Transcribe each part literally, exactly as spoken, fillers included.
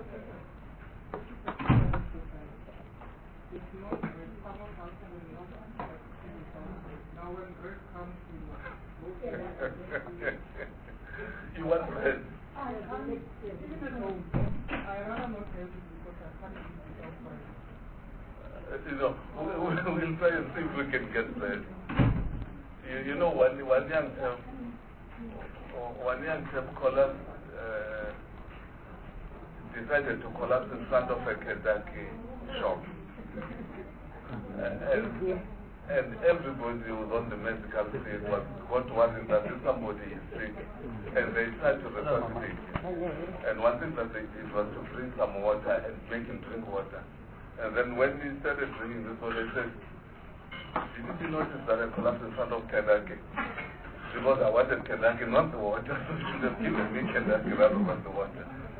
You want bread? I can't, even at home, I rather not have it because I can't eat without bread. Uh, you know, we'll, we'll try and see if we can get bread. You, you know, one, one young chap, one young chap collapsed, uh, decided to collapse in front of a Kentucky shop. Uh, and, and everybody who was on the medical field was got worried that if somebody is sick, and they tried to resuscitate him. And one thing that they did was to bring some water and make him drink water. And then when he started drinking this water, he said, "Didn't you notice that I collapsed in front of Kentucky? Because I wanted Kentucky, not the water. So you should have given me Kentucky rather than the water."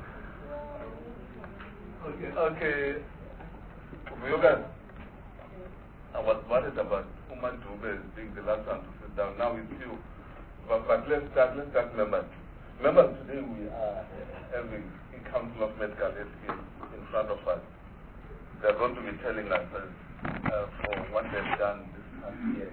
Okay, okay. You guys, I was worried about Uman Dube being the last one to sit down. Now it's you. But, but let's start, let's start members. Members, today we are having a Council of Medical Ethics in front of us. They're going to be telling us uh, for what they've done this past year.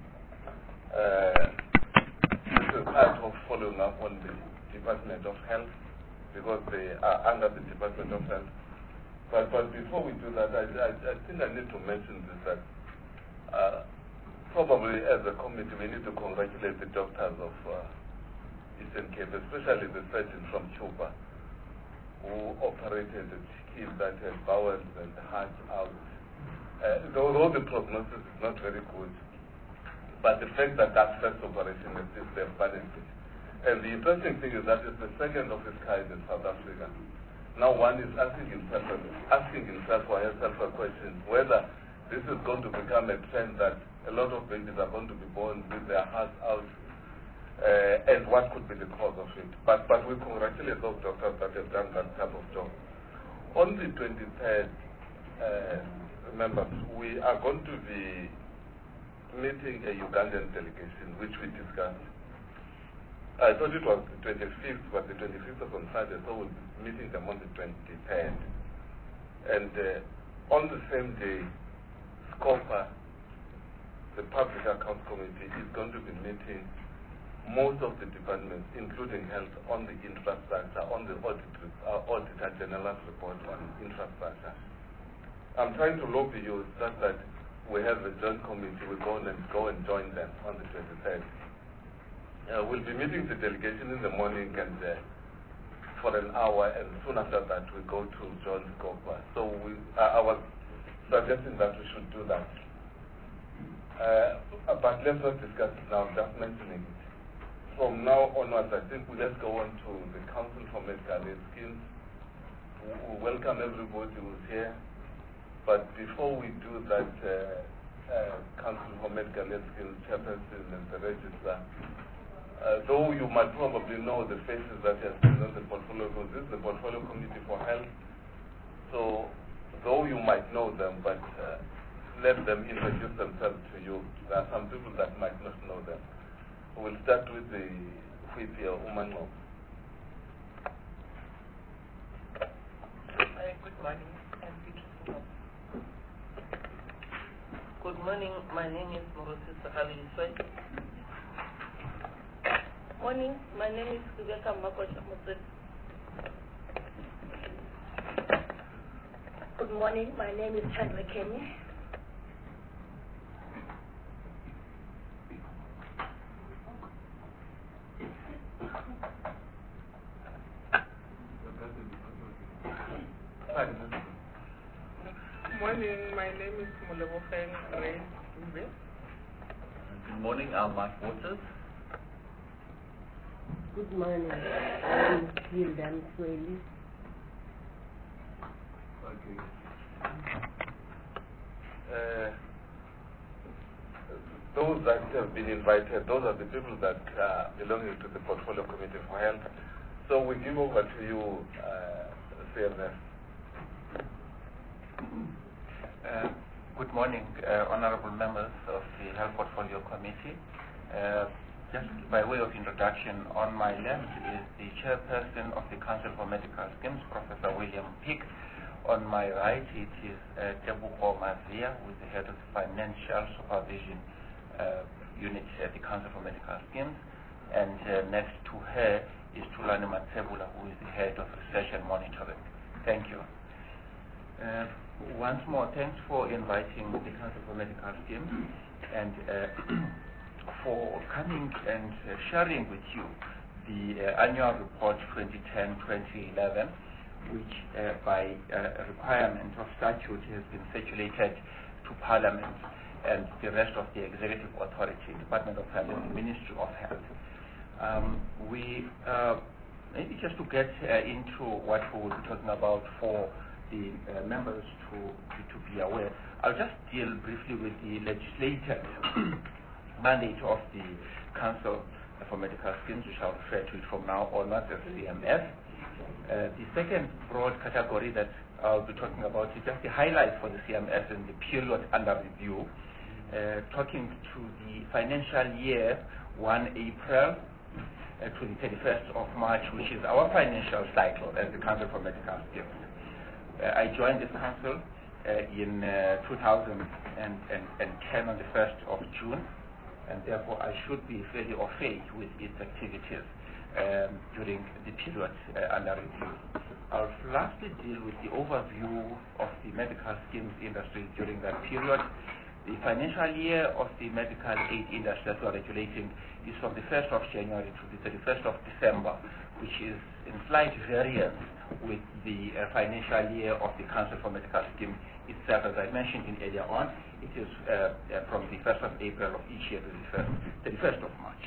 Uh, this is part of following up on the Department of Health, because they are under the Department of Health. But, but before we do that, I, I, I think I need to mention this, that uh, probably as a committee we need to congratulate the doctors of uh, Eastern Cape, especially the surgeon from Cuba, who operated a kid that had bowels and heart out. Uh, although the prognosis is not very good, but the fact that that first operation is this, they've managed it. And the interesting thing is that it's the second of its kind in South Africa. Now one is asking himself, asking himself or herself a question whether this is going to become a trend that a lot of babies are going to be born with their hearts out, uh, and what could be the cause of it. But, but we congratulate those doctors that have done that type of job. On the twenty-third, uh, remember, we are going to be meeting a Ugandan delegation, which we discussed. I thought it was the twenty-fifth, but the twenty-fifth was on Friday, so we'll be meeting them on the twenty-third. And uh, on the same day, SCOPA, the Public Accounts Committee, is going to be meeting most of the departments, including health, on the infrastructure, on the audit, uh, Auditor General's report on infrastructure. I'm trying to lobby you such that we have a joint committee, we go and go and join them on the twenty-third. Uh, we'll be meeting the delegation in the morning and uh, for an hour, and soon after that we go to join SCOPA. So we, uh, I was suggesting that we should do that. Uh, but let's not discuss it now, just mentioning it. From now onwards, I think we let's go on to the Council for Medical Aid Schemes. We welcome everybody who's here. But before we do that, uh, uh, Council for Medical Aid Schemes chairperson and the registrar, uh, though you might probably know the faces that have been on the portfolio, because this is the Portfolio Committee for Health. So, though you might know them, but uh, let them introduce themselves to you. There are some people that might not know them. We'll start with the with your Umango. Hi, good morning. I'm beautiful. Good morning. My name is Morosisa Ali Iswai. Morning. My name is Rebecca Makosha Moses. Good morning. My name is Chandra Kenya. Morning. My name is Mulebofen Ray. Good morning. I'm Mark Waters. Good morning. I'm Hilda Swaley. Okay. Uh, those that have been invited, those are the people that are belonging to the Portfolio Committee for Health. So we give over to you, uh, C M S. Uh, good morning, uh, honorable members of the Health Portfolio Committee. Uh, just by way of introduction, on my left is the chairperson of the Council for Medical Schemes, Professor William Pick. On my right, it is uh, Tebuko Mazia, who is the head of the Financial Supervision uh, Unit at the Council for Medical Schemes. And uh, next to her is Tulani Matsebula, who is the head of Research and Monitoring. Thank you. Uh, once more, thanks for inviting the Council for Medical Schemes and uh, for coming and uh, sharing with you the uh, annual report twenty ten twenty eleven, which uh, by uh, requirement of statute has been circulated to Parliament and the rest of the executive authority, Department of Health and the Ministry of Health. Um, we, uh, maybe just to get uh, into what we will be talking about for the uh, members to, to, to be aware, I'll just deal briefly with the legislative mandate of the Council for Medical Schemes, which I'll refer to it from now on as C M S. Uh, the second broad category that I'll be talking about is just the highlights for the C M S in the period under review, uh, talking to the financial year first April uh, to the thirty-first of March, which is our financial cycle as the Council for Medical Schemes. Uh, I joined this council uh, in uh, two thousand ten on the first of June, and therefore I should be fairly au fait with its activities um, during the period uh, under review. I'll lastly deal with the overview of the medical schemes industry during that period. The financial year of the medical aid industry that we are regulating is from the first of January to the thirty-first of December, which is in slight variance with the uh, financial year of the Council for Medical Schemes itself. As I mentioned in earlier on, it is uh, uh, from the first of April of each year to the thirty-first of March.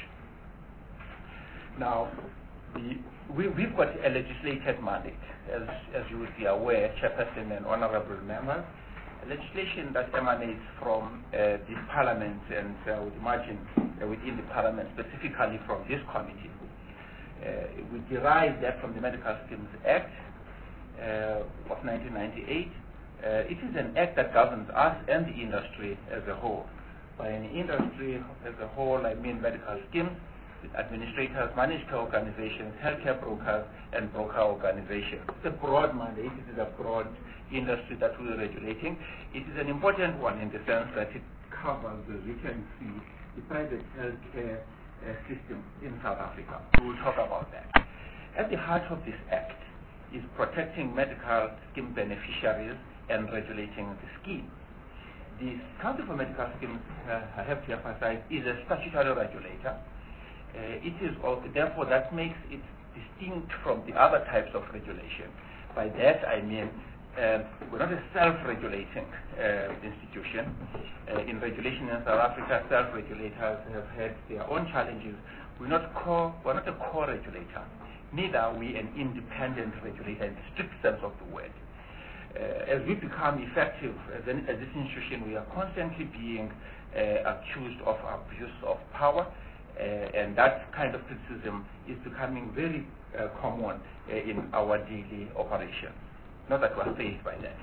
Now, the, we, we've got a legislated mandate, as, as you will be aware, Chairperson and Honorable Members, legislation that emanates from uh, this Parliament and uh, would imagine uh, within the Parliament, specifically from this committee. Uh, we derive that from the Medical Schemes Act uh, of nineteen ninety-eight. Uh, it is an act that governs us and the industry as a whole. By an industry as a whole, I mean medical schemes, administrators, managed care organizations, healthcare brokers, and broker organizations. It's a broad mandate. It is a broad industry that we are regulating. It is an important one in the sense that it covers, as you can see, the private healthcare uh, system in South Africa. We will talk about that. At the heart of this act is protecting medical scheme beneficiaries and regulating the scheme. The Council for Medical Schemes, uh, I have to emphasize, is a statutory regulator. Uh, it is, therefore, that makes it distinct from the other types of regulation. By that, I mean uh, we're not a self-regulating uh, institution. Uh, in regulation in South Africa, self-regulators have had their own challenges. We're not, core, we're not a core regulator. Neither are we an independent regulator in the strict sense of the word. Uh, as we become effective as, an, as this institution, we are constantly being uh, accused of abuse of power. Uh, and that kind of criticism is becoming very uh, common uh, in our daily operations. Not that we are faced by that.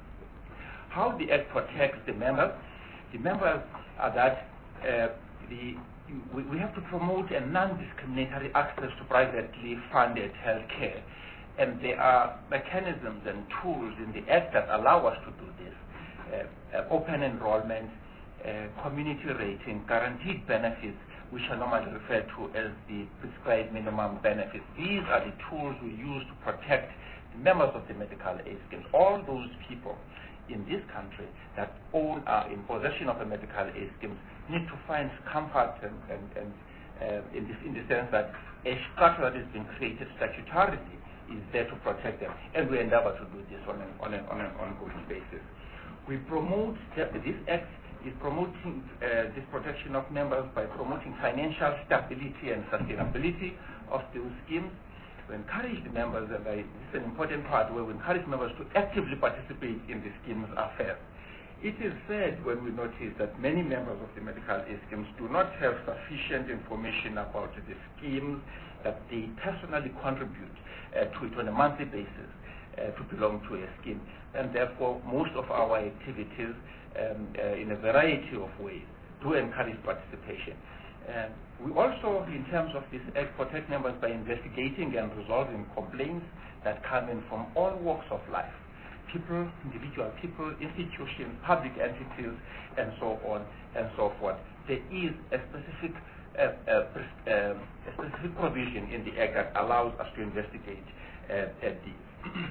How the Act protects the members? The members are that uh, the, we, we have to promote a non-discriminatory access to privately funded health care. And there are mechanisms and tools in the Act that allow us to do this. Uh, uh, open enrollment, uh, community rating, guaranteed benefits, which are normally referred to as the prescribed minimum benefits. These are the tools we use to protect the members of the medical aid schemes. All those people in this country that own, are in possession of a medical aid scheme need to find comfort and, and, and uh, in, this, in the sense that a structure that has been created statutorily is there to protect them, and we endeavor to do this on an, on an, on an ongoing basis. We promote, this act is promoting uh, this protection of members by promoting financial stability and sustainability of those schemes. We encourage the members, and I, this is an important part where we encourage members to actively participate in the scheme's affairs. It is sad when we notice that many members of the medical aid schemes do not have sufficient information about the schemes, that they personally contribute uh, to it on a monthly basis uh, to belong to a scheme. And therefore, most of our activities um, uh, in a variety of ways do encourage participation. And we also, in terms of this act, protect members by investigating and resolving complaints that come in from all walks of life. People, individual people, institutions, public entities, and so on and so forth. There is a specific, uh, uh, uh, a specific provision in the Act that allows us to investigate uh, uh, these.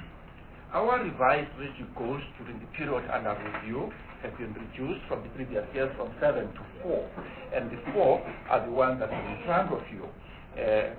Our revised strategic goals during the period under review have been reduced from the previous years from seven to four, and the four are the ones that are in front of you. Uh,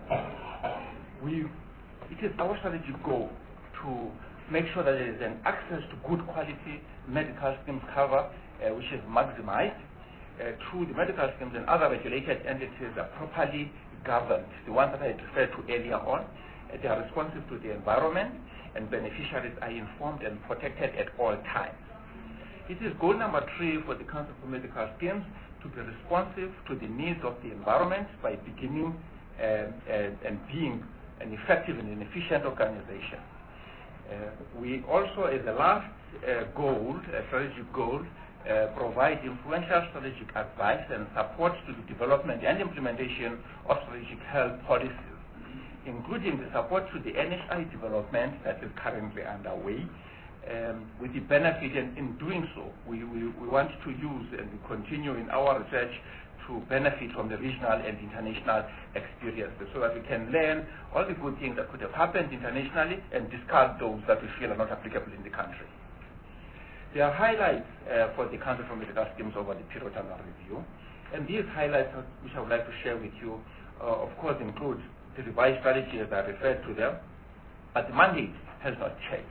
we, it is our strategic goal to make sure that there is an access to good quality medical schemes cover, uh, which is maximized uh, through the medical schemes and other regulated entities are properly governed. The ones that I referred to earlier on, uh, they are responsive to the environment, and beneficiaries are informed and protected at all times. It is goal number three for the Council for Medical Schemes to be responsive to the needs of the environment by beginning um, and, and being an effective and an efficient organization. Uh, we also, as a last uh, goal, a strategic goal, uh, provide influential strategic advice and support to the development and implementation of strategic health policies, including the support to the N H I development that is currently underway. Um, with the benefit, and in doing so, we, we, we want to use and we continue in our research to benefit from the regional and international experiences so that we can learn all the good things that could have happened internationally and discard those that we feel are not applicable in the country. There are highlights uh, for the Council for Medical Schemes over the period under review, and these highlights, which I would like to share with you, uh, of course, include the revised strategy as I referred to them, but the mandate has not changed.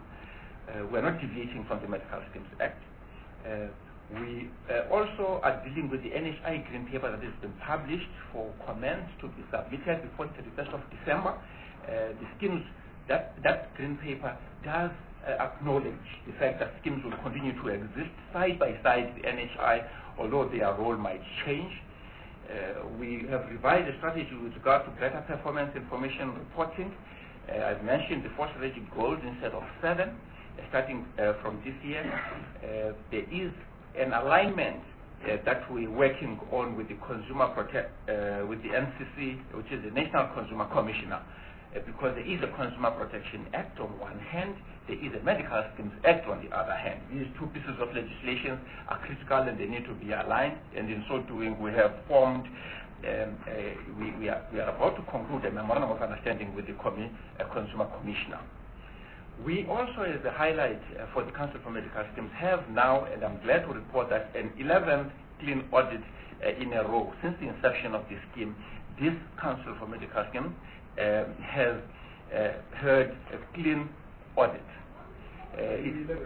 Uh, we're not deviating from the Medical Schemes Act. Uh, we uh, also are dealing with the N H I Green Paper that has been published for comments to be submitted before the thirty-first of December. Uh, the schemes, that, that Green Paper does uh, acknowledge the fact that schemes will continue to exist side by side with the N H I, although their role might change. Uh, we have revised the strategy with regard to better performance information reporting. Uh, I've mentioned the four strategic goals instead of seven. Uh, starting uh, from this year, uh, there is an alignment uh, that we're working on with the Consumer Protect, uh, with the N C C, which is the National Consumer Commissioner, uh, because there is a Consumer Protection Act on one hand, there is a Medical Schemes Act on the other hand. These two pieces of legislation are critical and they need to be aligned, and in so doing we have formed, um, uh, we, we, are, we are about to conclude a memorandum of understanding with the commi uh, Consumer Commissioner. We also, as a highlight uh, for the Council for Medical Schemes, have now, and I'm glad to report that, an eleventh clean audit uh, in a row. Since the inception of the scheme, this Council for Medical Schemes uh, has uh, heard a clean audit. Uh,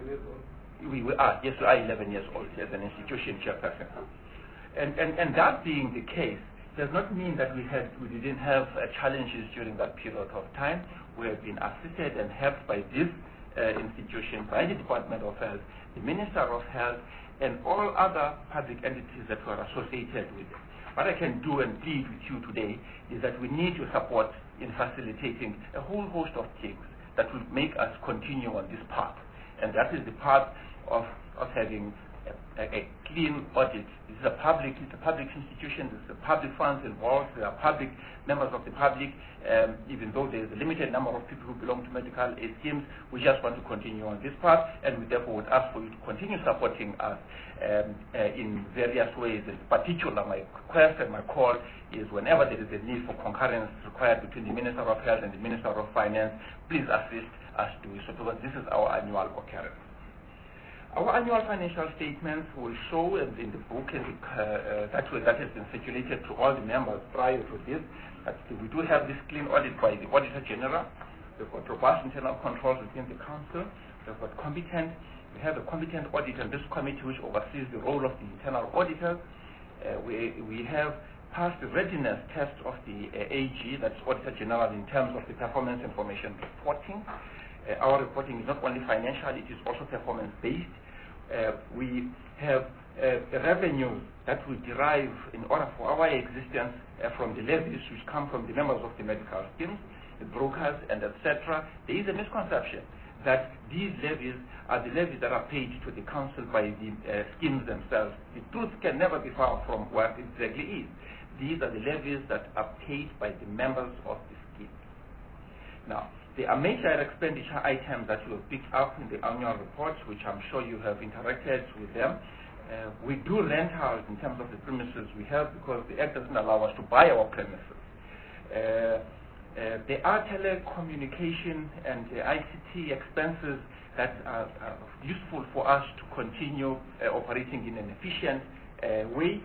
we, we are, yes, we are eleven years old as an institution chairperson. And, and, and that being the case, does not mean that we, had, we didn't have uh, challenges during that period of time. We have been assisted and helped by this uh, institution, by the Department of Health, the Minister of Health, and all other public entities that were associated with it. What I can do and plead with you today is that we need your support in facilitating a whole host of things that will make us continue on this path. And that is the path of, of having a, a, a clean audit. This is a public, it's a public institution, there's a public funds involved, there are public members of the public, um, even though there is a limited number of people who belong to medical aid schemes. We just want to continue on this path, and we therefore would ask for you to continue supporting us um, uh, in various ways. In particular, my request and my call is whenever there is a need for concurrence required between the Minister of Health and the Minister of Finance, please assist us to do so, because this is our annual occurrence. Our annual financial statements will show in, in the book in the, uh, uh, that, way, that has been circulated to all the members prior to this, that we do have this clean audit by the Auditor General. We've got robust internal controls within the Council. We've got competent, we have a competent audit on this committee which oversees the role of the internal auditors. Uh, we, we have passed the readiness test of the uh, A G, that's Auditor General, in terms of the performance information reporting. Uh, our reporting is not only financial, it is also performance-based. Uh, we have uh, revenue that we derive in order for our existence uh, from the levies which come from the members of the medical schemes, the brokers, and et cetera. There is a misconception that these levies are the levies that are paid to the council by the uh, schemes themselves. The truth can never be far from what it exactly is. These are the levies that are paid by the members of the scheme. Now, there are major expenditure items that we have picked up in the annual reports, which I'm sure you have interacted with them. Uh, we do rentals in terms of the premises we have because the Act doesn't allow us to buy our premises. Uh, uh, there are telecommunication and uh, I C T expenses that are, are useful for us to continue uh, operating in an efficient uh, way.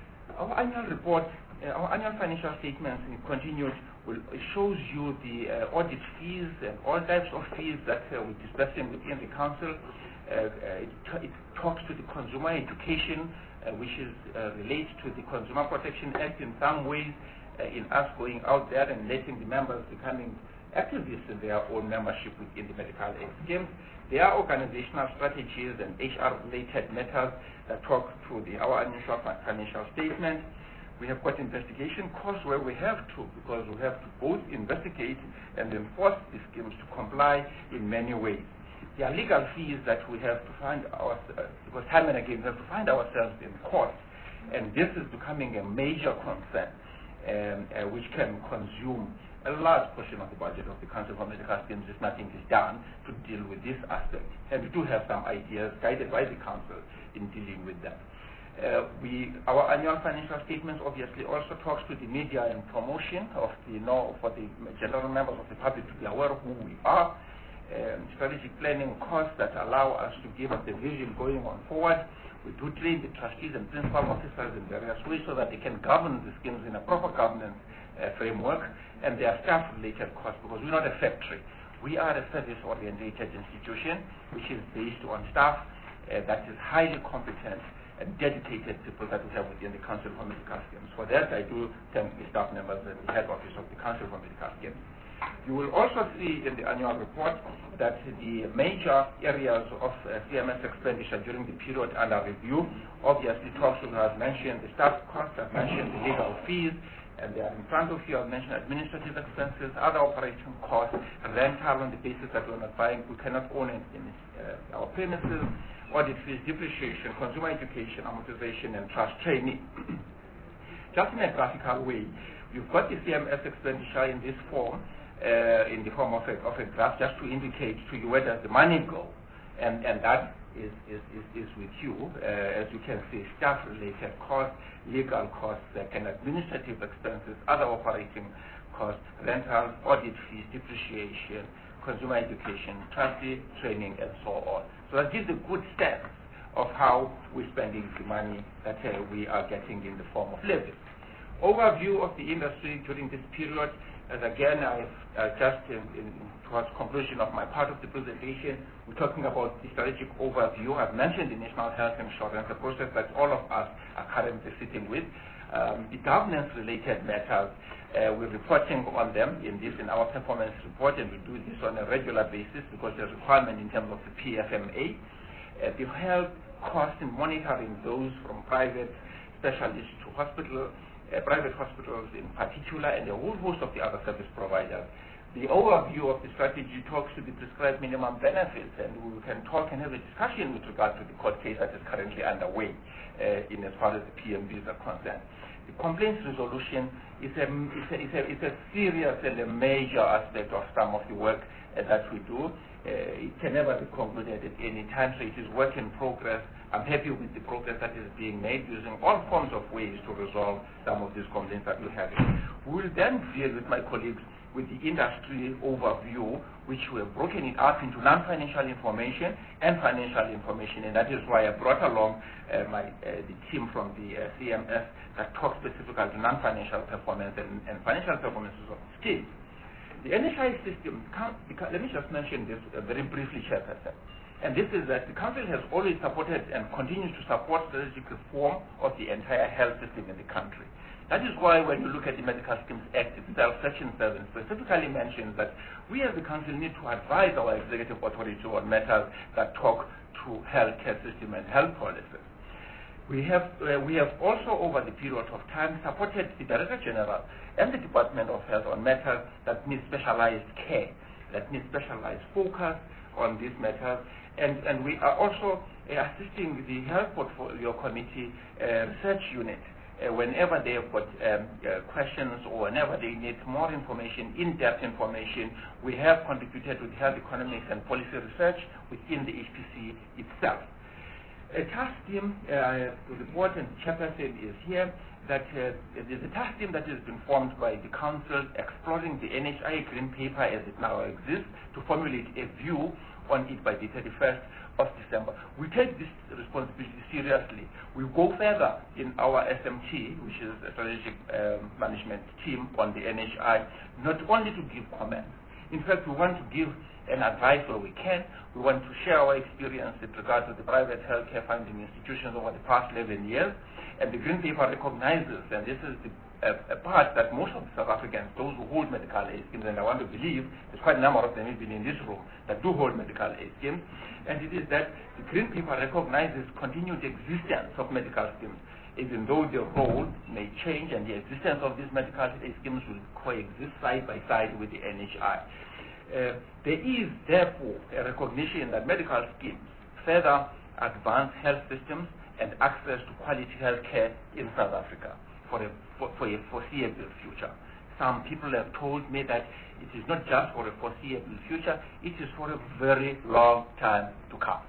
Our annual report, uh, our annual financial statements continued, will, it shows you the uh, audit fees and all types of fees that uh, we're discussing within the council. Uh, uh, it, it talks to the consumer education, uh, which is uh, relates to the Consumer Protection Act in some ways, uh, in us going out there and letting the members becoming activists in their own membership within the medical aid schemes. There are organizational strategies and H R-related matters that talk to the, our initial financial statement. We have got investigation costs where we have to, because we have to both investigate and enforce the schemes to comply in many ways. There are legal fees that we have to find ourselves, because time and again we have to find ourselves in court, and this is becoming a major concern, um, uh, which can consume a large portion of the budget of the Council for Medical Schemes if nothing is done to deal with this aspect. And we do have some ideas guided by the Council in dealing with them. Uh, we, our annual financial statements obviously also talks to the media and promotion of the, you know, for the general members of the public to be aware of who we are. Um, strategic planning costs that allow us to give us the vision going on forward. We do train the trustees and principal officers in various ways so that they can govern the schemes in a proper governance uh, framework, and there are staff-related costs because we're not a factory. We are a service-oriented institution which is based on staff uh, that is highly competent and dedicated people that we have within the Council for Medical Schemes. For that, I do thank the staff members and the head office of the Council for Medical Schemes. You will also see in the annual report that the major areas of uh, C M S expenditure during the period under review obviously talks to, as mentioned, the staff costs, I've mentioned the legal fees, and they are in front of you. I've mentioned administrative expenses, other operating costs, rental on the basis that we're not buying, we cannot own it in uh, our premises, audit fees, depreciation, consumer education, amortization, and trust training. Just in a graphical way, you've got the C M S expenditure in this form, Uh, in the form of a, of a graph, just to indicate to you where does the money go, and and that is is, is, is with you. Uh, as you can see, staff-related costs, legal costs, like and administrative expenses, other operating costs, rentals, audit fees, depreciation, consumer education, trustee training, and so on. So that gives a good sense of how we're spending the money that uh, we are getting in the form of levies. Overview of the industry during this period. As again, I've uh, just in, in, towards conclusion of my part of the presentation, we're talking about the strategic overview. I've mentioned the National Health Insurance, a process that all of us are currently sitting with. Um, the governance-related matters, uh, we're reporting on them in this, in our performance report, and we do this on a regular basis because there's a requirement in terms of the P F M A. Uh, the health costs in monitoring those from private specialists to hospital, Uh, private hospitals in particular, and a whole host of the other service providers. The overview of the strategy talks to the prescribed minimum benefits, and we can talk and have a discussion with regard to the court case that is currently underway uh, in as far as the P M Bs are concerned. The complaints resolution is a, is a, is a, is a serious and a major aspect of some of the work uh, that we do. Uh, it can never be concluded at any time, so it is work in progress. I'm happy with the progress that is being made using all forms of ways to resolve some of these complaints that we have. We will then deal with my colleagues with the industry overview, which we have broken it up into non-financial information and financial information, and that is why I brought along uh, my, uh, the team from the uh, C M S that talks specifically to non-financial performance and, and financial performances of the scheme. The N H I system, let me just mention this uh, very briefly, Chairperson. And this is that the Council has always supported and continues to support strategic reform of the entire health system in the country. That is why when you look at the Medical Schemes Act itself, Section seven specifically mentions that we as the Council need to advise our executive authority on matters that talk to healthcare system and health policies. We have, uh, we have also over the period of time supported the Director General and the Department of Health on matters that need specialized care, that need specialized focus on these matters. And, and we are also uh, assisting the Health Portfolio Committee uh, Research Unit uh, whenever they have got um, uh, questions or whenever they need more information, in-depth information, we have contributed with health economics and policy research within the H P C itself. A task team, uh, the board and chairperson is here, that uh, there's a task team that has been formed by the council exploring the N H I green paper as it now exists to formulate a view on it by the thirty-first of December. We take this responsibility seriously. We go further in our S M T, which is a strategic um, management team on the N H I, not only to give comments. In fact, we want to give an advice where we can. We want to share our experience with regard to the private healthcare funding institutions over the past eleven years. And the Green Paper recognizes, and this is the, a, a part that most of the South Africans, those who hold medical aid schemes, and I want to believe there's quite a number of them even in this room that do hold medical aid schemes, and it is that the Green Paper recognizes continued existence of medical schemes, even though their role may change and the existence of these medical aid schemes will coexist side by side with the N H I. Uh, there is, therefore, a recognition that medical schemes further advance health systems and access to quality health care in South Africa for a, for, for a foreseeable future. Some people have told me that it is not just for a foreseeable future, it is for a very long time to come.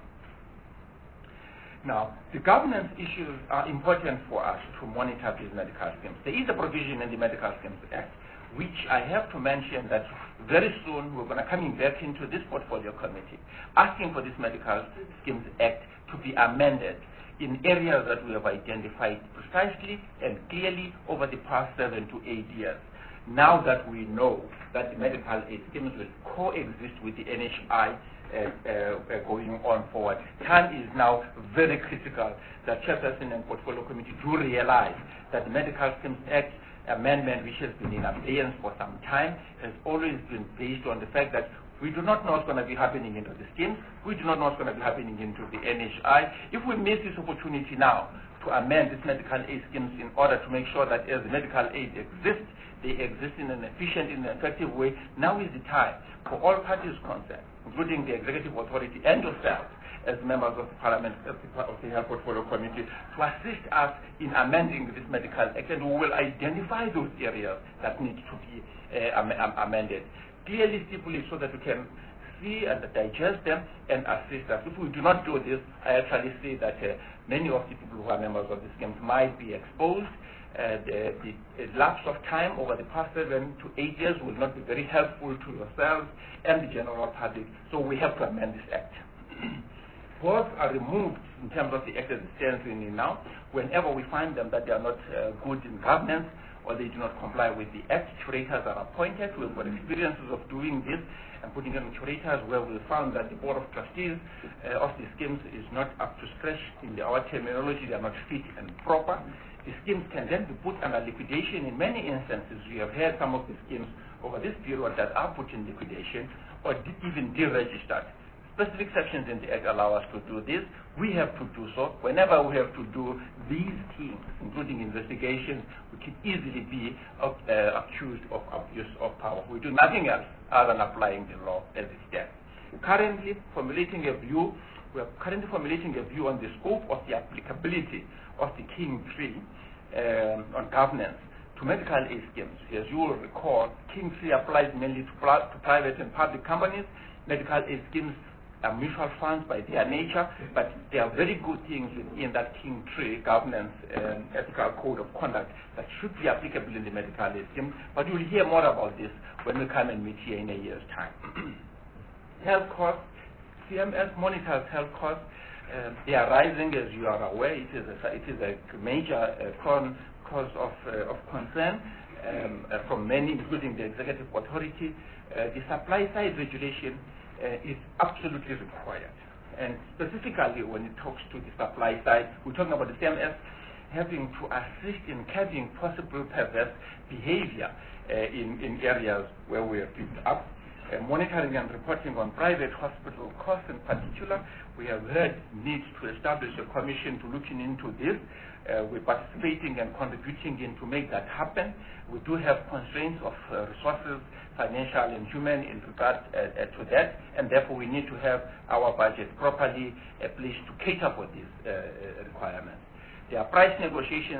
Now, the governance issues are important for us to monitor these medical schemes. There is a provision in the Medical Schemes Act, which I have to mention that very soon we're going to come back into this portfolio committee, asking for this Medical Schemes Act to be amended in areas that we have identified precisely and clearly over the past seven to eight years. Now that we know that the medical aid schemes will coexist with the N H I uh, uh, uh, going on forward, time is now very critical that Chairperson and Portfolio Committee do realize that the Medical Schemes Act amendment, which has been in abeyance for some time, has always been based on the fact that we do not know what's going to be happening into the schemes. We do not know what's going to be happening into the N H I. If we miss this opportunity now to amend these medical aid schemes in order to make sure that as the medical aid exists, they exist in an efficient and effective way, now is the time for all parties concerned, including the Executive Authority and yourself, as members of the Parliament, of the, of the Health Portfolio Committee, to assist us in amending this medical act, and we will identify those areas that need to be uh, am am amended. Clearly stipulate so that we can see and digest them and assist us. If we do not do this, I actually say that uh, many of the people who are members of the schemes might be exposed. Uh, the, the, the lapse of time over the past seven to eight years will not be very helpful to yourselves and the general public, so we have to amend this act. Both are removed in terms of the act as it stands in now. Whenever we find them that they are not uh, good in governance, or they do not comply with the act, curators are appointed. We've got experiences of doing this and putting in curators where we found that the Board of Trustees uh, of the schemes is not up to scratch in the, our terminology. They are not fit and proper. The schemes can then be put under liquidation. In many instances, we have had some of the schemes over this period that are put in liquidation or de even deregistered. Specific sections in the Act allow us to do this. We have to do so. Whenever we have to do these things, including investigations, we can easily be uh, accused of abuse of power. We do nothing else other than applying the law as it stands. Currently formulating a view, we are currently formulating a view on the scope of the applicability of the King Tree um, on governance to medical aid schemes. As you will recall, King Tree applies mainly to, to private and public companies. Medical aid schemes are mutual funds by their nature, but there are very good things within that King Tree governance and ethical code of conduct that should be applicable in the medical aid scheme. But you'll hear more about this when we come and meet here in a year's time. Health costs. C M S monitors health costs. Uh, they are rising, as you are aware. It is a, it is a major uh, con, cause of, uh, of concern um, uh, from many, including the Executive Authority. Uh, the supply side regulation Uh, is absolutely required. And specifically when it talks to the supply side, we're talking about the C M S having to assist in curbing possible perverse behavior uh, in, in areas where we are picked up. Uh, monitoring and reporting on private hospital costs in particular, we have heard need to establish a commission to looking into this. Uh, we're participating and contributing in to make that happen. We do have constraints of uh, resources, financial and human, in regard uh, uh, to that, and therefore we need to have our budget properly uh, placed to cater for these uh, uh, requirements. There are price negotiations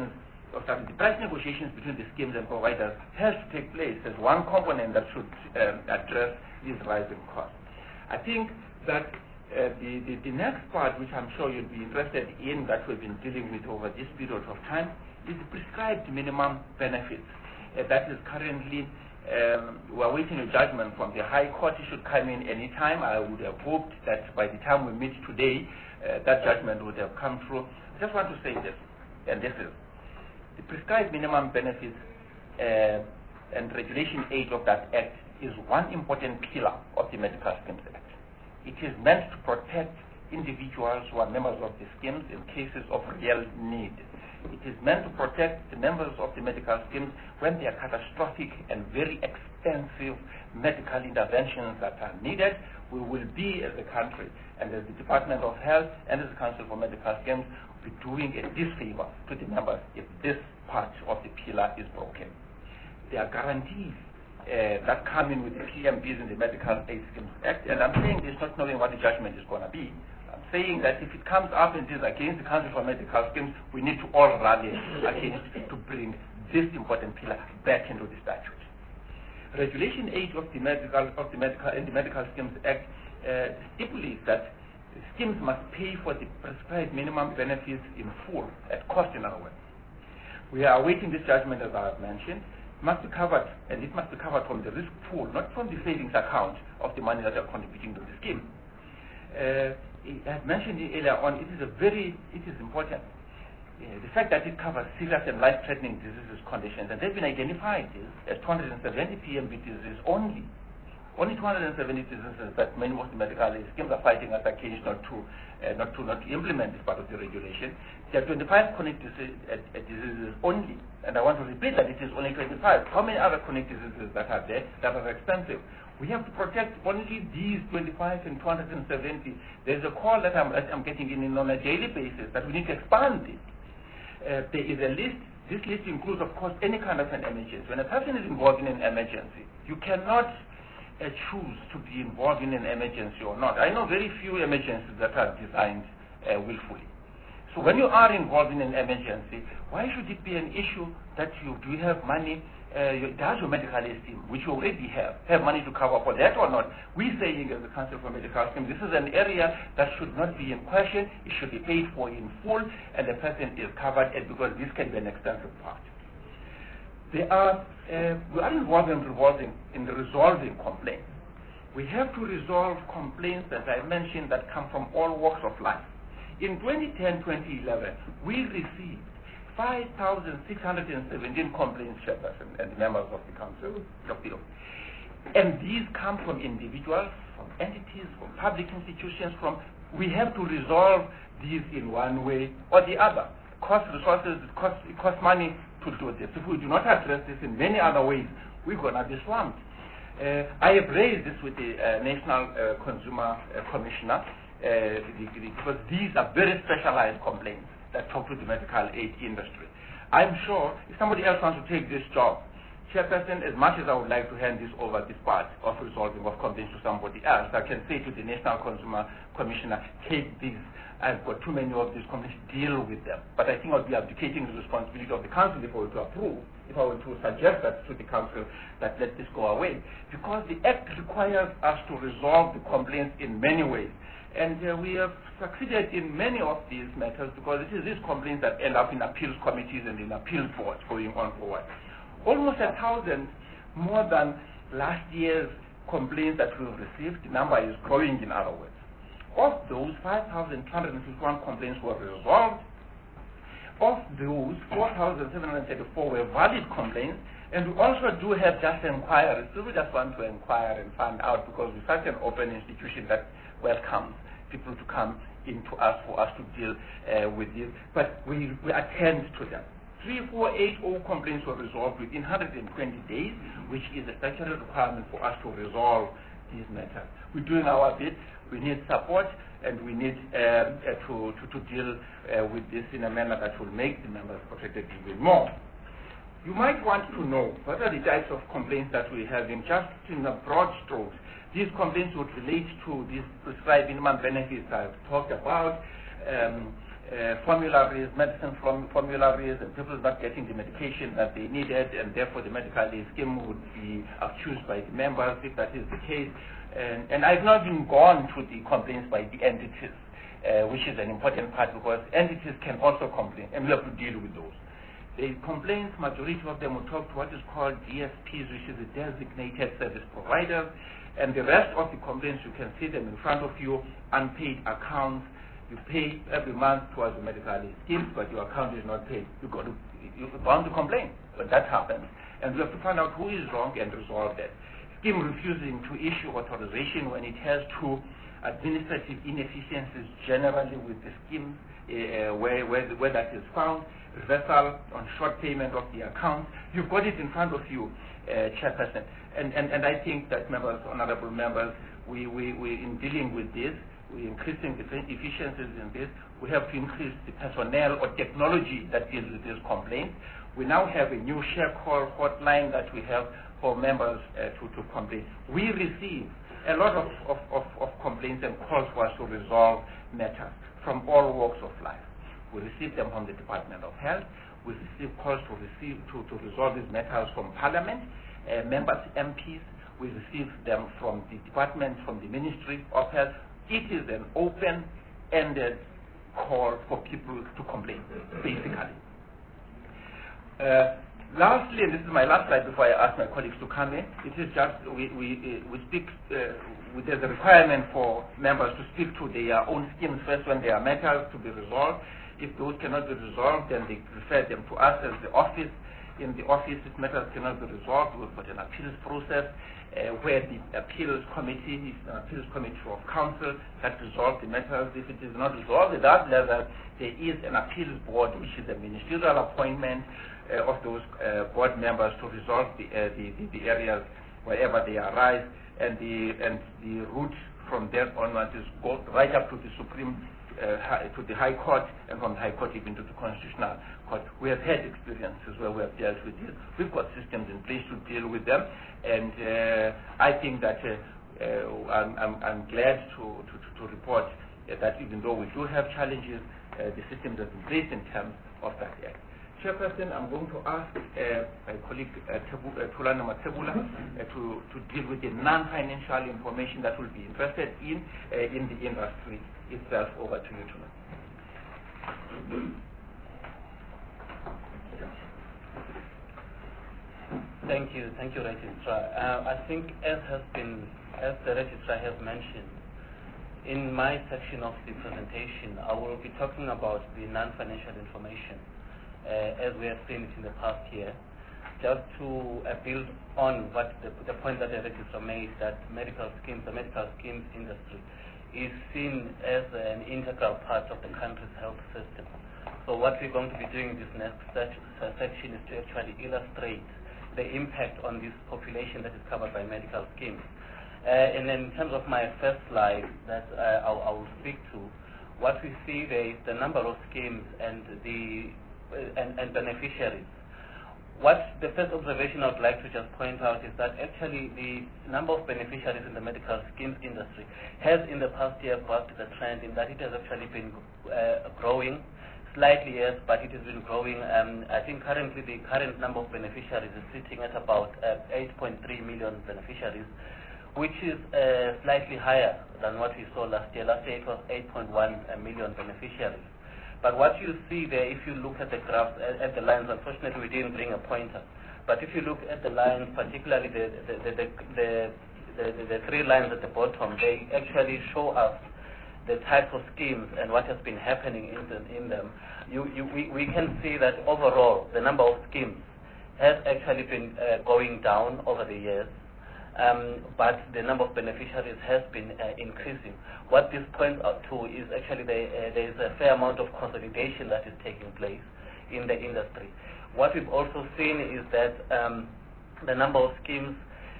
or sorry, the price negotiations between the schemes and providers has to take place as one component that should um, address these rising costs. I think that uh, the, the, the next part, which I'm sure you'll be interested in, that we've been dealing with over this period of time, is the prescribed minimum benefits. Uh, that is currently, um, we're waiting a judgment from the High Court. It should come in any time. I would have hoped that by the time we meet today, uh, that judgment would have come through. I just want to say this, and this is, the prescribed minimum benefits uh, and Regulation eight of that Act is one important pillar of the Medical Schemes Act. It is meant to protect individuals who are members of the schemes in cases of real need. It is meant to protect the members of the medical schemes when there are catastrophic and very expensive medical interventions that are needed. We will be, as a country, and as the Department of Health and as the Council for Medical Schemes, be doing a disfavor to the members if this part of the pillar is broken. There are guarantees uh, that come in with the P M Bs in the Medical Aid Schemes Act, and I'm saying this not knowing what the judgment is going to be. I'm saying that if it comes up and is against the Council for Medical Schemes, we need to all rally against to bring this important pillar back into the statute. Regulation eight of the Medical of the Medical in the Medical Schemes Act uh, stipulates that the schemes must pay for the prescribed minimum benefits in full, at cost in other words. We are awaiting this judgment, as I have mentioned. It must be covered, and it must be covered from the risk pool, not from the savings account of the money that are contributing to the scheme. Uh, as mentioned earlier on, it is a very, it is important. Uh, the fact that it covers serious and life-threatening diseases conditions, and they've been identified as two hundred seventy P M B diseases only. Only two hundred seventy diseases that many of the medical schemes are fighting as against not to, uh, not to not to implement this part of the regulation. There are twenty-five chronic disease, uh, diseases only, and I want to repeat that it is only twenty-five. How many other chronic diseases that are there that are expensive? We have to protect only these twenty-five and two hundred seventy. There's a call that I'm, that I'm getting in on a daily basis that we need to expand this. Uh, there is a list. This list includes, of course, any kind of an emergency. When a person is involved in an emergency, you cannot uh, choose to be involved in an emergency or not. I know very few emergencies that are designed uh, willfully. So when you are involved in an emergency, why should it be an issue that you do you have money? Uh, you, does your medical aid scheme, which you already have, have money to cover for that or not? We're saying as the Council for Medical Schemes, this is an area that should not be in question. It should be paid for in full, and the person is covered, and because this can be an extensive part. They are, uh, we are involved in resolving, in the resolving complaints. We have to resolve complaints, as I mentioned, that come from all walks of life. In twenty ten twenty eleven, we received five thousand six hundred seventeen complaints, chairperson and members of the council of the office. And these come from individuals, from entities, from public institutions, from, we have to resolve these in one way or the other. Cost resources, it costs, it costs money to do this. If we do not address this in many other ways, we're going to be swamped. Uh, I have raised this with the uh, National uh, Consumer uh, Commissioner, uh, the, the, because these are very specialized complaints that talk to the medical aid industry. I'm sure if somebody else wants to take this job, Chairperson, as much as I would like to hand this over, this part of resolving of complaints to somebody else, I can say to the National Consumer Commissioner, take these. I've got too many of these complaints, deal with them. But I think I'll be abdicating the responsibility of the council if I were to approve, if I were to suggest that to the council that let this go away. Because the Act requires us to resolve the complaints in many ways. And uh, we have succeeded in many of these matters because it is these complaints that end up in appeals committees and in appeal boards going on forward. Almost a thousand more than last year's complaints that we've received. The number is growing, in other words. Of those, five thousand two hundred fifty-one complaints were resolved. Of those, four thousand seven hundred thirty-four were valid complaints. And we also do have just inquiries. So we just want to inquire and find out, because we're such an open institution that welcomes people to come into us for us to deal uh, with this. But we, we attend to them. three four eight zero complaints were resolved within one hundred twenty days, which is a statutory requirement for us to resolve these matters. We're doing our bit. We need support, and we need uh, uh, to, to, to deal uh, with this in a manner that will make the members protected even more. You might want to know what are the types of complaints that we have in just in the broad strokes. These complaints would relate to these prescribed minimum benefits I've talked about, um, uh, formularies, medicine form formularies, and people not getting the medication that they needed, and therefore the medical aid scheme would be accused by the members if that is the case. And, and I've not even gone to the complaints by the entities, uh, which is an important part, because entities can also complain, and we have to deal with those. The complaints, majority of them will talk to what is called D S Ps, which is the designated service providers, and the rest of the complaints, you can see them in front of you, unpaid accounts. You pay every month towards the medical aid schemes, but your account is not paid. You got to, you're bound to complain when that happens. And we have to find out who is wrong and resolve that. Scheme refusing to issue authorization when it has to administrative inefficiencies generally with the scheme uh, where, where, where that is found, reversal on short payment of the account. You've got it in front of you, uh, Chairperson. And, and, and I think that members, honorable members, we, we, we in dealing with this, we're increasing the efficiencies in this. We have to increase the personnel or technology that deals with these complaints. We now have a new share call hotline that we have for members uh, to, to complain. We receive a lot of, of, of, of complaints and calls for us to resolve matters from all walks of life. We receive them from the Department of Health. We receive calls to, receive, to, to resolve these matters from Parliament, uh, members, M Ps. We receive them from the Department, from the Ministry of Health. It is an open-ended call for people to complain, basically. Uh, lastly, and this is my last slide before I ask my colleagues to come in, it is just, we, we, uh, we speak, uh, there's a requirement for members to speak to their own schemes first when there are matters to be resolved. If those cannot be resolved, then they refer them to us as the office. In the office, if matters cannot be resolved, we've got an appeals process uh, where the appeals committee is an appeals committee of council that resolves the matters. If it is not resolved at that level, there is an appeals board, which is a ministerial appointment uh, of those uh, board members to resolve the, uh, the, the, the areas wherever they arise, and the and the route from there onwards is go right up to the Supreme. Uh, high, to the High Court, and from the High Court even to the Constitutional Court. We have had experiences where we have dealt with this. We've got systems in place to deal with them, and uh, I think that uh, uh, I'm, I'm, I'm glad to, to, to report uh, that even though we do have challenges, uh, the systems are in place in terms of that act. Chairperson, I'm going to ask uh, my colleague uh, Tebu, uh, Thulani Mathebula uh, to, to deal with the non-financial information that will be interested in uh, in the industry itself. Over to you, Thulani. Thank you, thank you, Registrar. Uh, I think as has been, as the Registrar has mentioned, in my section of the presentation, I will be talking about the non-financial information. Uh, as we have seen it in the past year, just to uh, build on what the, the point that the registrar made, that medical schemes, the medical schemes industry is seen as an integral part of the country's health system. So what we're going to be doing in this next section is to actually illustrate the impact on this population that is covered by medical schemes. Uh, and then in terms of my first slide that uh, I'll, I will speak to, what we see there is the number of schemes and the And, and beneficiaries. What the first observation I would like to just point out is that actually the number of beneficiaries in the medical schemes industry has in the past year bucked the trend in that it has actually been uh, growing slightly, yes, but it has been growing. Um, I think currently the current number of beneficiaries is sitting at about uh, eight point three million beneficiaries, which is uh, slightly higher than what we saw last year. Last year it was eight point one million beneficiaries. But what you see there, if you look at the graphs, at, at the lines, unfortunately we didn't bring a pointer, but if you look at the lines, particularly the the, the, the, the, the, the, the three lines at the bottom, they actually show us the types of schemes and what has been happening in, the, in them. You, you, we, we can see that overall the number of schemes has actually been uh, going down over the years. Um, but the number of beneficiaries has been uh, increasing. What this points out to is actually the, uh, there is a fair amount of consolidation that is taking place in the industry. What we've also seen is that um, the number of schemes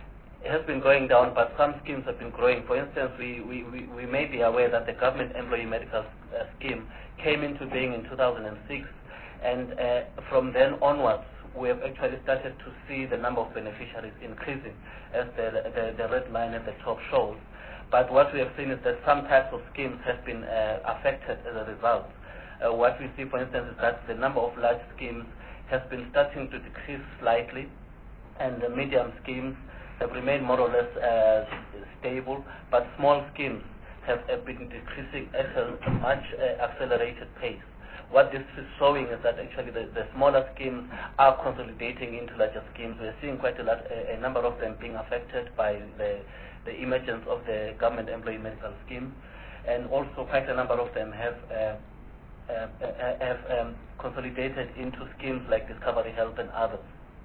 has been going down, but some schemes have been growing. For instance, we, we, we, we may be aware that the government employee medical uh, scheme came into being in two thousand six, and uh, from then onwards, we have actually started to see the number of beneficiaries increasing, as the, the, the red line at the top shows. But what we have seen is that some types of schemes have been uh, affected as a result. uh, what we see, for instance, is that the number of large schemes has been starting to decrease slightly, and the medium schemes have remained more or less uh, stable, but small schemes have uh, been decreasing at a much uh, accelerated pace. What this is showing is that actually the, the smaller schemes are consolidating into larger schemes. We're seeing quite a, lot, a, a number of them being affected by the, the emergence of the government employee medical scheme, and also quite a number of them have uh, uh, uh, have um, consolidated into schemes like Discovery Health and others.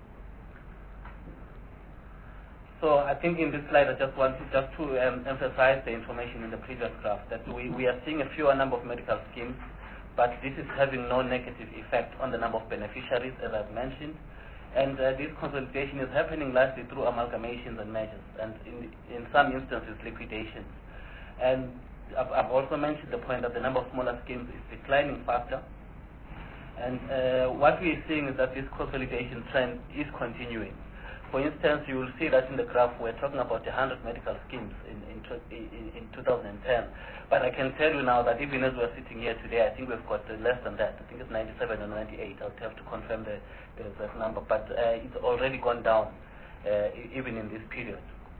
So I think in this slide I just want to, just to um, emphasize the information in the previous graph, that we, we are seeing a fewer number of medical schemes, but this is having no negative effect on the number of beneficiaries, as I've mentioned. And uh, this consolidation is happening largely through amalgamations and mergers, and in, in some instances liquidations. And I've, I've also mentioned the point that the number of smaller schemes is declining faster. And uh, what we're seeing is that this consolidation trend is continuing. For instance, you will see that in the graph we're talking about one hundred medical schemes in, in, in, in two thousand ten. But I can tell you now that even as we're sitting here today, I think we've got uh, less than that. I think it's ninety-seven or ninety-eight. I'll have to confirm the, the exact number. But uh, it's already gone down, uh, even in this period.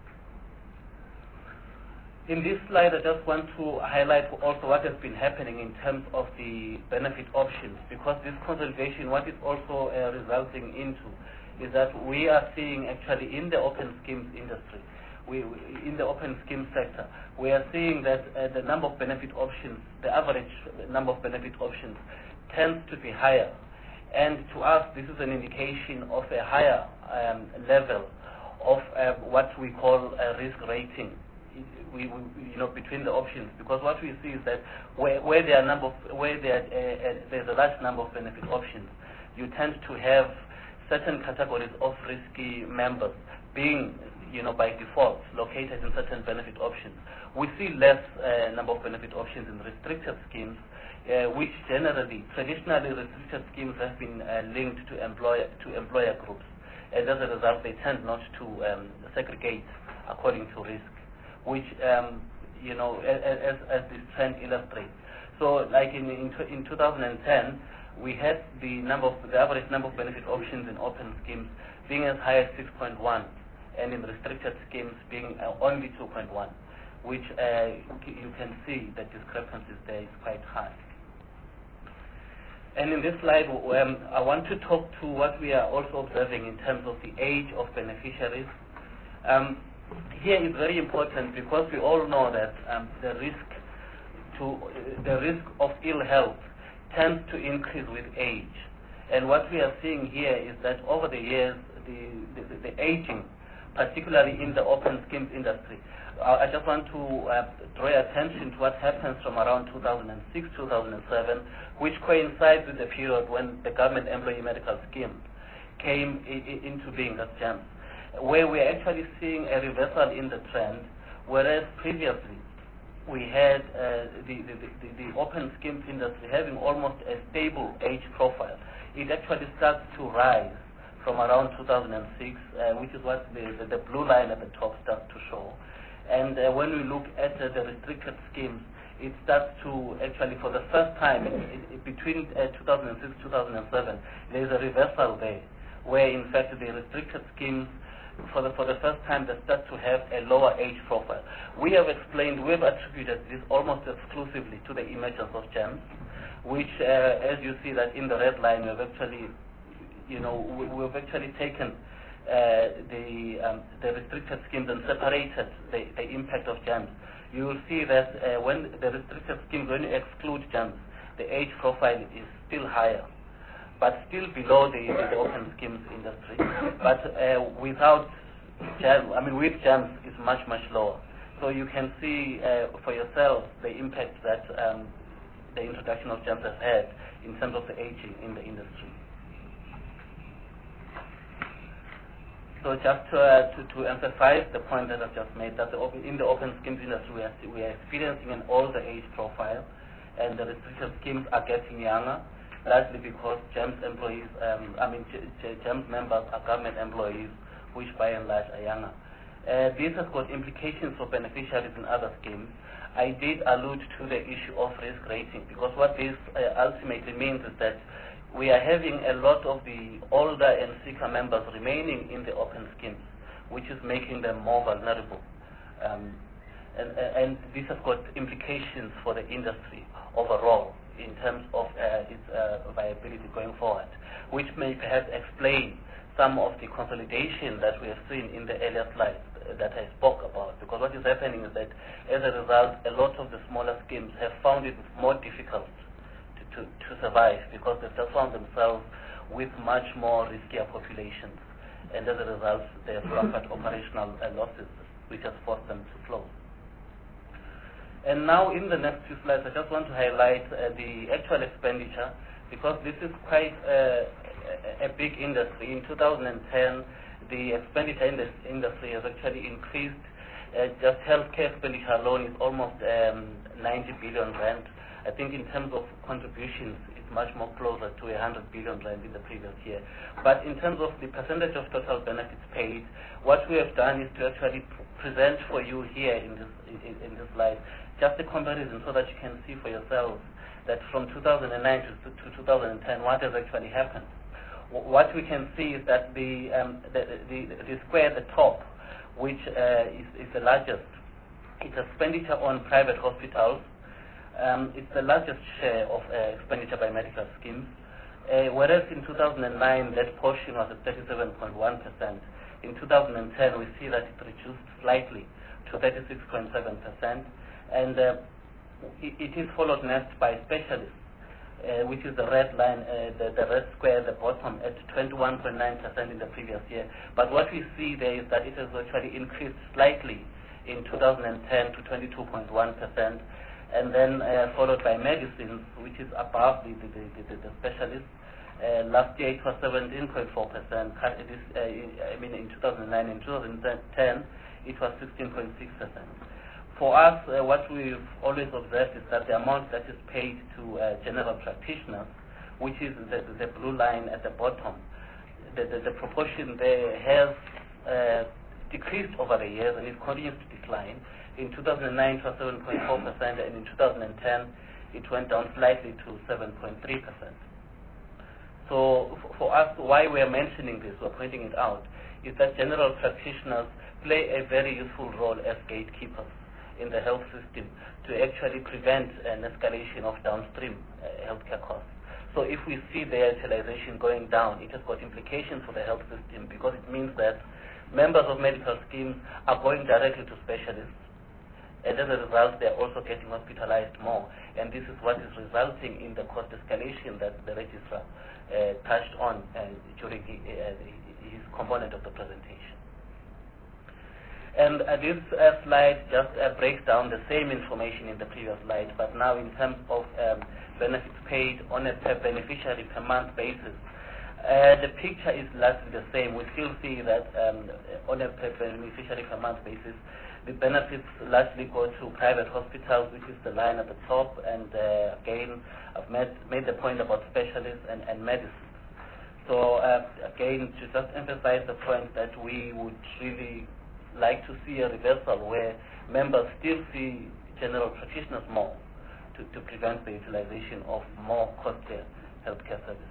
In this slide, I just want to highlight also what has been happening in terms of the benefit options, because this consolidation, what it's also uh, resulting into is that we are seeing actually in the open schemes industry, we, we, in the open scheme sector, we are seeing that uh, the number of benefit options, the average number of benefit options tends to be higher. And to us, this is an indication of a higher um, level of uh, what we call a risk rating. We, we, you know, between the options, because what we see is that where, where there are number of, where there uh, uh, there's a large number of benefit options, you tend to have certain categories of risky members being, you know, by default located in certain benefit options. We see less uh, number of benefit options in restricted schemes, uh, which generally, traditionally restricted schemes have been uh, linked to employer to employer groups, and as a result, they tend not to um, segregate according to risk, which um, you know, as, as this trend illustrates. So, like in in, in two thousand ten. We had the number of the average number of benefit options in open schemes being as high as six point one, and in restricted schemes being uh, only two point one, which uh, you can see the discrepancies there is quite high. And in this slide, um, I want to talk to what we are also observing in terms of the age of beneficiaries. Um, here is very important because we all know that um, the risk to uh, the risk of ill health tends to increase with age. And what we are seeing here is that over the years, the, the, the aging, particularly in the open schemes industry, uh, I just want to uh, draw your attention to what happens from around two thousand six, two thousand seven, which coincides with the period when the government employee medical scheme came I, I, into being as GEMS, where we're actually seeing a reversal in the trend, whereas previously we had uh, the, the, the, the open schemes industry having almost a stable age profile. It actually starts to rise from around two thousand six, uh, which is what the, the, the blue line at the top starts to show. And uh, when we look at uh, the restricted schemes, it starts to actually, for the first time, in, in, between uh, two thousand six and two thousand seven, there is a reversal there, where in fact the restricted schemes For the, for the first time, they start to have a lower age profile. We have explained, we have attributed this almost exclusively to the emergence of GEMS, which, uh, as you see that in the red line, we've actually, you know, we, we've actually taken uh, the um, the restricted schemes and separated the, the impact of GEMS. You will see that uh, when the restricted schemes, when you exclude GEMS, the age profile is still higher, but still below the, the open schemes industry. But uh, without GEMS, I mean with GEMS, is much, much lower. So you can see uh, for yourself the impact that um, the introduction of GEMS has had in terms of the aging in the industry. So just to, uh, to, to emphasize the point that I've just made, that the open, in the open schemes industry we are, we are experiencing an older age profile, and the restricted schemes are getting younger, largely because GEMS employees, um, I mean, GEMS members are government employees, which by and large are younger. Uh, this has got implications for beneficiaries in other schemes. I did allude to the issue of risk rating, because what this uh, ultimately means is that we are having a lot of the older and sicker members remaining in the open schemes, which is making them more vulnerable. Um, and, and this has got implications for the industry overall in terms of uh, its uh, viability going forward, which may perhaps explain some of the consolidation that we have seen in the earlier slides that I spoke about. Because what is happening is that as a result, a lot of the smaller schemes have found it more difficult to, to, to survive, because they've just found themselves with much more riskier populations. And as a result, they have suffered operational uh, losses, which has forced them to close. And now in the next few slides, I just want to highlight uh, the actual expenditure, because this is quite uh, a big industry. In two thousand ten, the expenditure in this industry has actually increased. Uh, just healthcare expenditure alone is almost um, ninety billion rand. I think in terms of contributions, it's much more closer to one hundred billion rand in the previous year. But in terms of the percentage of total benefits paid, what we have done is to actually pr present for you here in this, in, in this slide just a comparison, so that you can see for yourselves that from two thousand nine to, to two thousand ten, what has actually happened. What we can see is that the, um, the, the, the square at the top, which uh, is, is the largest, it's expenditure on private hospitals. Um, it's the largest share of uh, expenditure by medical schemes, uh, whereas in two thousand nine that portion was at thirty-seven point one percent. In two thousand ten we see that it reduced slightly to thirty-six point seven percent, and uh, it, it is followed next by specialists. Uh, which is the red line, uh, the, the red square at the bottom, at twenty-one point nine percent in the previous year. But what we see there is that it has actually increased slightly in two thousand ten to twenty-two point one percent, and then uh, followed by medicines, which is above the, the, the, the, the specialists. Uh, last year it was seventeen point four percent. This, uh, I mean, in two thousand nine and two thousand ten, it was sixteen point six percent. For us, uh, what we've always observed is that the amount that is paid to uh, general practitioners, which is the, the blue line at the bottom, the, the, the proportion there has uh, decreased over the years, and it continues to decline. In two thousand nine it was seven point four percent, and in two thousand ten it went down slightly to seven point three percent. So for us, why we are mentioning this, we're pointing it out, is that general practitioners play a very useful role as gatekeepers in the health system to actually prevent an escalation of downstream uh, healthcare costs. So if we see their utilization going down, it has got implications for the health system, because it means that members of medical schemes are going directly to specialists, and as a result they are also getting hospitalized more, and this is what is resulting in the cost escalation that the registrar uh, touched on uh, during the, uh, his component of the presentation. And uh, this uh, slide just uh, breaks down the same information in the previous slide, but now in terms of um, benefits paid on a per beneficiary per month basis. Uh, the picture is largely the same. We still see that um, on a per beneficiary per month basis, the benefits largely go to private hospitals, which is the line at the top, and uh, again, I've made, made the point about specialists and, and medicine. So uh, again, to just emphasize the point that we would really like to see a reversal where members still see general practitioners more to, to prevent the utilization of more costlier healthcare services.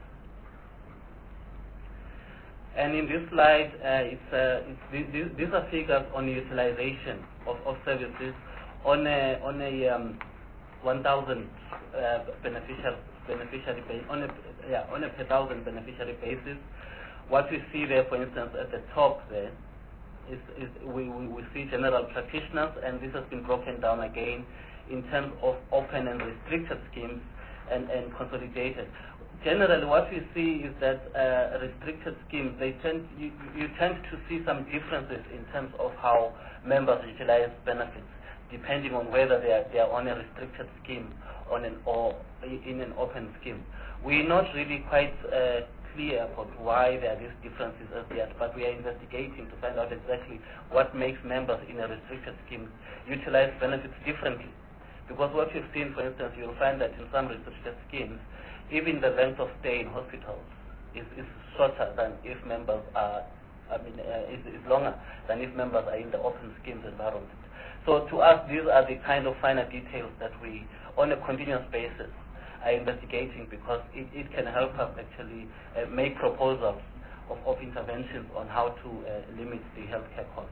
And in this slide, uh, it's, uh, it's, these, these are figures on utilization of, of services on a, on a um, one thousand uh, beneficial, beneficiary base, on a, yeah, on a per thousand beneficiary basis. What we see there, for instance, at the top there, Is, is we, we, we see general practitioners, and this has been broken down again in terms of open and restricted schemes and, and consolidated. Generally, what we see is that uh, restricted schemes, they tend, you, you tend to see some differences in terms of how members utilize benefits, depending on whether they are, they are on a restricted scheme on an, or in an open scheme. We're not really quite uh, clear about why there are these differences as yet, but we are investigating to find out exactly what makes members in a restricted scheme utilize benefits differently. Because what you've seen, for instance, you'll find that in some restricted schemes, even the length of stay in hospitals is, is shorter than if members are I mean, uh, is, is longer than if members are in the open schemes environment. So to us, these are the kind of finer details that we, on a continuous basis, are investigating, because it, it can help us actually uh, make proposals of, of interventions on how to uh, limit the healthcare costs.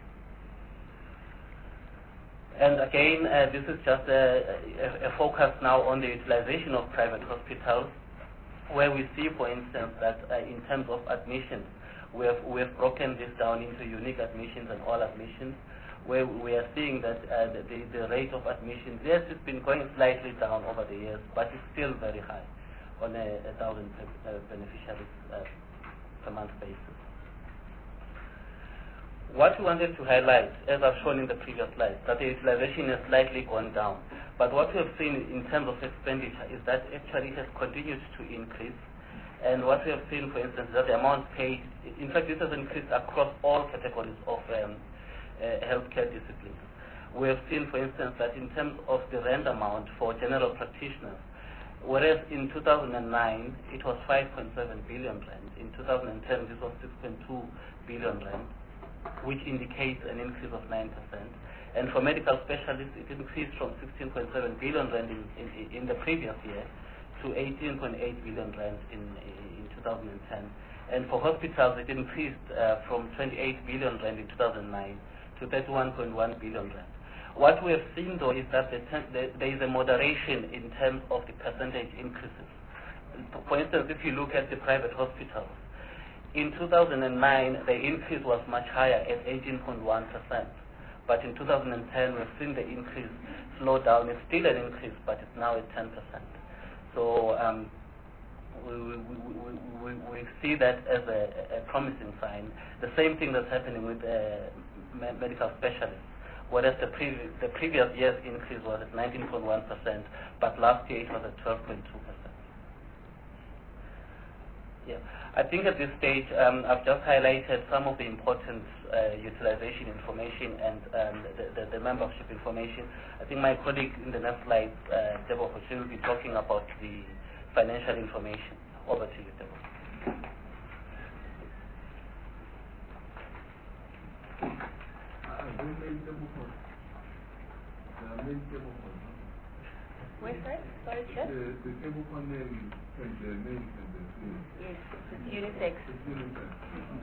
And again, uh, this is just a, a, a focus now on the utilization of private hospitals, where we see, for instance, that uh, in terms of admissions, we have, we have broken this down into unique admissions and all admissions, where we are seeing that uh, the, the rate of admissions, yes, it's been going slightly down over the years, but it's still very high on a, a thousand uh, beneficiaries uh, per month basis. What we wanted to highlight, as I've shown in the previous slide, that the utilization has slightly gone down. But what we have seen in terms of expenditure is that actually it has continued to increase. And what we have seen, for instance, is that the amount paid, in fact, this has increased across all categories of um, uh, healthcare disciplines. We have seen, for instance, that in terms of the rent amount for general practitioners, whereas in two thousand nine it was five point seven billion rand, in two thousand ten this was six point two billion rand, which indicates an increase of nine percent. And for medical specialists, it increased from sixteen point seven billion rand in, in, in the previous year to eighteen point eight billion rand in, in two thousand ten. And for hospitals, it increased uh, from twenty-eight billion rand in two thousand nine to thirty-one point one billion rand. What we have seen, though, is that the the, there is a moderation in terms of the percentage increases. For instance, if you look at the private hospitals, in two thousand nine, the increase was much higher at eighteen point one percent. But in two thousand ten, we've seen the increase slow down. It's still an increase, but it's now at ten percent. So um, we, we, we, we, we see that as a, a promising sign. The same thing that's happening with uh, me medical specialists. Whereas the, previ the previous year's increase was at nineteen point one percent, but last year it was at twelve point two percent. Yeah. I think at this stage, um, I've just highlighted some of the important uh, utilization information and um, the, the, the membership information. I think my colleague in the next slide, uh, Debo Hoshi, will be talking about the financial information. Over to you, Debo. Where's that? Sorry, Chair? The, the table for name and the name and the field. Yes, it's unisex. It's unisex.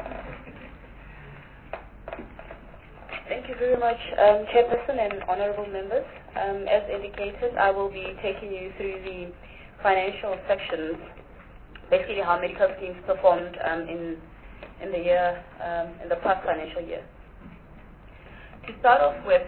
Thank you very much, um, Chairperson and honorable members. Um, as indicated, I will be taking you through the financial sections, basically how medical schemes performed um, in in the year, um, in the past financial year. To start off with,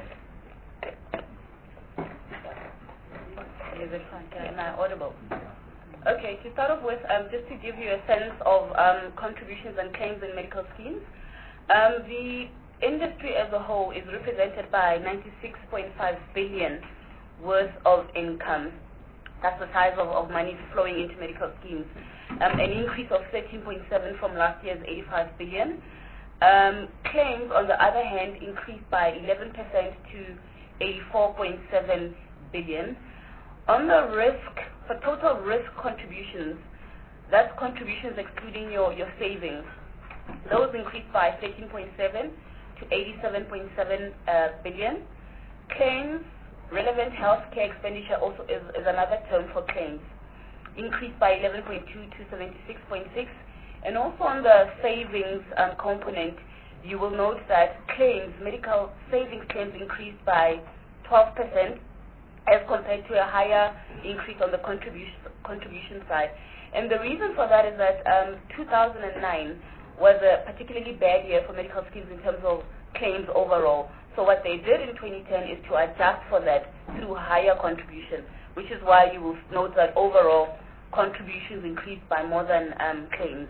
is it fine? Am I audible? Okay, to start off with, um, just to give you a sense of um, contributions and claims in medical schemes, um, the industry as a whole is represented by ninety-six point five billion worth of income. That's the size of, of money flowing into medical schemes. Um, an increase of thirteen point seven from last year's eighty-five billion. Um, claims, on the other hand, increased by eleven percent to eighty-four point seven billion. On the risk, for total risk contributions, that's contributions excluding your, your savings, those increased by thirteen point seven to eighty-seven point seven uh, billion. Claims, relevant healthcare expenditure also is, is another term for claims, increased by eleven point two to seventy-six point six. And also on the savings um, component, you will note that claims, medical savings claims increased by twelve percent as compared to a higher increase on the contribution, contribution side. And the reason for that is that um, two thousand nine was a particularly bad year for medical schemes in terms of claims overall. So what they did in twenty ten is to adjust for that through higher contribution, which is why you will note that overall contributions increased by more than um, claims.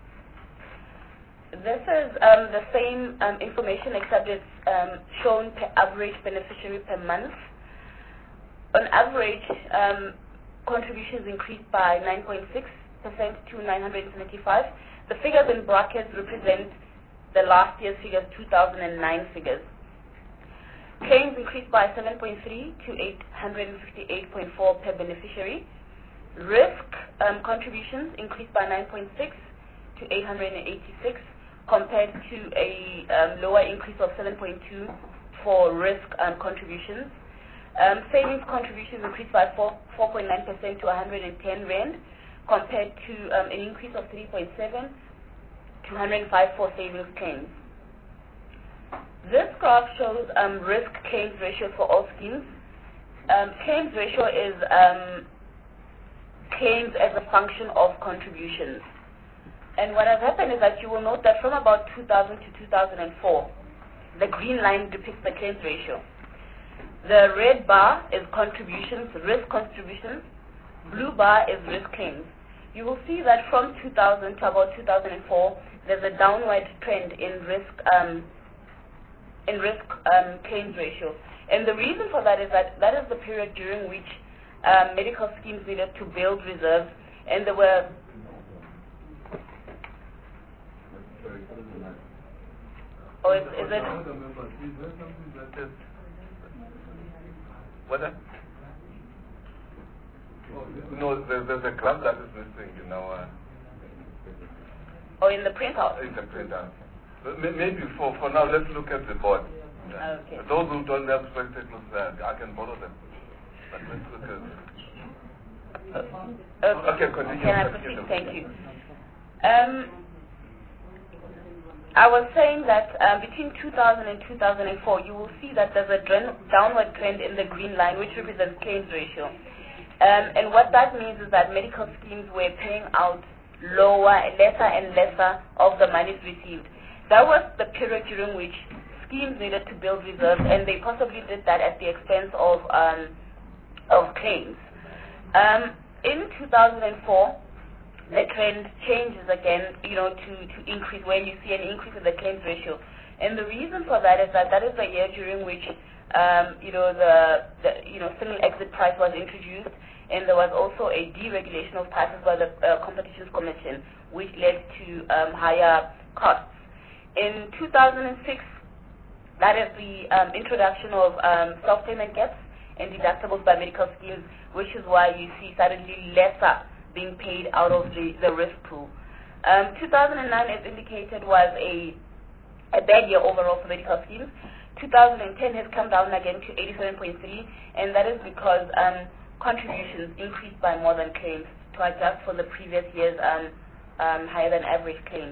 This is um, the same um, information, except it's um, shown per average beneficiary per month. On average, um, contributions increased by nine point six percent to nine hundred seventy-five. The figures in brackets represent the last year's figures, two thousand nine figures. Claims increased by seven point three to eight hundred fifty-eight point four per beneficiary. Risk um, contributions increased by nine point six to eight hundred eighty-six. compared to a um, lower increase of seven point two for risk um, contributions. Um, savings contributions increased by four point nine percent to one hundred ten rand, compared to um, an increase of three point seven to one hundred five for savings claims. This graph shows um, risk claims ratios for all schemes. Um, claims ratio is um, claims as a function of contributions. And what has happened is that you will note that from about two thousand to two thousand four, the green line depicts the claims ratio. The red bar is contributions, risk contributions. Blue bar is risk claims. You will see that from two thousand to about two thousand four, there's a downward trend in risk um, in risk um, claims ratio. And the reason for that is that that is the period during which um, medical schemes needed to build reserves, and there were Oh, is, is it? What? No, there's, there's a graph that is missing in our. Oh, in the printout. In the printout. Maybe for for now, let's look at the board. Yeah. Okay. Those who don't have spectacles, uh, I can borrow them. But let's look at. Okay, okay continue. Can I proceed? Thank you. Um. I was saying that um, between two thousand and two thousand four, you will see that there's a trend, downward trend in the green line, which represents claims ratio. Um, and what that means is that medical schemes were paying out lower, lesser and lesser of the monies received. That was the period during which schemes needed to build reserves, and they possibly did that at the expense of um, of claims. Um, in two thousand four, the trend changes again, you know, to, to increase, where you see an increase in the claims ratio. And the reason for that is that that is the year during which, um, you know, the, the, you know, single exit price was introduced, and there was also a deregulation of prices by the uh, Competition Commission, which led to um, higher costs. In two thousand six, that is the um, introduction of um, self-payment gaps and deductibles by medical schemes, which is why you see suddenly lesser being paid out of the, the risk pool. Um, two thousand nine, as indicated, was a, a bad year overall for medical schemes. two thousand ten has come down again to eighty-seven point three, and that is because um, contributions increased by more than claims to adjust for the previous year's um, um, higher than average claims.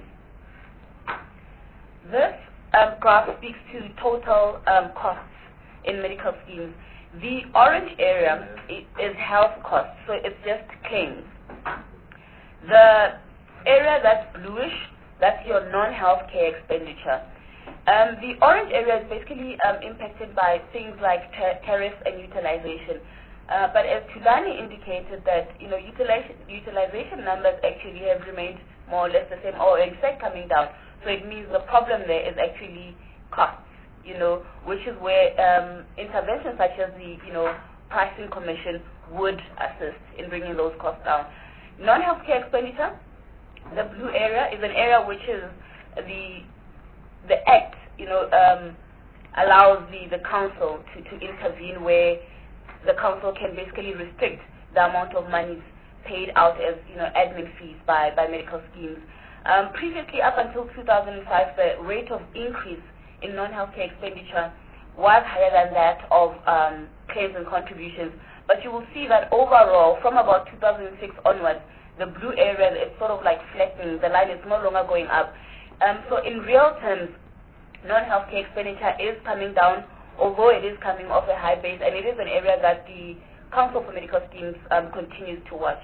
This um, graph speaks to total um, costs in medical schemes. The orange area is health costs, so it's just claims. The area that's bluish, that's your non-health care expenditure. Um, the orange area is basically um, impacted by things like ter tariffs and utilization. Uh, but as Thulani indicated that, you know, utilization, utilization numbers actually have remained more or less the same, or in fact coming down. So it means the problem there is actually costs, you know, which is where um, interventions such as the, you know, pricing commission would assist in bringing those costs down. Non-healthcare expenditure, the blue area, is an area which is the the act, you know, um, allows the, the council to, to intervene, where the council can basically restrict the amount of money paid out as, you know, admin fees by, by medical schemes. Um, previously, up until two thousand five, the rate of increase in non-healthcare expenditure was higher than that of um, claims and contributions. But you will see that overall, from about two thousand six onwards, the blue area is sort of like flattening. The line is no longer going up. Um, so in real terms, non-healthcare expenditure is coming down, although it is coming off a high base, and it is an area that the Council for Medical Schemes um, continues to watch.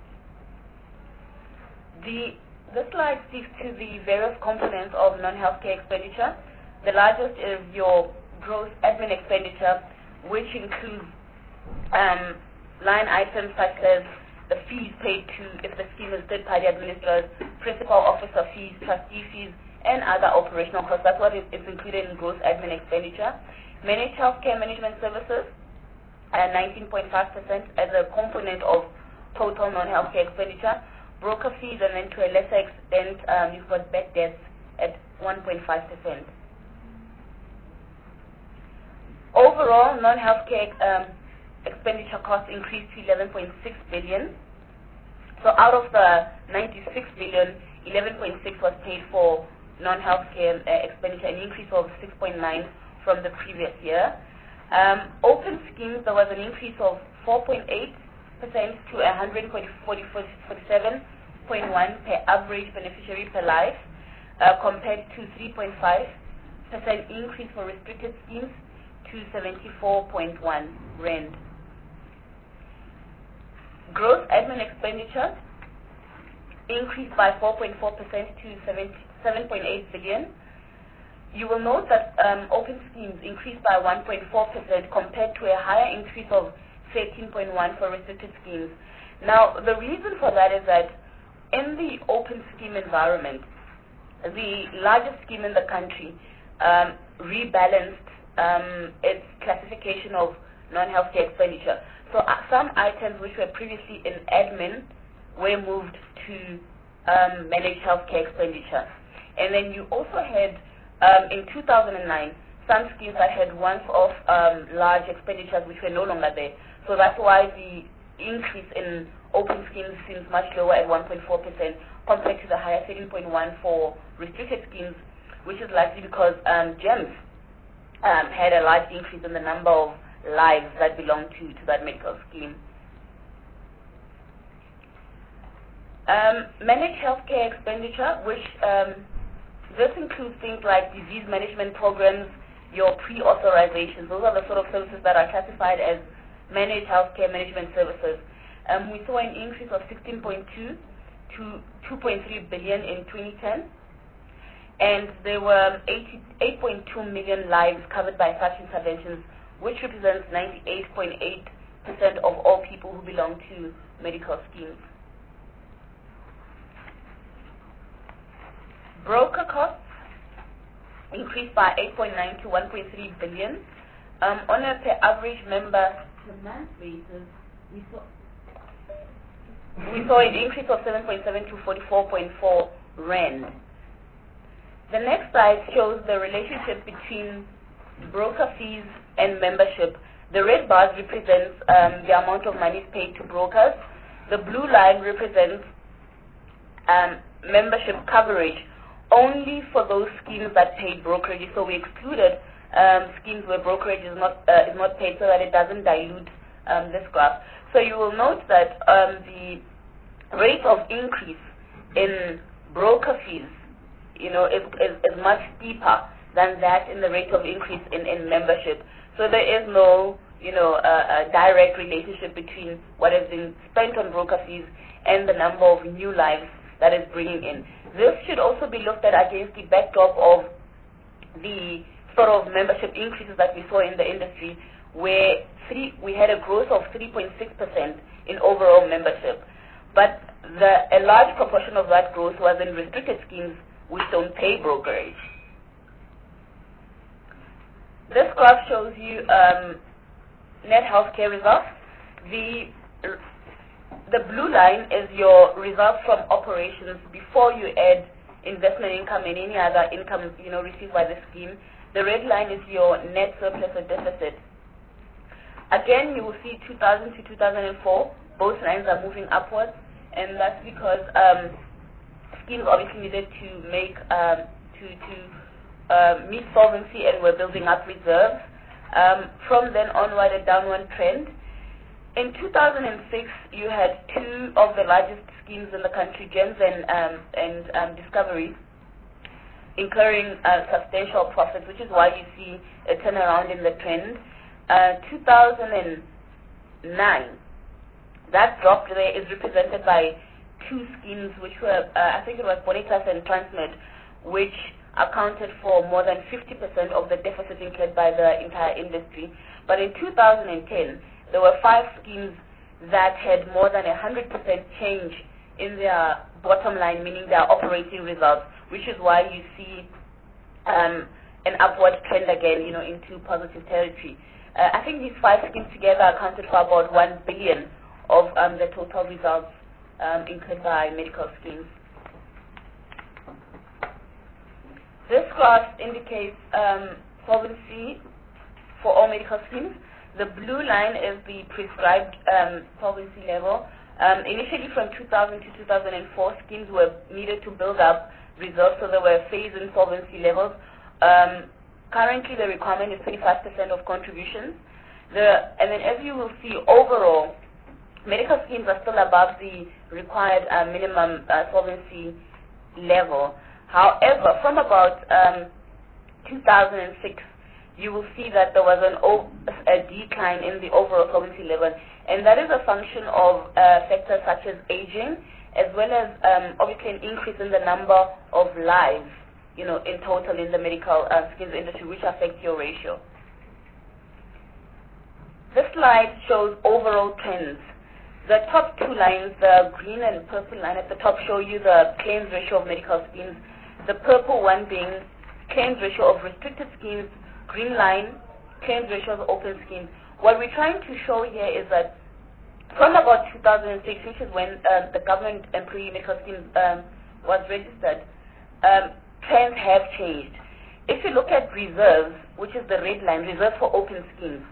The, this slide speaks to the various components of non-healthcare expenditure. The largest is your gross admin expenditure, which includes Um, line items such as the fees paid to, if the scheme is third-party administrators, principal officer fees, trustee fees, and other operational costs. That's what is, is included in gross admin expenditure. Managed healthcare management services, uh, nineteen point five percent as a component of total non-healthcare expenditure. Broker fees, and then to a lesser extent, um, you've got bad debts at one point five percent. Overall, non-healthcare um, expenditure costs increased to eleven point six billion. So out of the ninety-six billion, eleven point six was paid for non-healthcare uh, expenditure, an increase of six point nine from the previous year. Um, open schemes, there was an increase of four point eight percent to one hundred forty-seven point one per average beneficiary per life, uh, compared to three point five percent increase for restricted schemes to seventy-four point one rand. Gross admin expenditure increased by four point four percent to seven point eight billion. You will note that um, open schemes increased by one point four percent compared to a higher increase of thirteen point one for restricted schemes. Now, the reason for that is that in the open scheme environment, the largest scheme in the country um, rebalanced um, its classification of non-healthcare expenditure. So uh, some items which were previously in admin were moved to um, managed healthcare expenditure. And then you also had, um, in two thousand nine, some schemes that had once-off um, large expenditures which were no longer there. So that's why the increase in open schemes seems much lower at one point four percent compared to the higher thirteen point one for restricted schemes, which is likely because um, GEMS um, had a large increase in the number of lives that belong to, to that medical scheme. Um, managed healthcare expenditure, which um, this includes things like disease management programs, your pre-authorizations. Those are the sort of services that are classified as managed healthcare management services. Um, we saw an increase of sixteen point two to two point three billion in twenty ten, and there were eighty-eight point two million lives covered by such interventions, which represents ninety-eight point eight percent of all people who belong to medical schemes. Broker costs increased by eight point nine to one point three billion. Um, on a per average member per month basis, we saw we saw an increase of seven point seven to forty-four point four rand. The next slide shows the relationship between broker fees and membership. The red bars represents um, the amount of money paid to brokers. The blue line represents um, membership coverage only for those schemes that paid brokerage. So we excluded um, schemes where brokerage is not uh, is not paid, so that it doesn't dilute um, this graph. So you will note that um, the rate of increase in broker fees, you know, is, is, is much steeper than that in the rate of increase in, in membership. So there is no, you know, uh, a direct relationship between what has been spent on broker fees and the number of new lives that is bringing in. This should also be looked at against the backdrop of the sort of membership increases that we saw in the industry, where three, we had a growth of three point six percent in overall membership. But the, a large proportion of that growth was in restricted schemes which don't pay brokerage. This graph shows you um, net healthcare results. The, the blue line is your results from operations before you add investment income and any other income, you know, received by the scheme. The red line is your net surplus or deficit. Again, you will see two thousand to two thousand four, both lines are moving upwards, and that's because um, schemes obviously needed to make, um, to, to uh, meet solvency and were building up reserves. Um, from then onward, a downward trend. In two thousand six, you had two of the largest schemes in the country, GEMS and, um, and um, Discovery, incurring uh, substantial profits, which is why you see a turnaround in the trend. Uh, two thousand nine, that drop there is represented by two schemes, which were, uh, I think it was Bonitas and Transmed, which accounted for more than fifty percent of the deficit incurred by the entire industry. But in two thousand ten, there were five schemes that had more than one hundred percent change in their bottom line, meaning their operating results, which is why you see um, an upward trend again, you know, into positive territory. Uh, I think these five schemes together accounted for about one billion of um, the total results um, incurred by medical schemes. This graph indicates um, solvency for all medical schemes. The blue line is the prescribed um, solvency level. Um, initially, from two thousand to two thousand four, schemes were needed to build up reserves, so there were phase-in solvency levels. Um, currently, the requirement is twenty-five percent of contributions. The, and then as you will see, overall, medical schemes are still above the required uh, minimum uh, solvency level. However, from about um, two thousand six, you will see that there was an o a decline in the overall solvency level, and that is a function of uh, factors such as aging, as well as um, obviously an increase in the number of lives, you know, in total in the medical uh, schemes industry, which affects your ratio. This slide shows overall trends. The top two lines, the green and purple line at the top, show you the claims ratio of medical schemes. The purple one being claims ratio of restricted schemes, green line, claims ratio of open schemes. What we're trying to show here is that from about two thousand six, which is when uh, the government employee medical scheme um, was registered, um, trends have changed. If you look at reserves, which is the red line, reserves for open schemes,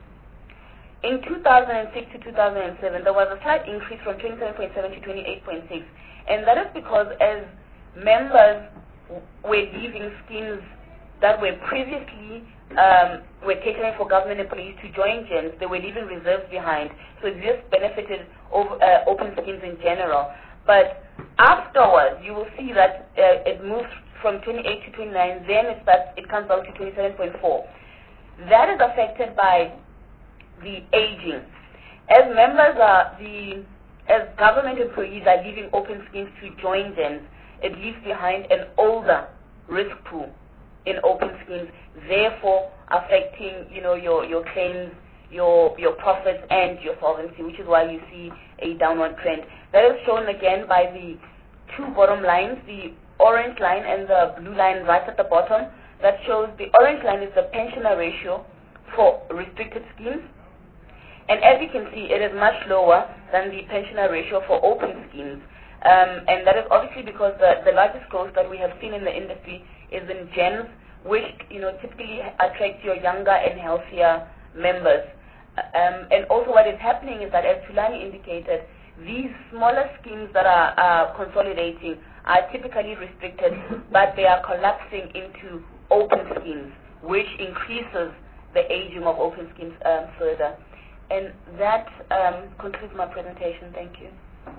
in two thousand six to two thousand seven, there was a slight increase from twenty-seven point seven to twenty-eight point six, and that is because as members were leaving schemes that were previously um, were catering for government employees to join GEMS, they were leaving reserves behind. So this benefited over, uh, open schemes in general. But afterwards, you will see that uh, it moves from twenty-eight to twenty-nine. Then it starts, it comes down to twenty-seven point four. That is affected by the aging. As members are the as government employees are leaving open schemes to join GEMS, it leaves behind an older risk pool in open schemes, therefore affecting, you know, your, your claims, your your profits and your solvency, which is why you see a downward trend. That is shown again by the two bottom lines, the orange line and the blue line right at the bottom. That shows the orange line is the pensioner ratio for restricted schemes, and as you can see, it is much lower than the pensioner ratio for open schemes. Um, and that is obviously because the, the largest growth that we have seen in the industry is in GEMS, which, you know, typically attracts your younger and healthier members. Um, and also what is happening is that, as Thulani indicated, these smaller schemes that are uh, consolidating are typically restricted, but they are collapsing into open schemes, which increases the aging of open schemes um, further. And that um, concludes my presentation. Thank you.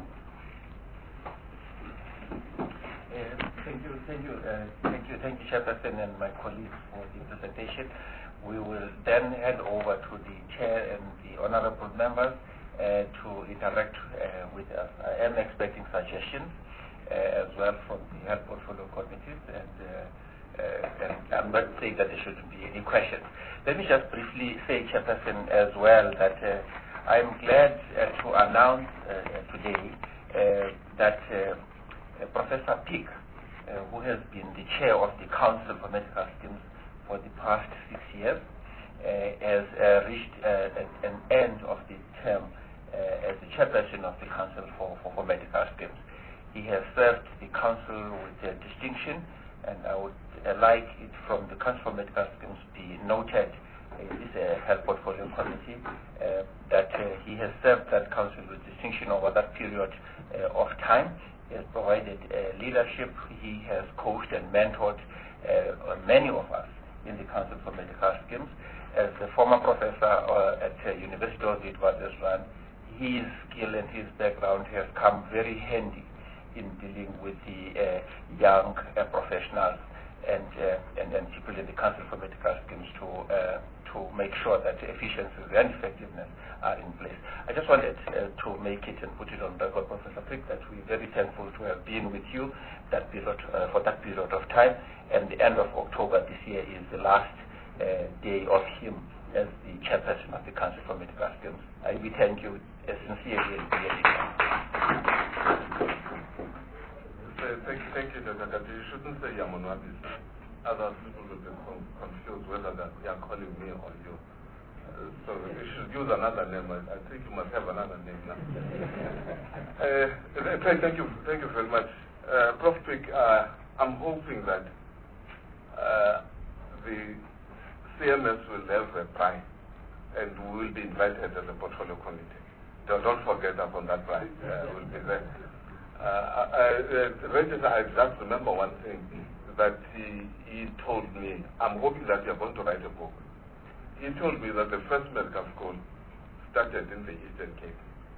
Uh, thank you, thank you, uh, thank you, thank you, Chairperson and my colleagues for the presentation. We will then hand over to the Chair and the Honourable members uh, to interact uh, with us. I am expecting suggestions uh, as well from the Health Portfolio Committees, and, uh, uh, and I'm not saying that there shouldn't be any questions. Let me just briefly say, Chairperson, as well, that uh, I'm glad uh, to announce uh, today uh, that uh, Uh, Professor Peake, uh, who has been the chair of the Council for Medical Schemes for the past six years, uh, has uh, reached uh, an end of the term uh, as the chairperson of the Council for, for, for Medical Schemes. He has served the Council with uh, distinction, and I would uh, like it from the Council for Medical Schemes be noted in this uh, Health Portfolio Committee uh, that uh, he has served that Council with distinction over that period uh, of time. He has provided uh, leadership. He has coached and mentored uh, many of us in the Council for Medical Schemes. As a former professor uh, at uh, University of Witwatersrand, his skill and his background has come very handy in dealing with the uh, young uh, professionals and, uh, and and people in the Council for Medical Schemes to uh, to make sure that efficiency and effectiveness are in place. I just wanted uh, to make it and put it on record, Professor Peake, that we're very thankful to have been with you that period, uh, for that period of time, and the end of October this year is the last uh, day of him as the chairperson of the Council for Medical Schemes. I we thank you uh, sincerely and clearly. Thank you, thank you, Doctor Gati. You shouldn't say Yamunwabis. Other people will be confused whether that they are calling me or you. Uh, so you should use another name. I, I think you must have another name now. uh, thank you, thank you very much. Uh, Professor Peake, uh, I'm hoping that uh, the C M S will have a prize and we will be invited as a portfolio committee. So don't forget us on that prize. Uh, we'll be there. Uh, uh, uh, Regis, I just remember one thing that he, he told me. I'm hoping that you're going to write a book. He told me that the first medical school started in the Eastern Cape,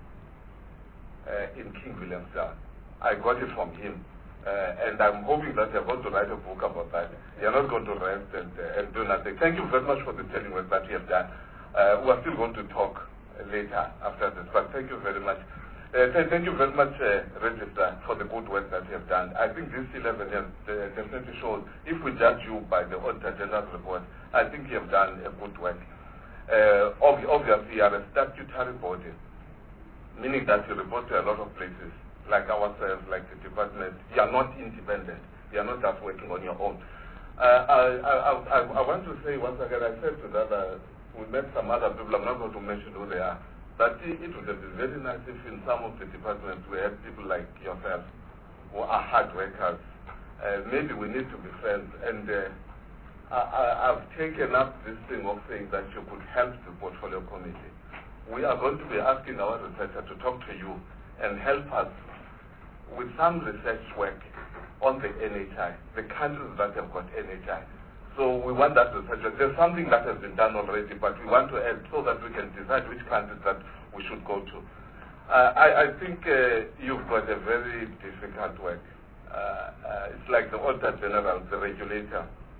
uh, in King William Sound. I got it from him. Uh, and I'm hoping that you're going to write a book about that. You're not going to rest and, uh, and do nothing. Thank you very much for the telling work that you have done. Uh, we're still going to talk uh, later after this, but thank you very much. Uh, th thank you very much, uh, Register, for the good work that you have done. I think this eleven years uh, definitely shows, if we judge you by the Auditor General's report, I think you have done a good work. Uh, ob obviously, you are a statutory body, meaning that you report to a lot of places, like ourselves, like the department. You are not independent. You are not just working on your own. Uh, I, I, I, I want to say once again, I said to the other, we met some other people, I'm not going to mention who they are, but it, it would have been very nice if in some of the departments we had people like yourself who are hard workers. Uh, maybe we need to be friends. And uh, I, I, I've taken up this thing of saying that you could help the portfolio committee. We are going to be asking our researcher to talk to you and help us with some research work on the N H I, the countries that have got N H I. So we want that research. There's something that has been done already, but we want to add so that we can decide which countries that we should go to. Uh, I, I think uh, you've got a very difficult work. Uh, uh, it's like the Auditor General, the regulator.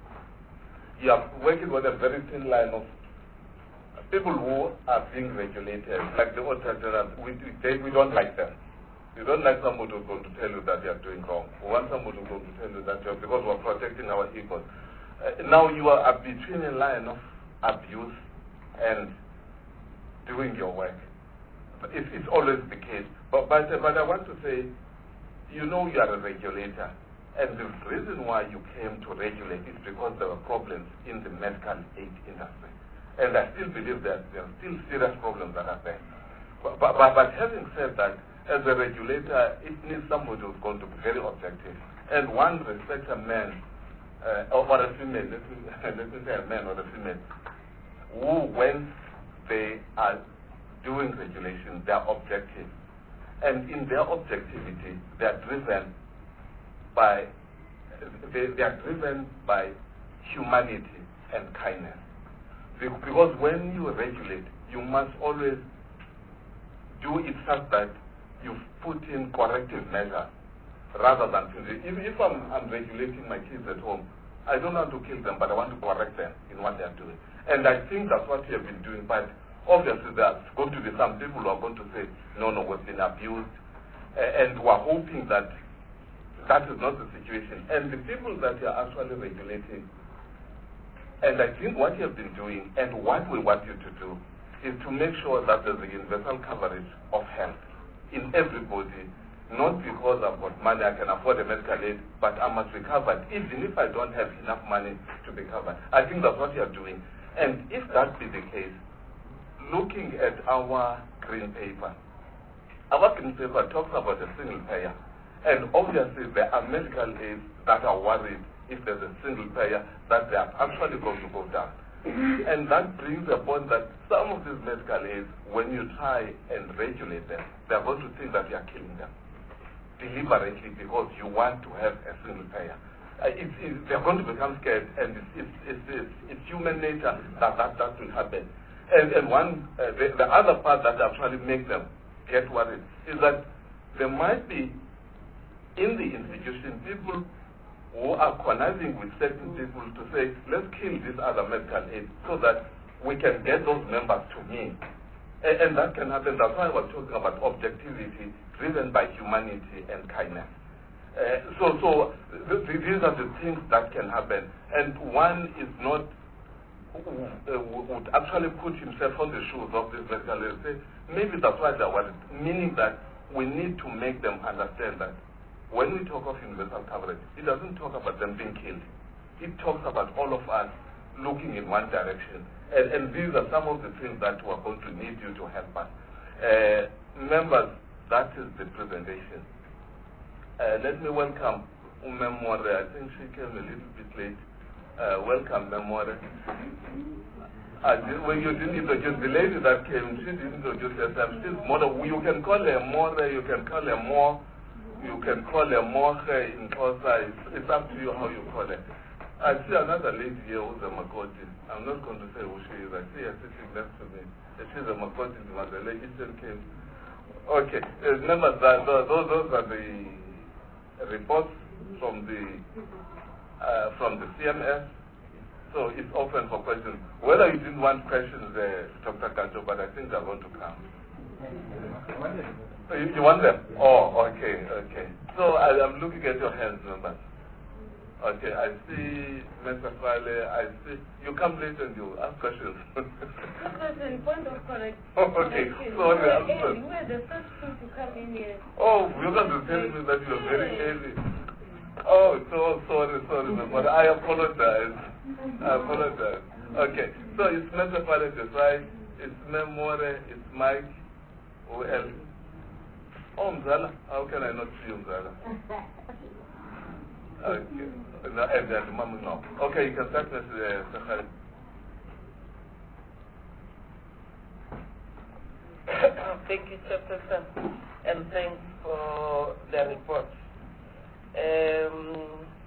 You are working on a very thin line of people who are being regulated, like the Auditor General. We, they, we don't like them. You don't like somebody who's going to tell you that you are doing wrong. We want somebody who's going to tell you that you're, because we're protecting our egos. Uh, now you are uh, between a line of abuse and doing your work. It's, it's always the case. But, but, uh, but I want to say, you know you are a regulator. And the reason why you came to regulate is because there were problems in the medical aid industry. And I still believe that there are still serious problems that are there. But, but, but having said that, as a regulator, it needs somebody who's going to be very objective. And one respects a man, uh, or a female, let me, let me say a man or a female, who, when they are doing regulation, they are objective. And in their objectivity, they are driven by, they, they are driven by humanity and kindness. Because when you regulate, you must always do it such that you've put in corrective measures rather than if, if I'm, I'm regulating my kids at home, I don't want to kill them, but I want to correct them in what they're doing. And I think that's what you have been doing. But obviously, there's going to be some people who are going to say, no, no, we've been abused. Uh, and we're hoping that that is not the situation. And the people that you're actually regulating, and I think what you have been doing and what we want you to do is to make sure that there's a universal coverage of health in everybody, not because I've got money, I can afford a medical aid, but I must be covered, even if I don't have enough money to be covered. I think that's what you're doing. And if that be the case, looking at our green paper, our green paper talks about a single payer. And obviously there are medical aids that are worried if there's a single payer that they are actually going to go down. And that brings upon that some of these medical aids, when you try and regulate them, they're going to think that you are killing them deliberately because you want to have a single payer. Uh, it's, it's, they're going to become scared, and it's, it's, it's, it's, it's human nature that that, that will happen. And, and one, uh, the, the other part that actually makes them get worried is that there might be in the institution people who are conniving with certain people to say, let's kill this other medical aid so that we can get those members to me. And, and that can happen. That's why I was talking about objectivity driven by humanity and kindness. Uh, so so th th these are the things that can happen. And one is not, uh, would actually put himself on the shoes of this medical aid and say, maybe that's why they're worried. Meaning that we need to make them understand that when we talk of universal coverage, it doesn't talk about them being killed. It talks about all of us looking in one direction. And, and these are some of the things that we are going to need you to help us. Uh, members, that is the presentation. Uh, let me welcome Umemore. I think she came a little bit late. Uh, welcome, Memore. Uh, when you didn't introduce the lady that came, she didn't introduce herself. She's more, you can call her More, you can call her More. you can call her Moche in Xhosa. It's, it's up to you how you call her. I see another lady here who's a Makoti. I'm not going to say who she is. I see her sitting next to me. She's a Makoti in Mazele, Eastern Cape. Okay. Uh, remember that those, those are the reports from the uh, from the C M S. So it's open for questions. Whether you didn't want questions, uh, Doctor Kato, but I think they're going to come. So you, you want them? Oh, okay, okay. So I, I'm looking at your hands, members. Okay, I see Mister Fale, I see, you come late and you ask questions. Person, point of correct. Okay, sorry, I'm Hey, sorry. you were the first one to come in here. Oh, you guys are telling me that you're very early. Oh, so sorry, sorry, but I apologize. I apologize. Okay, so it's Mister Fale Desai, it's Memore, it's Mike, who else? Oh, Mzala, how can I not see you, Mzala? Okay. No, and then Mama, no. Okay, you can start with uh, Sahari. Thank you, Chairperson, and thanks for the report. Um,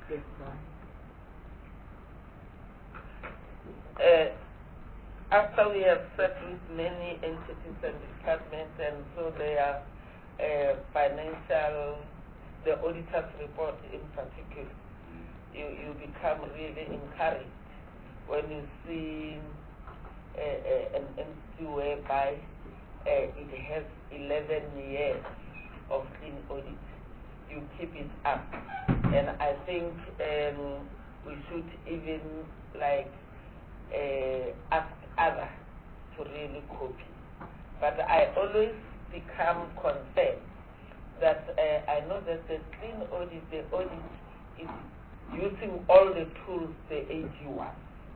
uh, after we have settled many entities and departments, and so their uh, financial, the auditor's report in particular, you, you become really encouraged when you see uh, uh, an entity whereby uh, it has eleven years of clean audit. You keep it up. And I think um, we should even like uh, ask others to really copy. But I always become concerned that uh, I know that the clean audit, the audit is using all the tools the A G wants.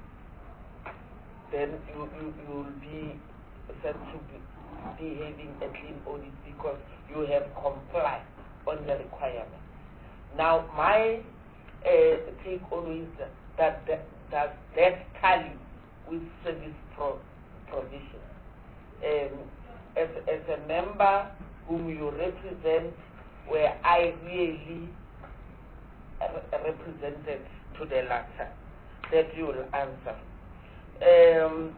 Then you, you, you will be said to be, be having a clean audit because you have complied on the requirement. Now, my uh, take always that that, that that tally with service pro provision. Um, as, as a member whom you represent, where I really represented to the latter, that you will answer. Um,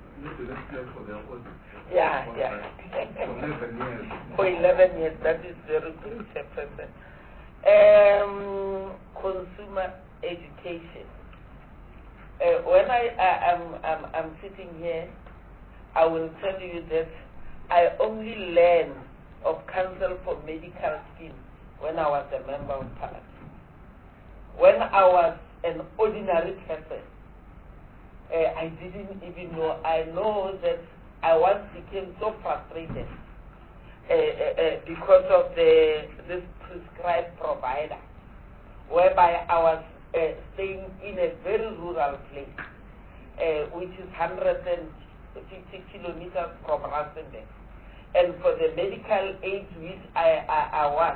yeah, yeah. For eleven years, that is very good, Chairperson. Um, consumer education. Uh, when I, I am I'm, I'm, I'm sitting here, I will tell you that I only learned of Council for Medical Schemes when I was a member of Parliament. When I was an ordinary person, uh, I didn't even know. I know that I once became so frustrated uh, uh, uh, because of the this prescribed provider, whereby I was uh, staying in a very rural place, uh, which is one hundred fifty kilometers from Rustenburg. And for the medical aid which I, I, I was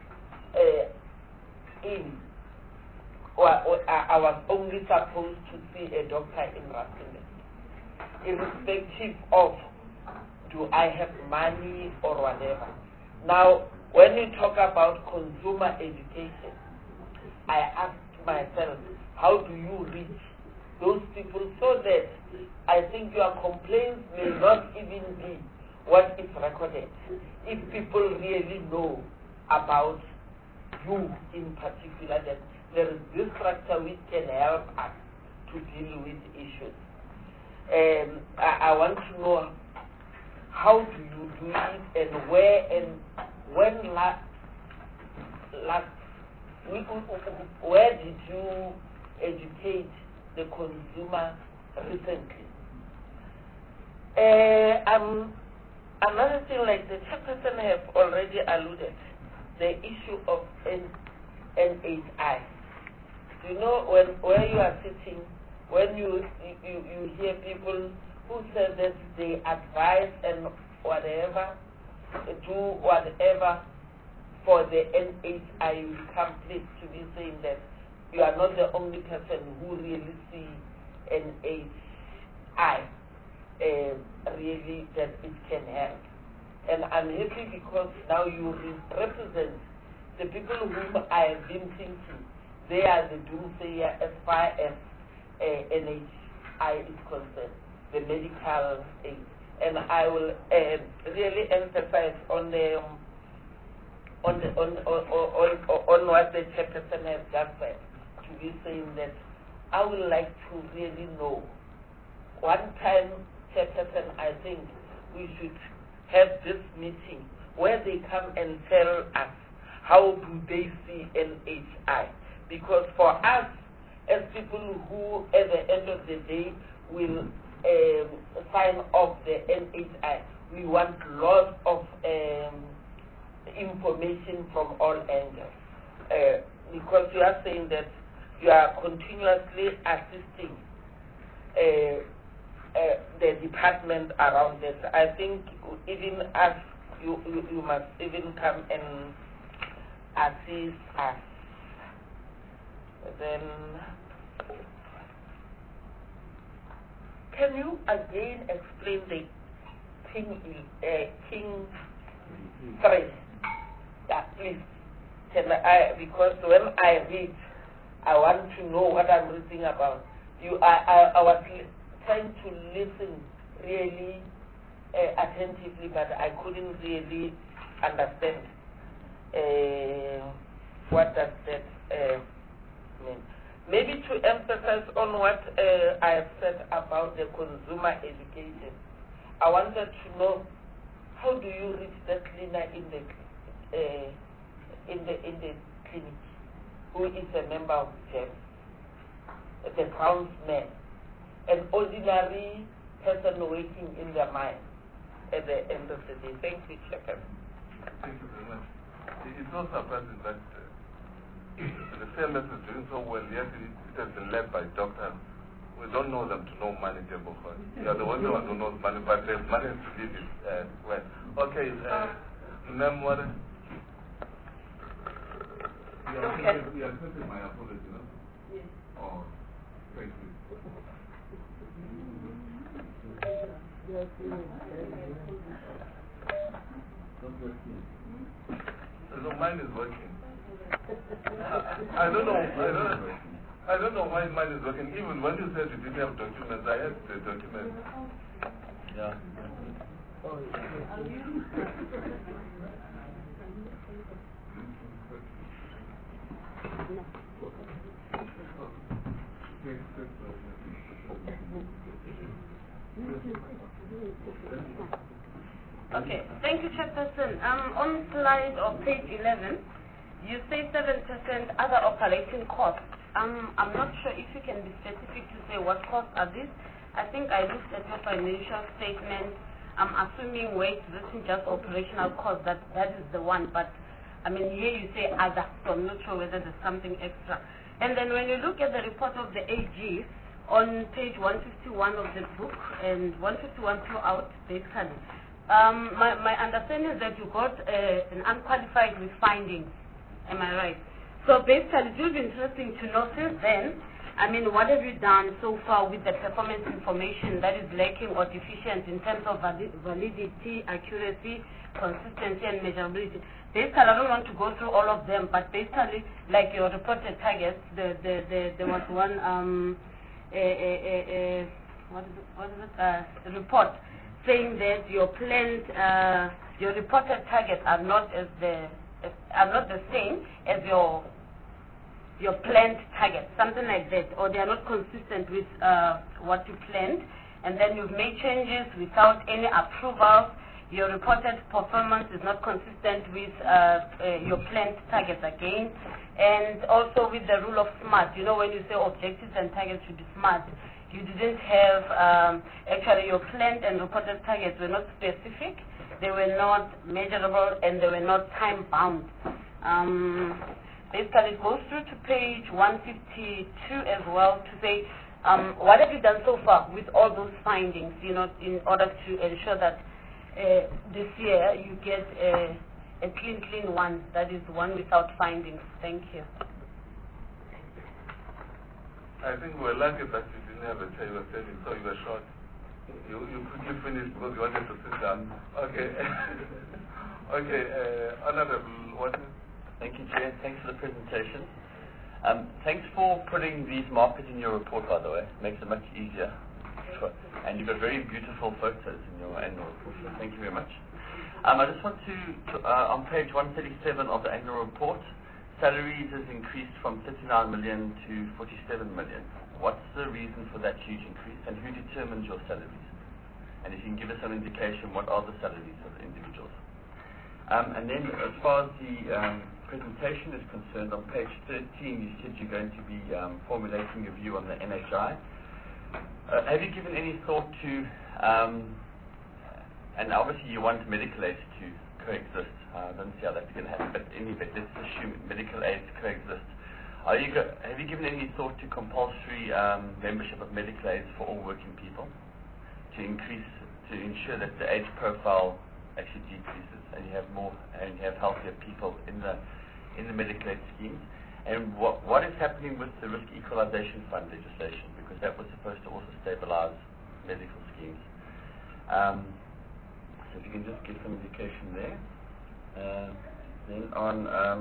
uh, in, well, I was only supposed to see a doctor in Rustenburg, irrespective of do I have money or whatever. Now, when you talk about consumer education, I ask myself, how do you reach those people so that I think your complaints may not even be what is recorded. If people really know about you in particular, that there is this structure which can help us to deal with issues. Um, I, I want to know how do you do it and where and when last, last where did you educate the consumer recently? Uh, um, another thing, like the chairperson have already alluded, the issue of N H I. You know, when where you are sitting, when you you, you hear people who say that they advise and whatever, do whatever for the N H I, you become pleased to be saying that you are not the only person who really see N H I uh, really that it can help. And I'm happy because now you re represent the people whom I have been thinking, they are the doomsayer as far as uh, N H I is concerned, the medical aid. And I will uh, really emphasize on the um, on the on on, on, on what the chairperson has just said, to be saying that I would like to really know. One time, chairperson, I think we should have this meeting where they come and tell us how do they see N H I. Because for us, as people who at the end of the day will um, sign off the N H I, we want lots of um, information from all angles. Uh, because you are saying that you are continuously assisting uh, uh, the department around this. I think even as you, you, you must even come and assist us. Then, can you again explain the King, uh, King three? Yeah, please. Can I, because when I read, I want to know what I'm reading about. You, I, I, I was li- trying to listen really uh, attentively, but I couldn't really understand uh, what does that uh, mean. Maybe to emphasize on what uh, I have said about the consumer education, I wanted to know, how do you reach the cleaner in the uh, in the in the clinic who is a member of G E M, the groundsman, an ordinary person working in their mind at the end of the day? Thank you, Chairman. Thank you very much. It's not surprising that uh, the C M S is doing so well, yet it, it has been led by doctors. We don't know them to know manageable funds. You are the only one who knows money, but they've managed to lead it uh, well. Okay, uh, Namwara. You are Okay. accepting, you are accepting my apology, no? Yes. Oh, thank you. So mine is working. I don't know. I don't, I don't know why mine is working. Even when you said you didn't have documents, I had the documents. Yeah. Okay, thank you, Chairperson. Um, on slide of page eleven, you say seven percent other operating costs. Um, I'm not sure if you can be specific to say what costs are these. I think I looked at your financial statement. I'm assuming, wait, this is just operational cost. That that is the one. But I mean, here you say other, so I'm not sure whether there's something extra. And then when you look at the report of the A G on page one fifty-one of the book and one fifty-one throughout, basically, um, my my understanding is that you got uh, an unqualified with findings. Am I right? So basically, it will be interesting to know since then, I mean, what have you done so far with the performance information that is lacking or deficient in terms of vali validity, accuracy, consistency, and measurability? Basically, I don't want to go through all of them, but basically, like your reported targets, the, the, the, there was one, um, a, a, a, a, what is it, what is it, uh, report saying that your planned, uh, your reported targets are not as the, as, are not the same as your your planned target, something like that, or they are not consistent with uh, what you planned, and then you've made changes without any approval. Your reported performance is not consistent with uh, uh, your planned targets again, and also with the rule of SMART. You know, when you say objectives and targets should be SMART, you didn't have, um, actually your planned and reported targets were not specific, they were not measurable, and they were not time-bound. Um, Basically, it goes through to page one fifty-two as well to say, um, what have you done so far with all those findings, you know, in order to ensure that uh, this year you get a, a clean, clean one, that is one without findings. Thank you. I think we're lucky that you didn't have a chair, you were standing, so you were short. You, you quickly finished because you wanted to sit down. Okay. Okay, uh, Honorable, what is Thank you, Chair. Thanks for the presentation. Um, thanks for putting these markers in your report, by the way. It makes it much easier. And you've got very beautiful photos in your annual report, so thank you very much. Um, I just want to, to uh, on page one thirty-seven of the annual report, salaries has increased from thirty-nine million to forty-seven million. What's the reason for that huge increase, and who determines your salaries? And if you can give us some indication, what are the salaries of the individuals? Um, and then as far as the um, presentation is concerned, on page thirteen, you said you're going to be um, formulating a view on the N H I. Uh, have you given any thought to, um, and obviously you want medical aid to coexist. Uh, I don't see how that's going to happen, but anyway, let's assume medical aid coexist. Are you go have you given any thought to compulsory um, membership of medical aids for all working people to increase, to ensure that the age profile actually decreases and you have more and you have healthier people in the in the medical aid schemes? And what what is happening with the risk equalization fund legislation, because that was supposed to also stabilize medical schemes. Um, so if you can just give some indication there. Uh, then on um,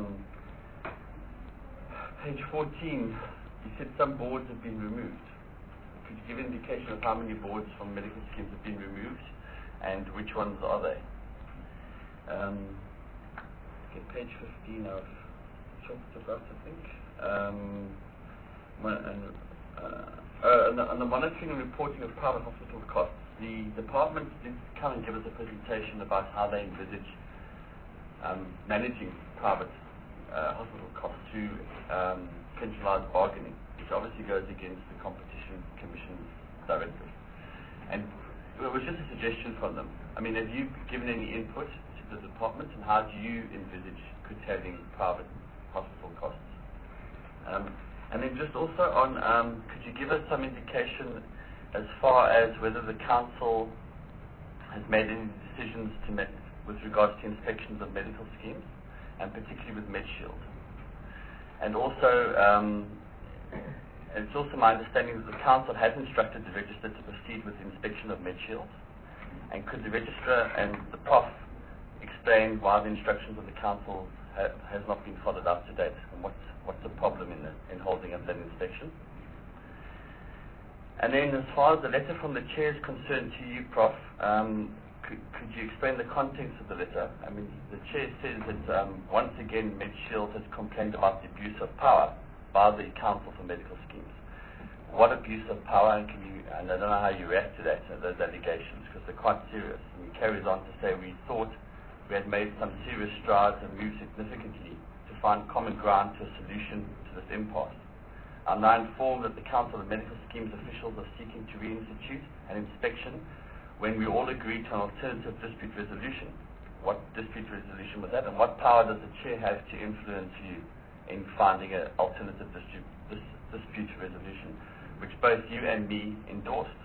page fourteen, you said some boards have been removed. Could you give an indication of how many boards from medical schemes have been removed and which ones are they? Um, okay, page fifteen I've talked about, I think. Um, and, uh, uh, on, the, on the monitoring and reporting of private hospital costs, the department did come and give us a presentation about how they envisage um, managing private uh, hospital costs through um, centralized bargaining, which obviously goes against the Competition Commission's directive. And it was just a suggestion from them. I mean, have you given any input to the department, and how do you envisage curtailing private hospital costs? Um, and then just also on, um, could you give us some indication as far as whether the council has made any decisions to make, with regards to inspections of medical schemes, and particularly with MedShield? And also, um, it's also my understanding that the council has instructed the register to proceed with the inspection of MedShield. And could the registrar and the Prof explain why the instructions of the council ha has not been followed up to date, and what's what's the problem in the, in holding up that inspection? And then, as far as the letter from the chair is concerned to you, Prof, um, could, could you explain the contents of the letter? I mean, the chair says that um, once again MedShield has complained about the abuse of power by the Council for Medical Schemes. What abuse of power? And can you? And I don't know how you react to that, uh, those allegations, because they're quite serious. And he carries on to say, we thought we had made some serious strides and moved significantly to find common ground to a solution to this impasse. I'm now informed that the Council of Medical Schemes officials are seeking to reinstitute an inspection when we all agreed to an alternative dispute resolution. What dispute resolution was that, and what power does the chair have to influence you in finding an alternative dispute, dis, dispute resolution, which both you and me endorsed?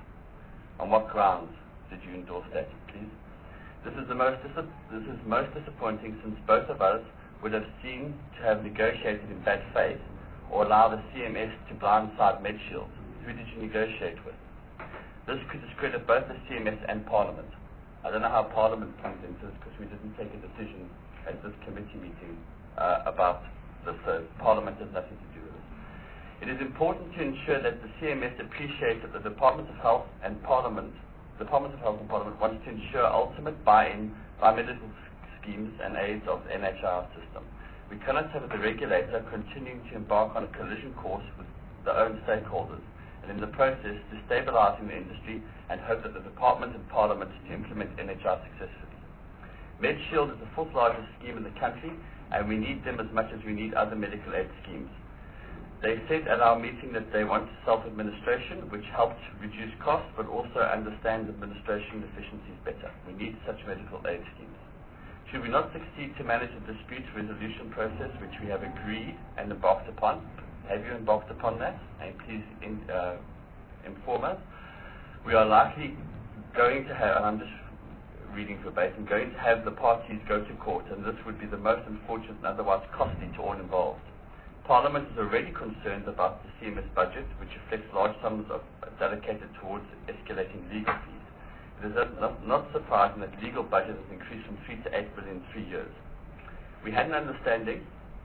On what grounds did you endorse that, please? This is the most this is most disappointing, since both of us would have seemed to have negotiated in bad faith, or allow the C M S to blindside MedShield. Who did you negotiate with? This could discredit both the C M S and Parliament. I don't know how Parliament comes into this, because we didn't take a decision at this committee meeting uh, about this, so Parliament has nothing to do with this. It is important to ensure that the C M S appreciates that the Department of Health and Parliament, the Department of Health and Parliament wants to ensure ultimate buy-in by medical schemes and aids of the N H I system. We cannot have the regulator continuing to embark on a collision course with their own stakeholders, and in the process destabilizing the industry, and hope that the Department and Parliament to implement N H I successfully. MedShield is the fourth largest scheme in the country, and we need them as much as we need other medical aid schemes. They said at our meeting that they want self-administration, which helps reduce costs, but also understands administration efficiencies better. We need such medical aid schemes. Should we not succeed to manage the dispute resolution process, which we have agreed and embarked upon? Have you embarked upon that? And please in, uh, inform us. We are likely going to have, and I'm just reading verbatim, going to have the parties go to court, and this would be the most unfortunate and otherwise costly to all involved. Parliament is already concerned about the C M S budget, which reflects large sums of, dedicated towards escalating legal fees. It is not, not surprising that legal budget has increased from three to eight billion in three years. We had an understanding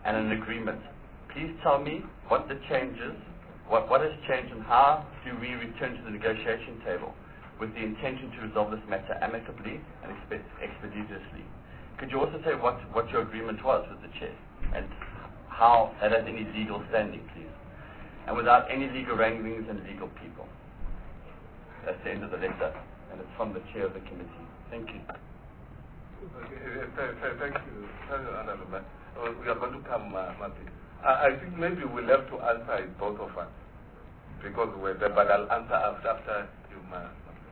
and an agreement. Please tell me what the changes, what, what has changed, and how do we return to the negotiation table with the intention to resolve this matter amicably and expe- expeditiously. Could you also say what, what your agreement was with the chair and how that has any legal standing, please? And without any legal wranglings and legal people. That's the end of the letter, and it's from the chair of the committee. Thank you. Okay, uh, th- th- thank you. Thank you, Honorable Man. Uh, we are going to come, uh, Martin. I, I think maybe we'll have to answer it, both of us, because we're there, but I'll answer after, after you, Martin.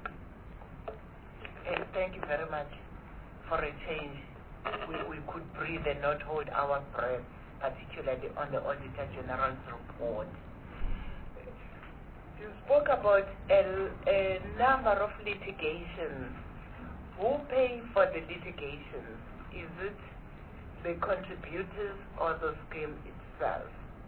Uh, thank you very much. For a change, we, we could breathe and not hold our breath, particularly on the Auditor General's report. You spoke about a, a number of litigations. Who pay for the litigations? Is it the contributors or the scheme itself?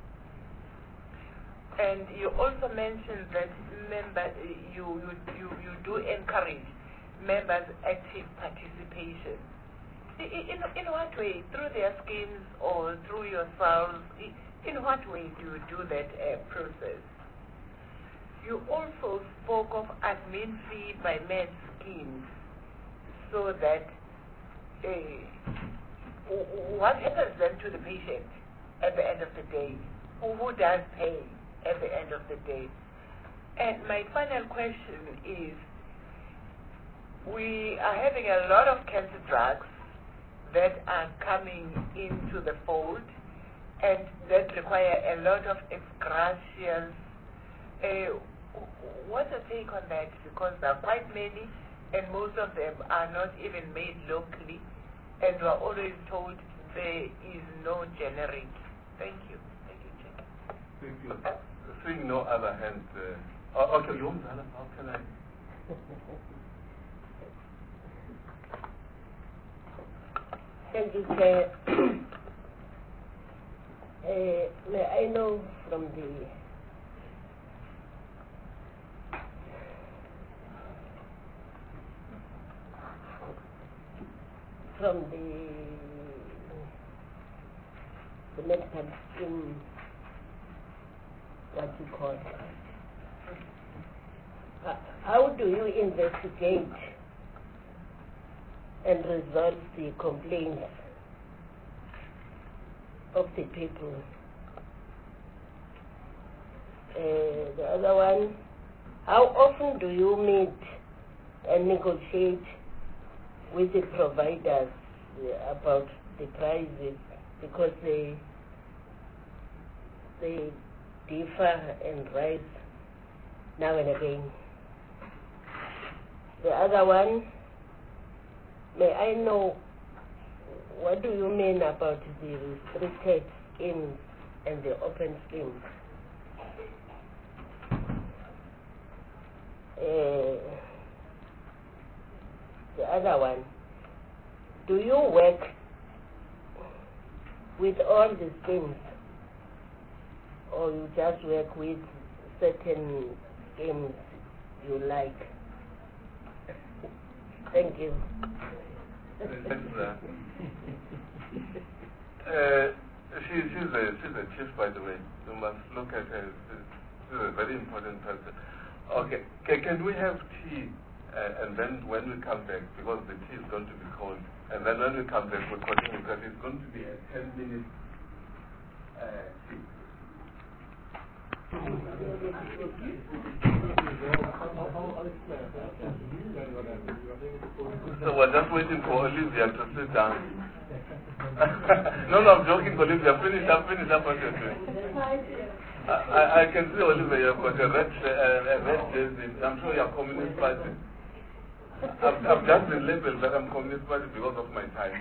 And you also mentioned that member, you, you, you, you do encourage members' active participation. In, in what way? Through their schemes or through yourselves? In what way do you do that uh, process? You also spoke of admin fee by med schemes, so that uh, what happens then to the patient at the end of the day? Who, who does pay at the end of the day? And my final question is, we are having a lot of cancer drugs that are coming into the fold and that require a lot of excursions. Uh, what's your take on that? Because there are quite many, and most of them are not even made locally, and we are always told there is no generic. Thank you. Thank you, Chair. Thank you. Seeing no other hand. Uh, oh, okay, Yomzana, how can I? Thank you, Chair. uh, I know from the from the the medical scheme, what you call it. Uh, how do you investigate and resolve the complaints of the people? Uh, the other one, how often do you meet and negotiate with the providers uh, about the prices, because they they differ and rise now and again? The other one, may I know what do you mean about the restricted schemes and the open schemes? Uh, the other one, do you work with all the schemes, or you just work with certain schemes you like? Thank you. uh, uh, she, she's, a, she's a chief, by the way. You must look at her. She's a very important person. Okay, can, can we have tea? Uh, and then when we come back, because the tea is going to be cold, and then when we come back, we'll continue, because it's going to be a ten minute uh, tea. So we're just waiting for Olivia to sit down. no, no, I'm joking, Olivia. Finish up, finish up what you're doing. I, I, I can see, Olivia, you've got a red, uh, a red jersey. I'm sure you're Communist Party. I've, I've just been labeled that I'm Communist Party because of my time.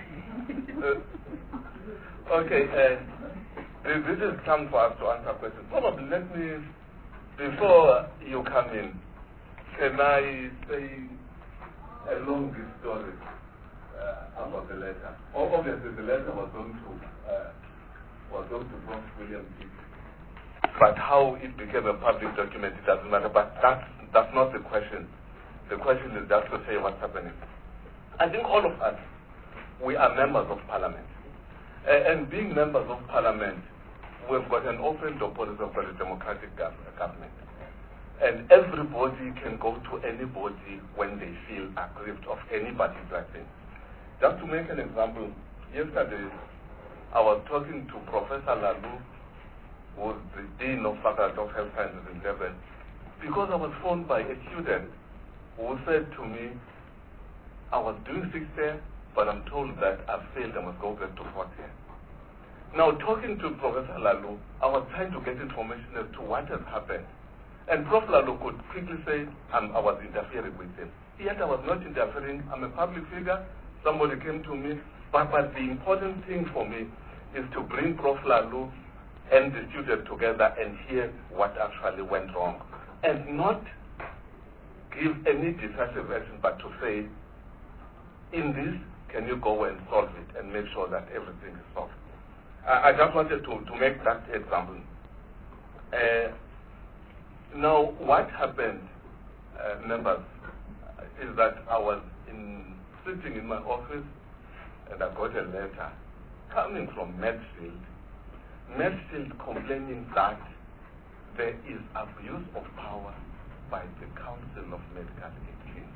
Uh, okay, uh, this is time for us to answer questions. Probably let me, before you come in, can I say a long story uh, about the letter? Obviously, the letter was going to uh, was going to Prof William Pitt. But how it became a public document, it doesn't matter. But that's, that's not the question. The question is just to say what's happening. I think all of us, we are members of parliament. Uh, and being members of parliament, we've got an open door policy, we've got a democratic gov- government. And everybody can go to anybody when they feel aggrieved of any particular thing. Just to make an example, yesterday I was talking to Professor Lalu, who was the Dean of Faculty of Health Sciences in Durban, because I was phoned by a student who said to me, I was doing sixth year, but I'm told that I've failed, I must go back to fourth year. Now, talking to Professor Lalu, I was trying to get information as to what has happened. And Professor Lalu could quickly say um, I was interfering with him. Yet I was not interfering. I'm a public figure. Somebody came to me. But, but the important thing for me is to bring Professor Lalu and the student together and hear what actually went wrong. And not give any decisive action, but to say, in this, can you go and solve it and make sure that everything is solved? I, I just wanted to, to make that example. Uh, Now, what happened, uh, members, is that I was in, sitting in my office and I got a letter coming from Medfield. Medfield complaining that there is abuse of power by the Council of Medical Aid Claims.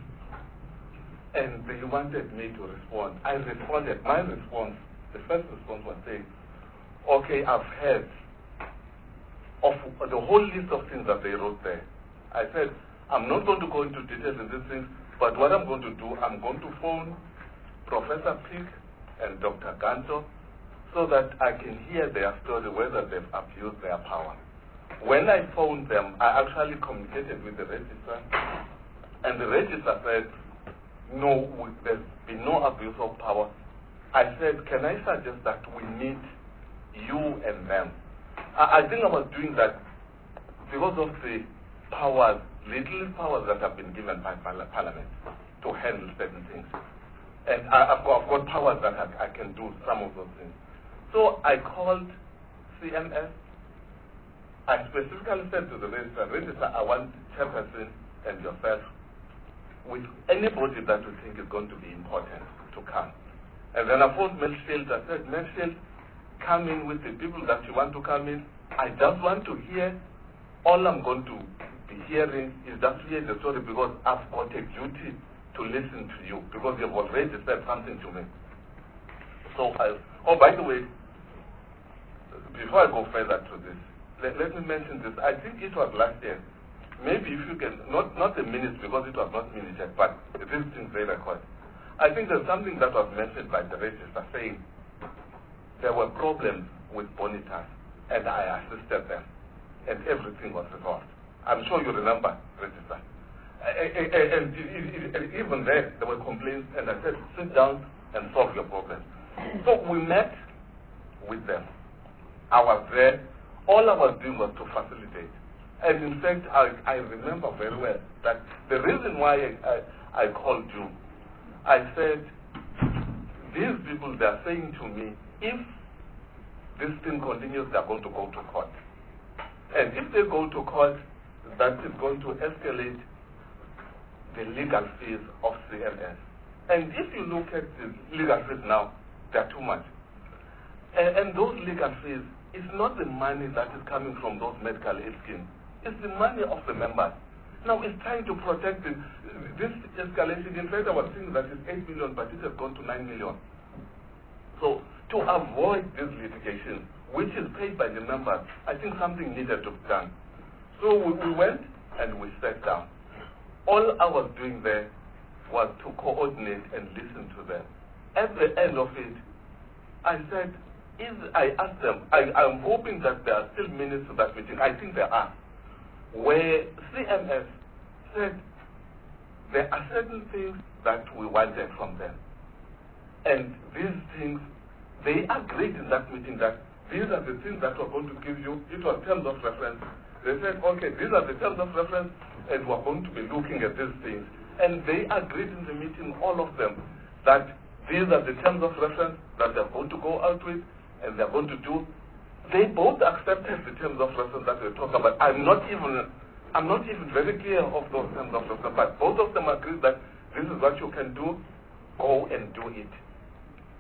And they wanted me to respond. I responded. My response, the first response was saying, okay, I've heard of the whole list of things that they wrote there. I said, I'm not going to go into details in these things, but what I'm going to do, I'm going to phone Professor Pick and Doctor Ganto so that I can hear their story, whether they've abused their power. When I phoned them, I actually communicated with the registrar, and the registrar said, no, there's been no abuse of power. I said, can I suggest that we meet you and them? I think I was doing that because of the powers, little powers that have been given by Parliament to handle certain things. And I, I've, got, I've got powers that I, I can do some of those things. So I called C M S. I specifically said to the registrar, registrar, I want chairperson and yourself with anybody that you think is going to be important to come. And then I phoned Medfield. I said, Medfield, come in with the people that you want to come in. I just want to hear. All I'm going to be hearing is just hear the story because I've got a duty to listen to you because you've already said something to me. So, I, oh, by the way, before I go further to this, let, let me mention this. I think it was last year. Maybe if you can, not, not the minutes because it was not minutes yet, but these things they record. I think there's something that was mentioned by the register saying, there were problems with Bonitas, and I assisted them, and everything was resolved. I'm sure you remember, Register. And even then, there were complaints, and I said, sit down and solve your problems. So we met with them. I was there. All I was doing was to facilitate. And in fact, I, I remember very well that the reason why I, I, I called you, I said, these people, they are saying to me, if this thing continues, they are going to go to court. And if they go to court, that is going to escalate the legal fees of C M S. And if you look at the legal fees now, they are too much. And, and those legal fees, it's not the money that is coming from those medical aid schemes. It's the money of the members. Now it's trying to protect the, this escalation. In fact, I was thinking that it's eight million, but it has gone to nine million. So to avoid this litigation, which is paid by the members, I think something needed to be done. So we, we went and we sat down. All I was doing there was to coordinate and listen to them. At the end of it, I said, is, I asked them, I, I'm hoping that there are still minutes to that meeting. I think there are. Where C M S said, there are certain things that we wanted from them. And these things, they agreed in that meeting that these are the things that we're going to give you. It was terms of reference. They said, okay, these are the terms of reference, and we're going to be looking at these things. And they agreed in the meeting, all of them, that these are the terms of reference that they're going to go out with, and they're going to do. They both accepted the terms of reference that we're talking about. I'm not even, I'm not even very clear of those terms of reference, but both of them agreed that this is what you can do, go and do it.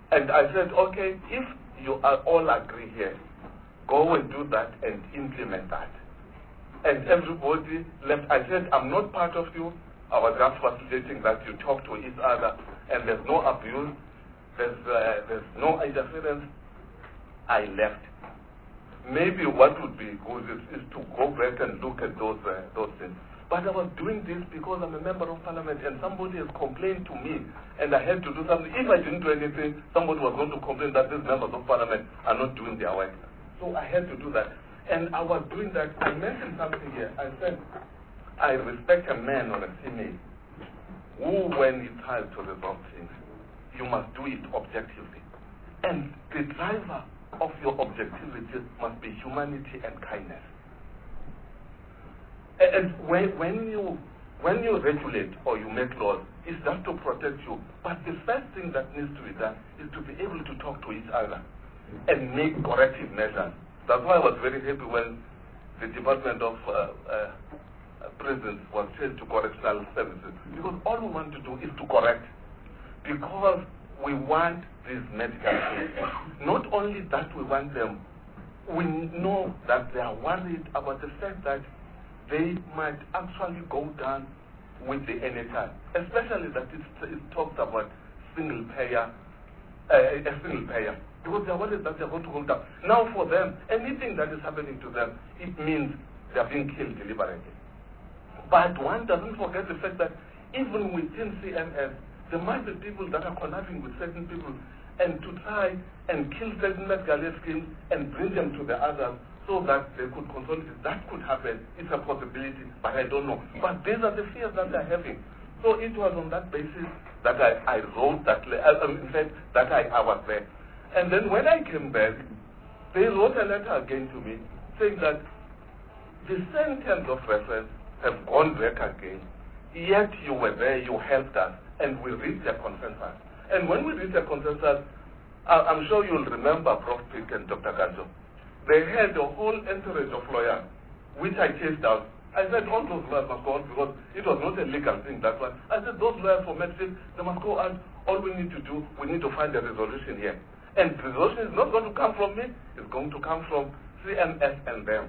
And I said, okay, if you are all agree here, go and do that and implement that. And everybody left. I said, I'm not part of you. I was just facilitating that you talk to each other, and there's no abuse, there's, uh, there's no interference. I left. Maybe what would be good is, is to go back and look at those uh, those things. But I was doing this because I'm a member of parliament and somebody has complained to me and I had to do something. If I didn't do anything, somebody was going to complain that these members of parliament are not doing their work. So I had to do that. And I was doing that. I mentioned something here. I said, I respect a man or a female who, when he tries to resolve things, you must do it objectively. And the driver of your objectivity must be humanity and kindness. And when, when you when you regulate or you make laws, it's just to protect you. But the first thing that needs to be done is to be able to talk to each other and make corrective measures. That's why I was very happy when the Department of uh, uh, Prisons was changed to Correctional Services, because all we want to do is to correct. Because we want these medical aid. Not only that we want them, we know that they are worried about the fact that they might actually go down with the N H I, especially that it, it talks about single payer, uh, a single payer, because they are worried that they are going to go down. Now for them, anything that is happening to them, it means they are being killed deliberately. But one doesn't forget the fact that even within C M S, there might be people that are conniving with certain people and to try and kill certain medical aid schemes and bring them to the others so that they could consolidate. That could happen. It's a possibility, but I don't know. But these are the fears that they're having. So it was on that basis that I, I wrote that, uh, in fact, that I, I was there. And then when I came back, they wrote a letter again to me saying that the same terms of reference have gone back again, yet you were there, you helped us, and we reached a consensus. And when we reached a consensus, I, I'm sure you'll remember Professor Pick and Doctor Ganjo. They had a whole entourage of lawyers, which I chased out. I said, all those lawyers must go out because it was not a legal thing, that one. I said, those lawyers for medicine, they must go out. All we need to do, we need to find a resolution here. And the resolution is not going to come from me, it's going to come from C M S and them.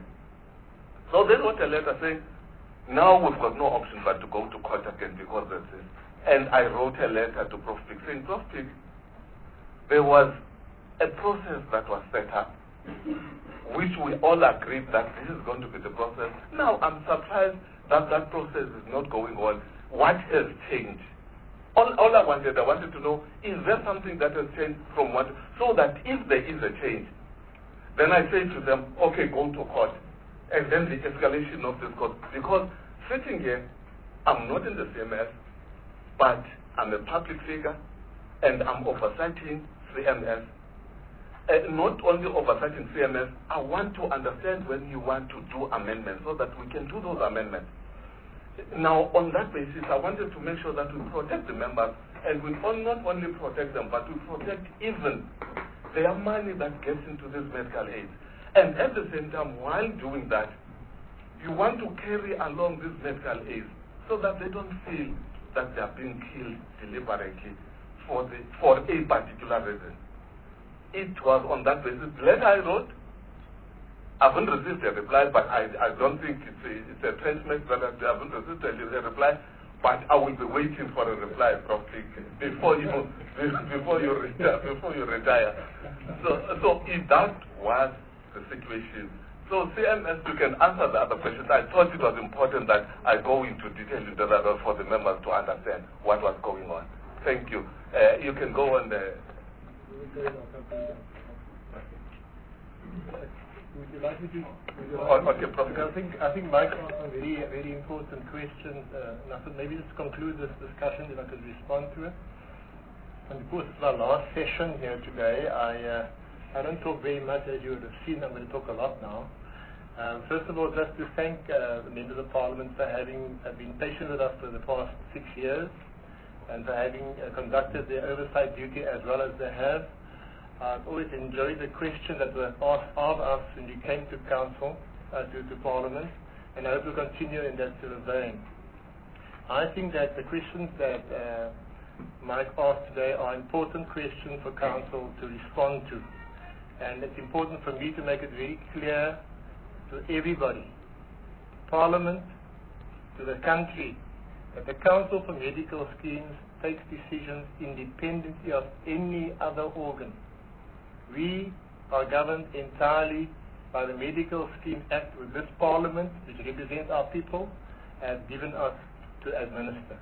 So they wrote a letter saying, now we've got no option but to go to court again because of this. And I wrote a letter to Professor Pick saying, Professor Pick, there was a process that was set up, which we all agreed that this is going to be the process. Now I'm surprised that that process is not going on. What has changed? All, all I wanted, I wanted to know, is there something that has changed from what, so that if there is a change, then I say to them, okay, go to court. And then the escalation of this court. Because sitting here, I'm not in the C M S, but I'm a public figure, and I'm oversighting C M S. Uh, not only oversighting C M S, I want to understand when you want to do amendments so that we can do those amendments. Now, on that basis, I wanted to make sure that we protect the members, and we not only protect them, but we protect even their money that gets into this medical aid. And at the same time, while doing that, you want to carry along this medical aid so that they don't feel that they are being killed deliberately for, the, for a particular reason. It was on that basis. The letter I wrote, I haven't received a reply, but I, I don't think it's a, it's a transmit that I haven't received a, a reply, but I will be waiting for a reply probably before you before you retire. Before you retire. So, so if that was the situation, so C M S, you can answer the other questions. I thought it was important that I go into detail into that for the members to understand what was going on. Thank you. Uh, you can go on the. Would you like me to? Oh, okay, Professor. I think I think Mike asked some very very important questions. Uh, and I thought maybe just conclude this discussion if I could respond to it. And of course, it's our last session here today. I uh, I don't talk very much, as you would have seen. I'm going to talk a lot now. Um, first of all, just to thank uh, the members of Parliament for having uh, been patient with us for the past six years and for having uh, conducted their oversight duty as well as they have. I've always enjoyed the questions that were asked of us when you came to Council, uh, to, to Parliament, and I hope to continue in that sort of vein. I think that the questions that uh, Mike asked today are important questions for Council to respond to. And it's important for me to make it very clear to everybody, Parliament, to the country, that the Council for Medical Schemes takes decisions independently of any other organ. We are governed entirely by the Medical Schemes Act, with this Parliament, which represents our people, has given us to administer.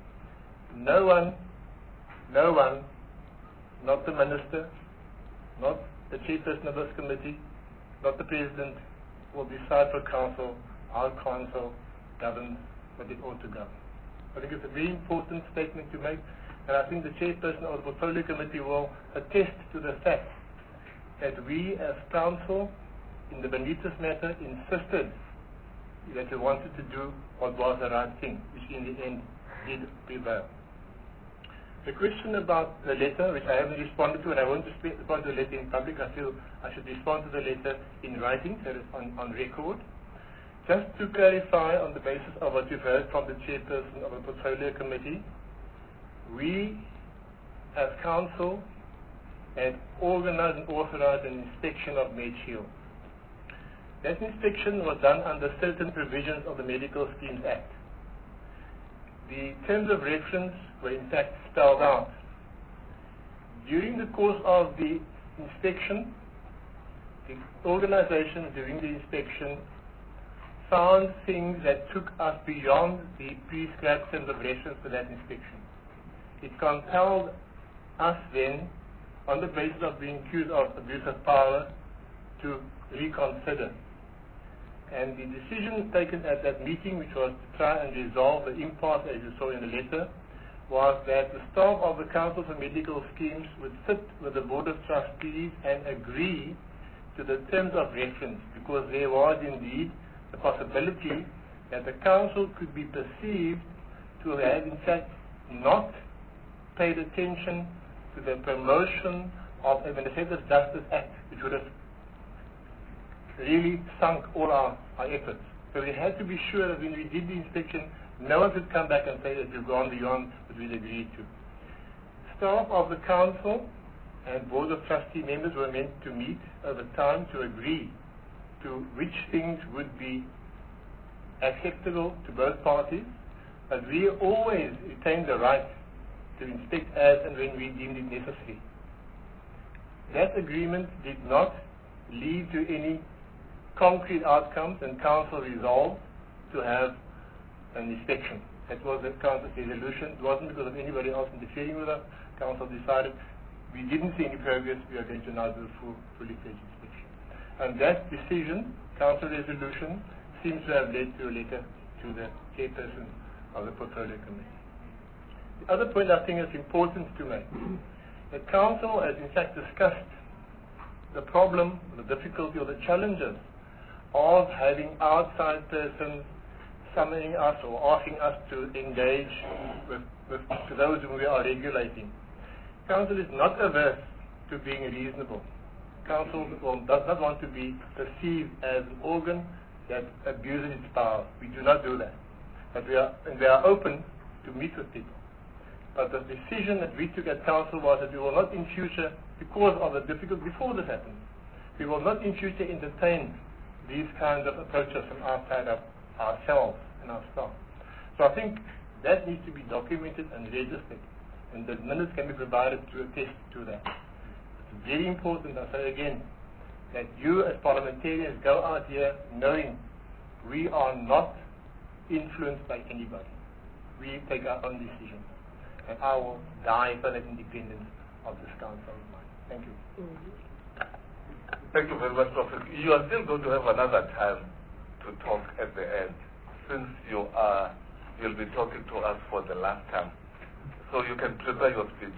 No one, no one, not the Minister, not the Chairperson of this committee, not the President, will decide for Council. Our Council governs what it ought to govern. I think it's a very important statement to make, and I think the Chairperson of the Portfolio Committee will attest to the fact that we as Council, in the Benitez matter, insisted that we wanted to do what was the right thing, which in the end did prevail. The question about the letter, which I haven't responded to, and I won't respond to the letter in public, I feel I should respond to the letter in writing, so it's on, on record. Just to clarify on the basis of what you've heard from the Chairperson of the Portfolio Committee, we as Council had organized and authorized an inspection of MedShield. That inspection was done under certain provisions of the Medical Schemes Act. The terms of reference were in fact spelled out. During the course of the inspection, the organization during the inspection found things that took us beyond the prescribed terms of reference for that inspection. It compelled us then, on the basis of being accused of abuse of power, to reconsider. And the decision taken at that meeting, which was to try and resolve the impasse, as you saw in the letter, was that the staff of the Council for Medical Schemes would sit with the Board of Trustees and agree to the terms of reference, because there was indeed the possibility that the Council could be perceived to have in fact not paid attention to the promotion of Administrative Justice Act, which would have really sunk all our, our efforts. So we had to be sure that when we did the inspection, no one could come back and say that we've gone beyond what we'd agreed to. Staff of the Council and Board of Trustee members were meant to meet over time to agree to which things would be acceptable to both parties, but we always retained the right to inspect as and when we deemed it necessary. That agreement did not lead to any concrete outcomes, and Council resolved to have an inspection. That was the Council's resolution. It wasn't because of anybody else interfering with us. Council decided we didn't see any progress, we are going to now do a full, fully fledged inspection. And that decision, Council resolution, seems to have led to a letter to the Chairperson of the Portfolio Committee. The other point I think is important to make. The Council has in fact discussed the problem, the difficulty, or the challenges of having outside persons summoning us or asking us to engage with, with to those whom we are regulating. Council is not averse to being reasonable. Council does not want to be perceived as an organ that abuses its power. We do not do that. But we are, and we are open to meet with people. But the decision that we took at Council was that we will not in future, because of the difficulty before this happened, we will not in future entertain these kinds of approaches from outside of ourselves and our staff. So I think that needs to be documented and registered, and the minutes can be provided to attest to that. It's very important, I say again, that you as parliamentarians go out here knowing we are not influenced by anybody. We take our own decisions. And I will die for that independence of this Council of mine. Thank you. Mm-hmm. Thank you very much, Professor. You are still going to have another time to talk at the end, since you are, you'll be talking to us for the last time. So you can prepare your speech.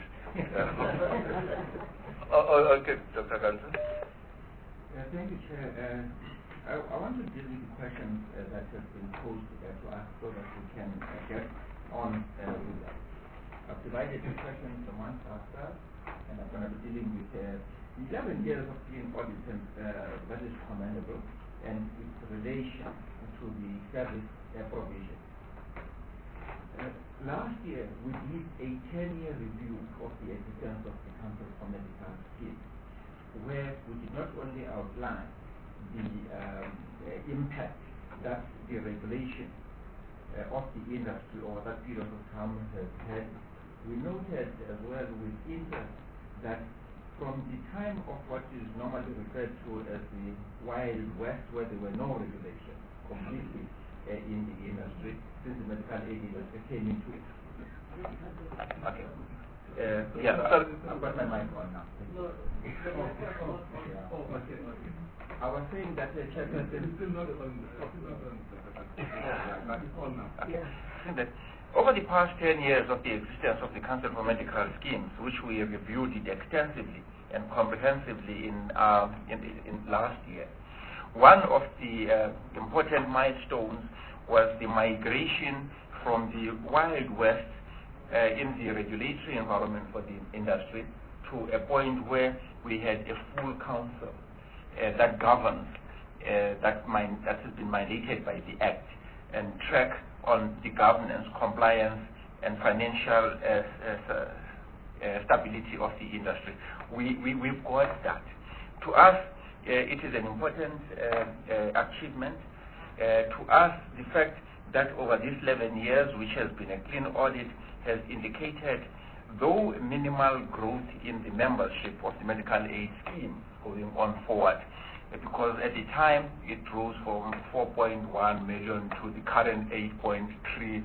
oh, oh, okay, Doctor Ganson. Uh, thank you, Chair. Uh, I, I want to deal with the questions uh, that have been posed uh, to us so that we can uh, get on uh, with that. I've divided the questions amongst ourselves, and I'm going to be dealing with uh, eleven years of being audited, uh, that is commendable, and its relation to the service uh, provision. Uh, last year we did a ten-year review of the existence of the Council for Medical Schemes, where we did not only outline the um, uh, impact that the regulation uh, of the industry over that period of time has had. We noted as well with interest that from the time of what is normally referred to as the Wild West, where there were no regulations completely uh, in the industry, since the medical aid industry came into it. Okay. Uh, yeah, so I've got my mic on now. No. Yeah. Okay. I was saying that the chairperson is still not on. That over the past ten years of the existence of the Council for Medical Schemes, which we reviewed it extensively and comprehensively in, uh, in, in last year, one of the uh, important milestones was the migration from the Wild West uh, in the regulatory environment for the industry to a point where we had a full council uh, that governs, uh, that, min- that has been mandated by the Act and track on the governance, compliance, and financial uh, uh, uh, stability of the industry. We, we, we've got that. To us, uh, it is an important uh, uh, achievement. Uh, to us, the fact that over these eleven years, which has been a clean audit, has indicated, though minimal growth in the membership of the medical aid scheme going on forward, because at the time it rose from four point one million to the current eight point three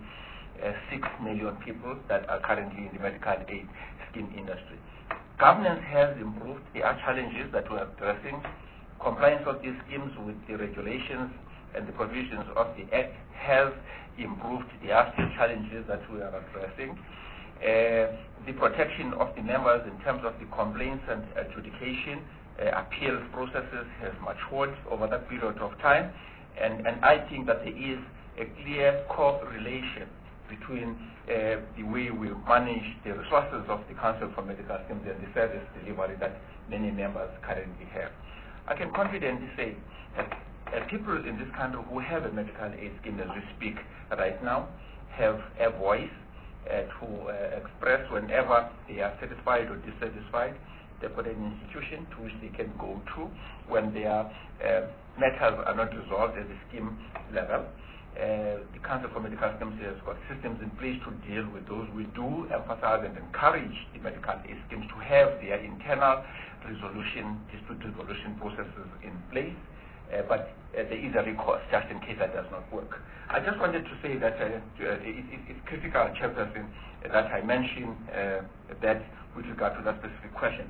six million people that are currently in the medical aid scheme industry. Governance has improved. There are challenges that we are addressing. Compliance of these schemes with the regulations and the provisions of the Act has improved. There are still challenges that we are addressing. Uh, the protection of the members in terms of the complaints and adjudication Uh, appeals processes has matured over that period of time, and, and I think that there is a clear correlation between uh, the way we manage the resources of the Council for Medical Schemes and the service delivery that many members currently have. I can confidently say that uh, people in this country who have a medical aid scheme as we speak right now have a voice uh, to uh, express whenever they are satisfied or dissatisfied. They've got an institution to which they can go to when their uh, matters are not resolved at the scheme level. Uh, the Council for Medical Schemes has got systems in place to deal with those. We do emphasize and encourage the medical aid schemes to have their internal resolution, dispute resolution processes in place, uh, but uh, there is a recourse just in case that does not work. I just wanted to say that uh, uh, it, it, it's critical, Chairperson, uh, that I mention uh, that with regard to that specific question.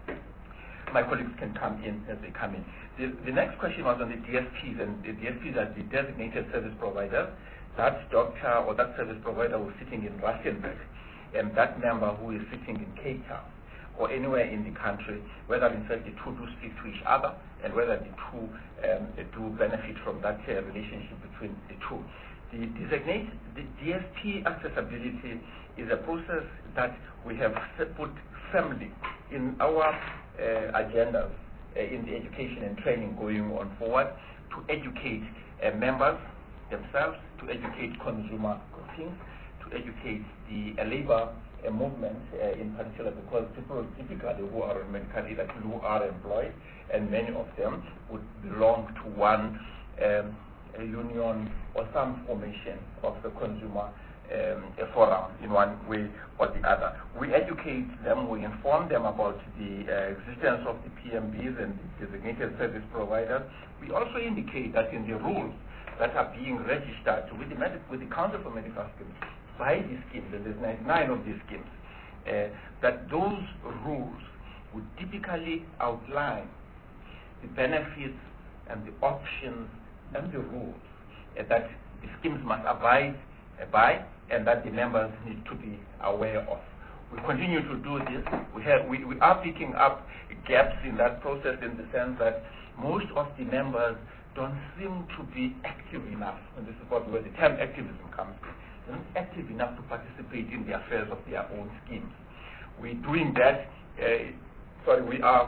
My colleagues can come in as they come in. The, the next question was on the D S Ps, and the D S Ps are the designated service providers. That doctor or that service provider who is sitting in Rustenburg, and that member who is sitting in Cape Town, or anywhere in the country, whether in fact the two do speak to each other, and whether the two um, do benefit from that uh, relationship between the two. The designate, the D S P accessibility is a process that we have put firmly in our uh, agendas uh, in the education and training going on forward to educate uh, members themselves, to educate consumer groupings, to educate the uh, labor uh, movement uh, in particular, because people typically who are on medical aid who are employed, and many of them would belong to one um, a union or some formation of the consumer um, a forum in one way or the other. We educate them, we inform them about the uh, existence of the P M Bs and the designated service providers. We also indicate that in the rules that are being registered with the, Medi- with the Council for Medical Schemes by these schemes, and there's ninety-nine of these schemes, uh, that those rules would typically outline the benefits and the options and the rules uh, that the schemes must abide uh, by, and that the members need to be aware of. We continue to do this. We, have, we, we are picking up gaps in that process in the sense that most of the members don't seem to be active enough, and this is what where the term activism comes in. They're not active enough to participate in the affairs of their own schemes. We're doing that. Uh, sorry, we are.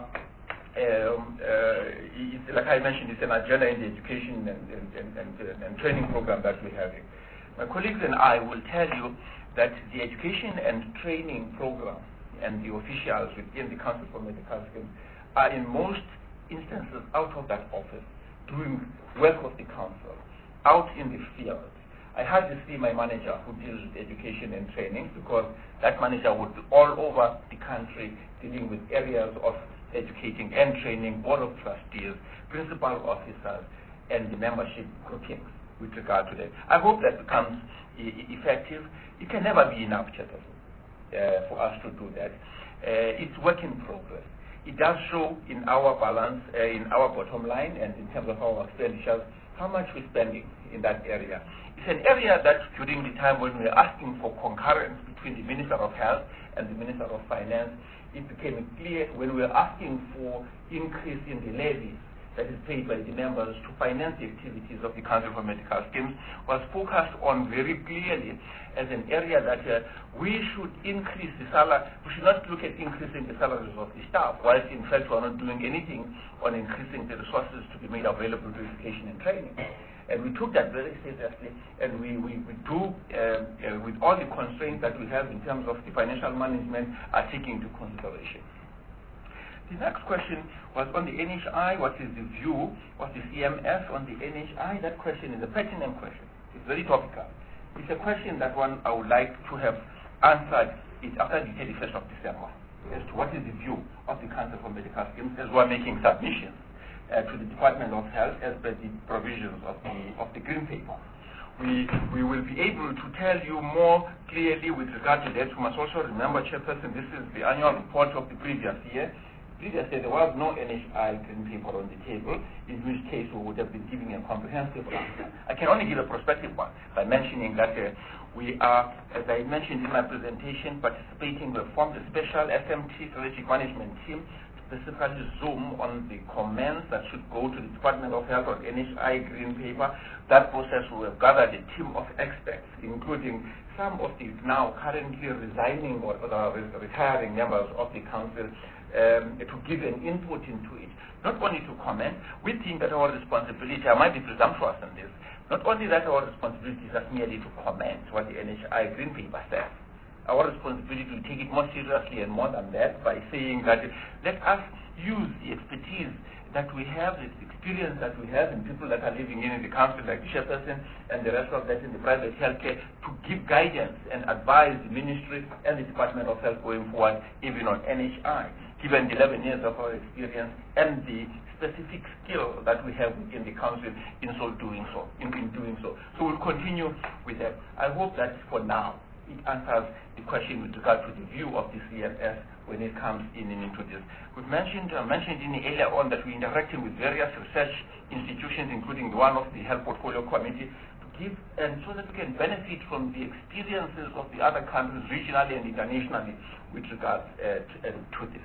Um, uh, it's, like I mentioned, it's an agenda in the education and, and, and, and, and training program that we're having. My colleagues and I will tell you that the education and training program and the officials within the Council for Medical Schemes are in most instances out of that office, doing work of the council, out in the field. I hardly see my manager who deals with education and training, because that manager would be all over the country dealing with areas of educating and training, board of trustees, principal officers, and the membership groupings with regard to that. I hope that becomes e effective. It can never be enough, Chairperson, uh, for us to do that. Uh, it's work in progress. It does show in our balance, uh, in our bottom line, and in terms of our expenditures, how much we're spending in that area. It's an area that during the time when we were asking for concurrence between the Minister of Health and the Minister of Finance, it became clear when we were asking for increase in the levies that is paid by the members to finance the activities of the Council for Medical Schemes, was focused on very clearly as an area that uh, we should increase the salary. We should not look at increasing the salaries of the staff, whilst in fact we are not doing anything on increasing the resources to be made available to education and training. And we took that very seriously, and we, we, we do, uh, uh, with all the constraints that we have in terms of the financial management, are taking into consideration. The next question was on the N H I. What is the view of the C M S on the N H I? That question is a pertinent question. It's very topical. It's a question that one I would like to have answered it after the thirty-first of December, as to what is the view of the Council for Medical Schemes as we are making submissions uh, to the Department of Health as per the provisions of the, of the Green Paper. We, we will be able to tell you more clearly with regard to that. You must also remember, Chairperson, this is the annual report of the previous year. Previously, there was no N H I Green Paper on the table, in which case we would have been giving a comprehensive answer. I can only give a prospective one by mentioning that uh, we are, as I mentioned in my presentation, participating. We formed a special S M T strategic management team to specifically zoom on the comments that should go to the Department of Health on N H I Green Paper. That process, we have gathered a team of experts, including some of the now currently resigning or uh, retiring members of the Council, Um, to give an input into it, not only to comment. We think that our responsibility, I might be presumptuous in this, not only that our responsibility is not merely to comment what the N H I Green Paper says. Our responsibility to take it more seriously and more than that by saying that let us use the expertise that we have, the experience that we have in people that are living in the council, like the Chairperson and the rest of that in the private healthcare, to give guidance and advise the Ministry and the Department of Health going forward, even on N H I, given the eleven years of our experience and the specific skill that we have within the council in so doing so, in, in doing so. So we'll continue with that. I hope that for now it answers the question with regard to the view of the C M S when it comes in and into this. We've mentioned, uh, mentioned in the earlier on that we're interacting with various research institutions, including the one of the Health Portfolio Committee, to give, and so that we can benefit from the experiences of the other countries regionally and internationally with regard uh, to, uh, to this.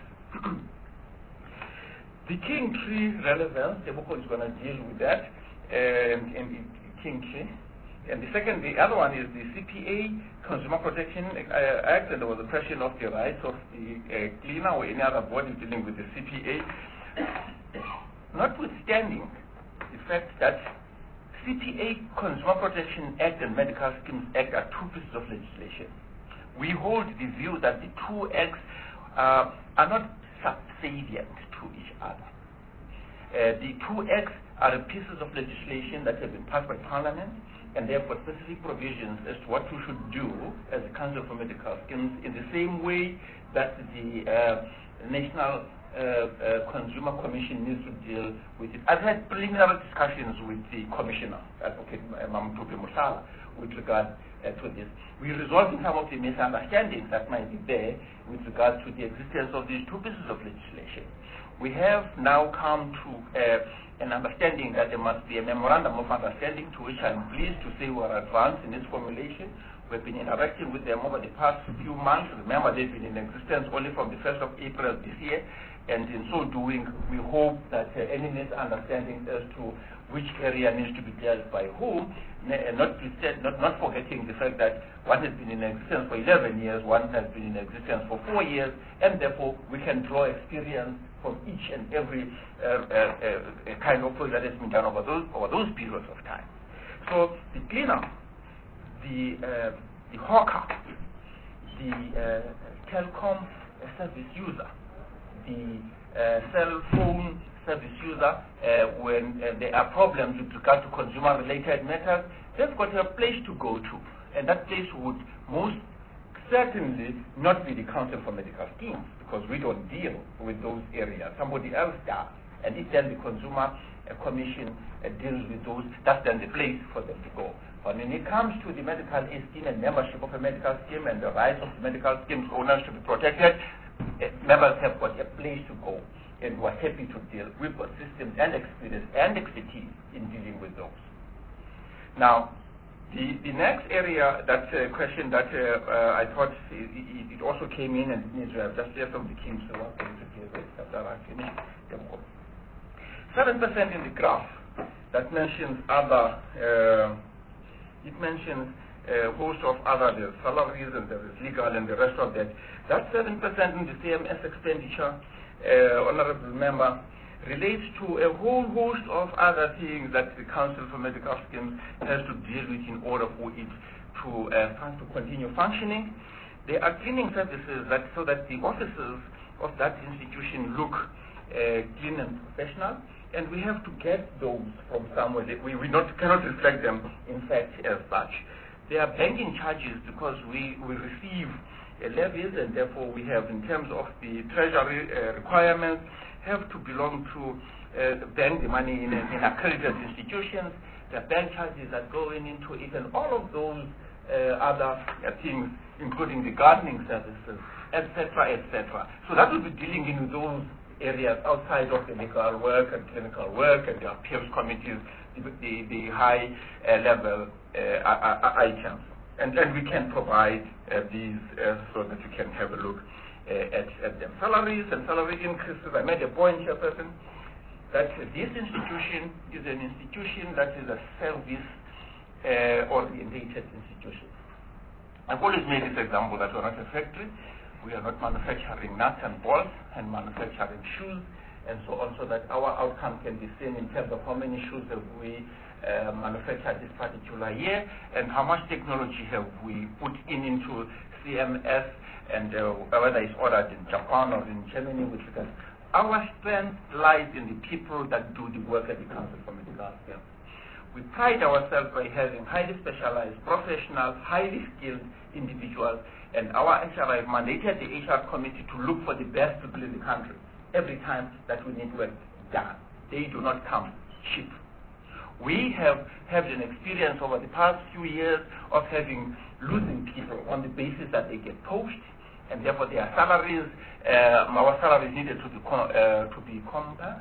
The King Tree relevance, Tebogo is going to deal with that, and, and King Tree. And the second, the other one is the C P A, Consumer Protection uh, Act, and there was a question of the rights of the uh, cleaner or any other body dealing with the C P A. Notwithstanding the fact that C P A, Consumer Protection Act, and Medical Schemes Act are two pieces of legislation, we hold the view that the two acts uh, are not subservient to each other. Uh, the two acts are pieces of legislation that have been passed by Parliament, and therefore specific provisions as to what we should do as a Council for Medical Schemes in the same way that the uh, National uh, uh, Consumer Commission needs to deal with it. I've had preliminary discussions with the Commissioner, Advocate Mamtupi Musala, with regard uh, to this. We're resolving some of the misunderstandings that might be there with regard to the existence of these two pieces of legislation. We have now come to uh, an understanding that there must be a memorandum of understanding, to which I'm pleased to say we are advanced in its formulation. We've been interacting with them over the past few months. Remember, they've been in existence only from the first of April this year, and in so doing, we hope that uh, any misunderstandings as to which area needs to be dealt by whom, and not, not, not forgetting the fact that one has been in existence for eleven years, one has been in existence for four years, and therefore we can draw experience from each and every uh, uh, uh, kind of work that has been done over those, over those periods of time. So the cleanup, the uh, the hawker, the uh, telecom service user, the uh, cell phone service user, uh, when uh, there are problems with regard to consumer-related matters, they've got a place to go to, and that place would most certainly not be the Council for Medical Schemes, because we don't deal with those areas. Somebody else does, and if then the Consumer uh, Commission uh, deals with those, that's then the place for them to go. But when it comes to the medical aid scheme and membership of a medical scheme and the rights of the medical scheme's owners to be protected, uh, members have got a place to go, and we're happy to deal. We've got systems and experience and expertise in dealing with those. Now, the, the next area, that uh, question that uh, uh, I thought it, it, it also came in and needs to have just left of the Kings, so I'm going to deal with after I finish. seven percent in the graph that mentions other, uh, it mentions a host of other, there's salaries and there is legal and the rest of that. That seven percent in the C M S expenditure, uh, Honorable Member, relates to a whole host of other things that the Council for Medical Schemes has to deal with in order for it to, uh, to continue functioning. There are cleaning services that, so that the offices of that institution look uh, clean and professional, and we have to get those from somewhere. We, we not, cannot reflect them, in fact, as such. There are banking charges because we, we receive uh, levies, and therefore we have, in terms of the treasury uh, requirements, have to belong to uh, bank the money in, in accredited institutions. There are bank charges that go in into it, and all of those uh, other uh, things, including the gardening services, et cetera, et cetera. So that will be dealing in those areas outside of the legal work and clinical work and the appeals committees, the, the, the high uh, level uh, items. And then we can provide uh, these uh, so that you can have a look uh, at, at them. Salaries and salary increases, I made a point, Chairperson, that this institution is an institution that is a service-orientated uh, institution. I've always made this example that we're not a factory. We are not manufacturing nuts and bolts and manufacturing shoes and so on, so that our outcome can be seen in terms of how many shoes have we uh, manufactured this particular year and how much technology have we put in into C M S, and uh, whether it's ordered in Japan or in Germany, which because our strength lies in the people that do the work at the Council for Medical Schemes. We pride ourselves by having highly specialized, professional, highly skilled individuals, and our H R I mandated the H R committee to look for the best people in the country every time that we need work done. They do not come cheap. We have had an experience over the past few years of having losing people on the basis that they get poached, and therefore their salaries, uh, our salaries needed to be com uh, to be com uh,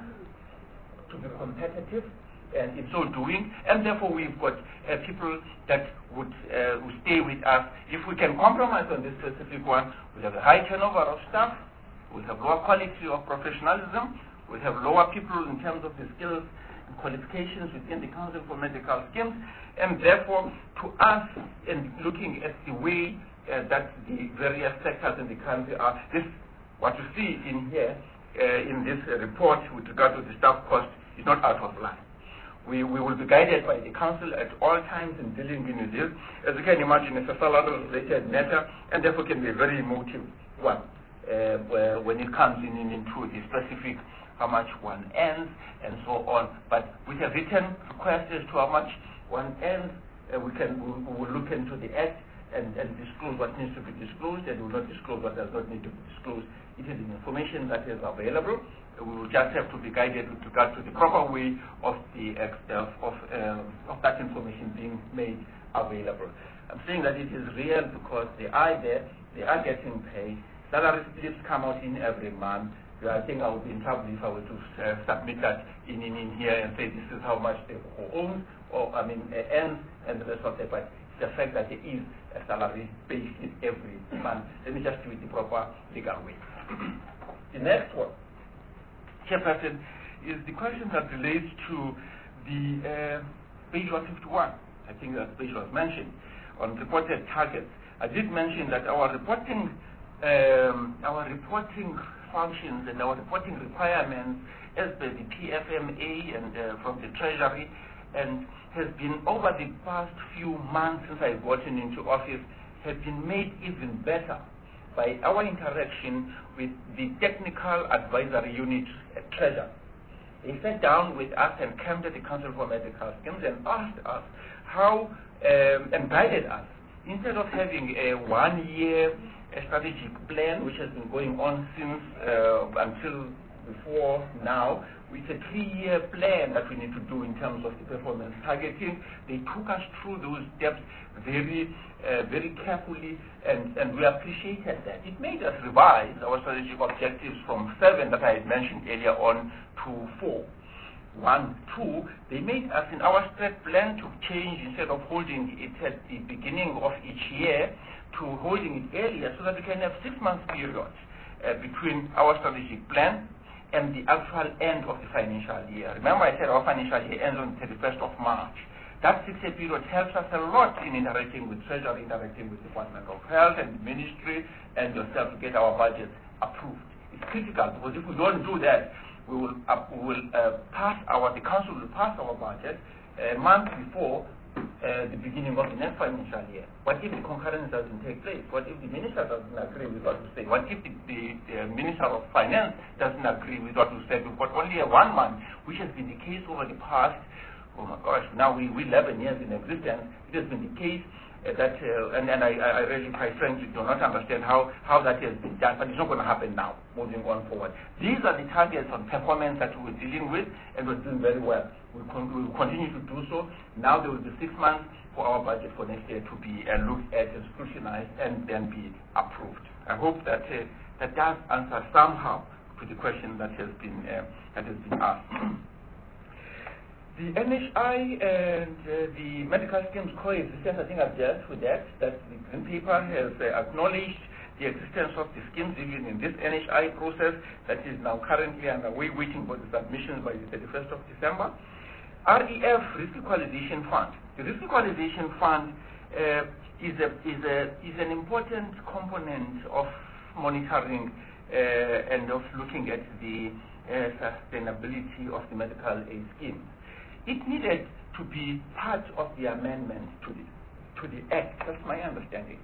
to be competitive, and in so doing, and therefore we've got uh, people that would, uh, would stay with us. If we can compromise on this specific one, we'll have a high turnover of staff, we'll have lower quality of professionalism, we'll have lower people in terms of the skills and qualifications within the Council for Medical Schemes, and therefore to us, in looking at the way uh, that the various sectors in the country are, this, what you see in here, uh, in this uh, report with regard to the staff cost is not out of line. We, we will be guided by the Council at all times in dealing with this. As you can imagine, it's a salary-related matter, and therefore can be a very emotive one uh, where, when it comes in, in into the specific how much one earns and so on. But with a written request as to how much one earns, uh, we can we, we will look into the Act and, and disclose what needs to be disclosed, and we will not disclose what does not need to be disclosed. It is information that is available. We will just have to be guided with regard to the proper way of the of of, um, of that information being made available. I'm saying that it is real because they are there, they are getting paid. Salary slips come out in every month. I think I would be in trouble if I were to uh, submit that in, in in here and say this is how much they own, or I mean uh, earns, and the rest of it. But the fact that there is a salary paid every month. Let me just do it the proper legal way. The next one, Chairperson, is the question that relates to the uh, page one fifty-one. I think that page was mentioned on reported targets. I did mention that our reporting, um, our reporting functions and our reporting requirements as per the P F M A and uh, from the Treasury, and has been over the past few months since I've gotten into office have been made even better by our interaction with the technical advisory unit at Treasure. They sat down with us and came to the Council for Medical Schemes and asked us how, um, and guided us. Instead of having a one-year strategic plan, which has been going on since uh, until before now, it's a three-year plan that we need to do in terms of the performance targeting. They took us through those steps very, uh, very carefully, and, and we appreciated that. It made us revise our strategic objectives from seven that I had mentioned earlier on to four. One, two, they made us in our strat plan to change, instead of holding it at the beginning of each year, to holding it earlier so that we can have six months periods uh, between our strategic plan and the actual end of the financial year. Remember, I said our financial year ends on the thirty-first of March. That six-year period helps us a lot in interacting with Treasury, interacting with the Department of Health and the Ministry and yourself to get our budgets approved. It's critical, because if we don't do that, we will, uh, we will uh, pass our, the Council will pass our budget a month before Uh, the beginning of the next financial year. What if the concurrence doesn't take place? What if the minister doesn't agree with what we say? What if the, the, the Minister of Finance doesn't agree with what we said? We've got only a one month, which has been the case over the past, oh my gosh, now we, we eleven years in existence. It has been the case uh, that, uh, and, and I, I really quite frankly do not understand how, how that has been done, but it's not going to happen now, moving on forward. These are the targets on performance that we're dealing with, and we're doing very well. We will continue to do so. Now there will be six months for our budget for next year to be uh, looked at and scrutinized and then be approved. I hope that uh, that does answer somehow to the question that has been uh, that has been asked. The N H I and uh, the medical schemes coexistence, I think I've dealt with that. That the Green Paper has uh, acknowledged the existence of the schemes even in this N H I process that is now currently underway, waiting for the submissions by the thirty-first of December. R E F, Risk Equalization Fund. The Risk Equalization Fund uh, is, a, is, a, is an important component of monitoring uh, and of looking at the uh, sustainability of the medical aid scheme. It needed to be part of the amendment to the, to the Act. That's my understanding.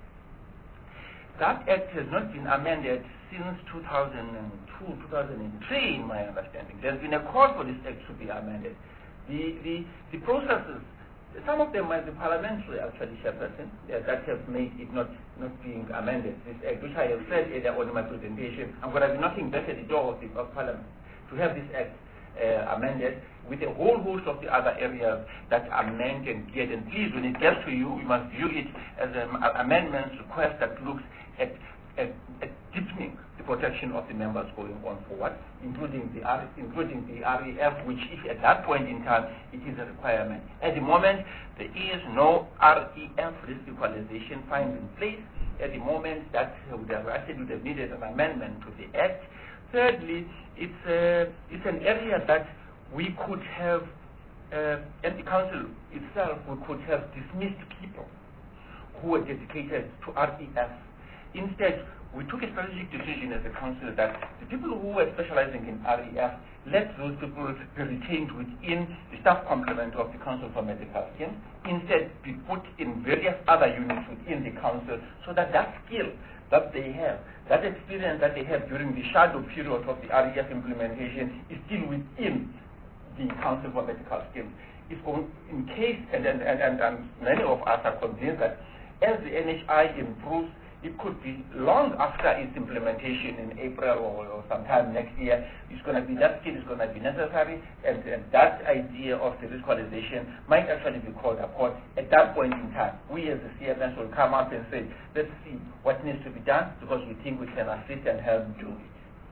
That Act has not been amended since two thousand two, two thousand three, in my understanding. There's been a call for this Act to be amended. The, the, the processes, some of them might be parliamentary, actually, Chairperson, uh, that have made it not, not being amended. This Act, which I have said earlier on in my presentation, I'm going to be knocking back at the door of, the, of Parliament to have this Act uh, amended with a whole host of the other areas that amend and get. And please, when it gets to you, you must view it as an amendment request that looks at, at, at deepening the protection of the members going on forward, including the R, including the R E F, which if at that point in time it is a requirement. At the moment, there is no R E F risk equalization fund in place. At the moment, that would have actually would have needed an amendment to the Act. Thirdly, it's a, it's an area that we could have, uh, and the Council itself, we could have dismissed people who were dedicated to R E F. Instead, we took a strategic decision as a council that the people who were specializing in R E F, let those people be retained within the staff complement of the Council for Medical Schemes, instead be put in various other units within the council so that that skill that they have, that experience that they have during the shadow period of the R E F implementation is still within the Council for Medical Schemes. It's going, in case, and, and, and, and many of us are convinced that as the N H I improves, it could be long after its implementation in April or, or sometime next year. It's going to be, that skill is going to be necessary, and, and that idea of the equalization might actually be called upon at that point in time. We as the C F S will come up and say, let's see what needs to be done because we think we can assist and help do it.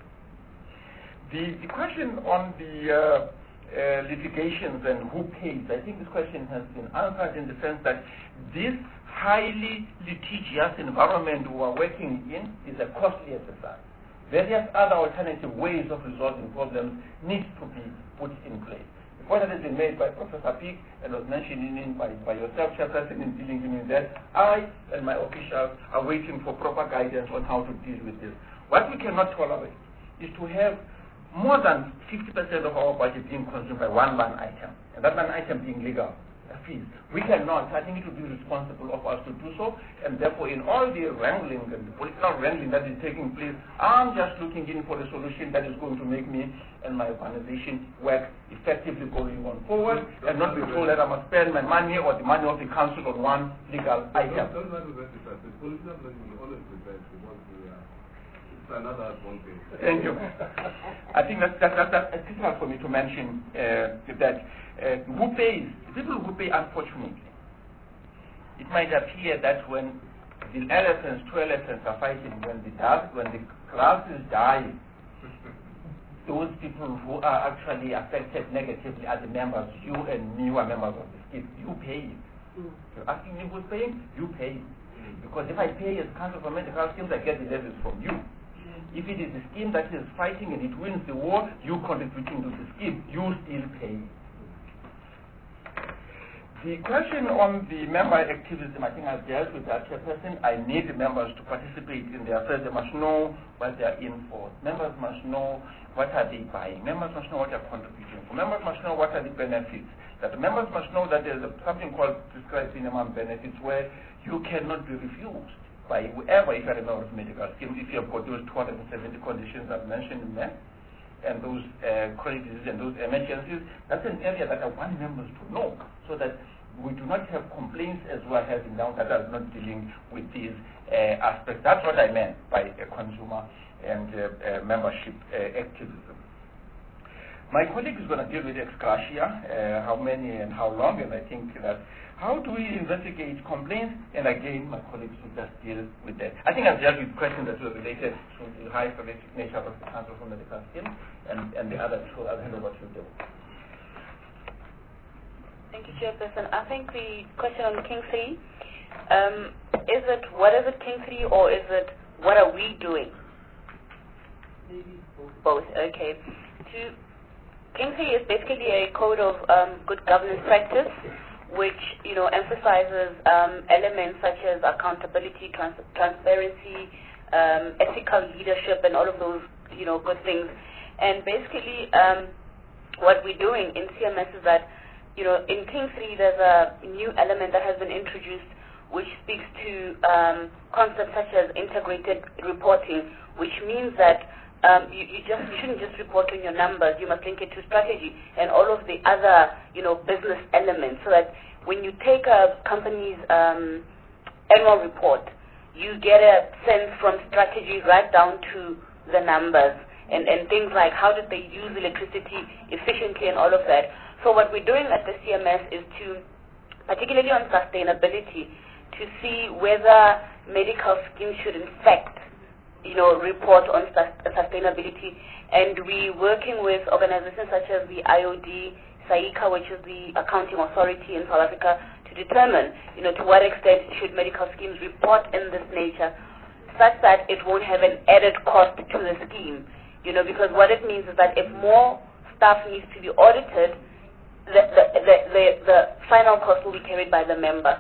The, the question on the uh, uh, litigations and who pays, I think this question has been answered in the sense that this highly litigious environment we are working in is a costly exercise. Various other alternative ways of resolving problems need to be put in place. The point that has been made by Professor Peake and was mentioned in by, by yourself, Chairperson, in dealing with that, I and my officials are waiting for proper guidance on how to deal with this. What we cannot tolerate is to have more than fifty percent of our budget being consumed by one line item, and that line item being legal. That's fees. We cannot. I think it would be responsible of us to do so, and therefore in all the wrangling and the political wrangling that is taking place, I'm just looking in for a solution that is going to make me and my organization work effectively going on forward, and not be told that I must spend my money or the money of the council on one legal item. Don't worry about it, sir. The political wrangling is always the best because we are. It's another advantage. Thank you. I think that's, that's, that's, that's critical for me to mention uh, that uh, who pays, people who pay, unfortunately. It might appear that when the elephants, two elephants are fighting, when the dove, when the grasses die, those people who are actually affected negatively are the members, you and me who are members of the scheme. You pay it. Mm. You're asking me who's paying? You pay it. Mm. Because if I pay as Council for Medical Schemes, I get the levies from you. If it is the scheme that is fighting and it wins the war, you contributing to the scheme, you still pay. The question on the member activism, I think I've dealt with that, Chairperson. I need the members to participate in their affairs. They must know what they are in for. Members must know what are they buying. Members must know what they are contributing for. Members must know what are the benefits. That the members must know that there is a, something called prescribed minimum benefits where you cannot be refused by whoever, if you're a member of the medical scheme, if you have got those two hundred seventy conditions I've mentioned in there, and those uh, chronic diseases and those emergencies, that's an area that I want members to know, so that we do not have complaints as we are having now that are not dealing with these uh, aspects. That's what I meant by uh, consumer and uh, uh, membership uh, activism. My colleague is going to deal with ex gratia, uh, how many and how long, and I think that how do we investigate complaints? And again, my colleagues will just deal with that. I think I've dealt with questions that were related to the high forensic nature of the Council for Medical Schemes, and, and the other two, I'll hand over to you. Thank you, Chairperson. I think the question on King three, um, is it, what is it King three, or is it, what are we doing? Maybe Both, okay. To, King three is basically a code of um, good governance practice, which, you know, emphasizes um, elements such as accountability, trans transparency, um, ethical leadership, and all of those, you know, good things. And basically, um, what we're doing in C M S is that, you know, in King three, there's a new element that has been introduced, which speaks to um, concepts such as integrated reporting, which means that Um, you, you just you shouldn't just report on your numbers. You must link it to strategy and all of the other, you know, business elements. So that when you take a company's um, annual report, you get a sense from strategy right down to the numbers and, and things like how did they use electricity efficiently and all of that. So what we're doing at the C M S is to, particularly on sustainability, to see whether medical schemes should in fact, you know, report on sustainability. And we're working with organizations such as the I O D, SAICA, which is the accounting authority in South Africa, to determine, you know, to what extent should medical schemes report in this nature, such that it won't have an added cost to the scheme. You know, because what it means is that if more staff needs to be audited, the, the, the, the, the final cost will be carried by the member.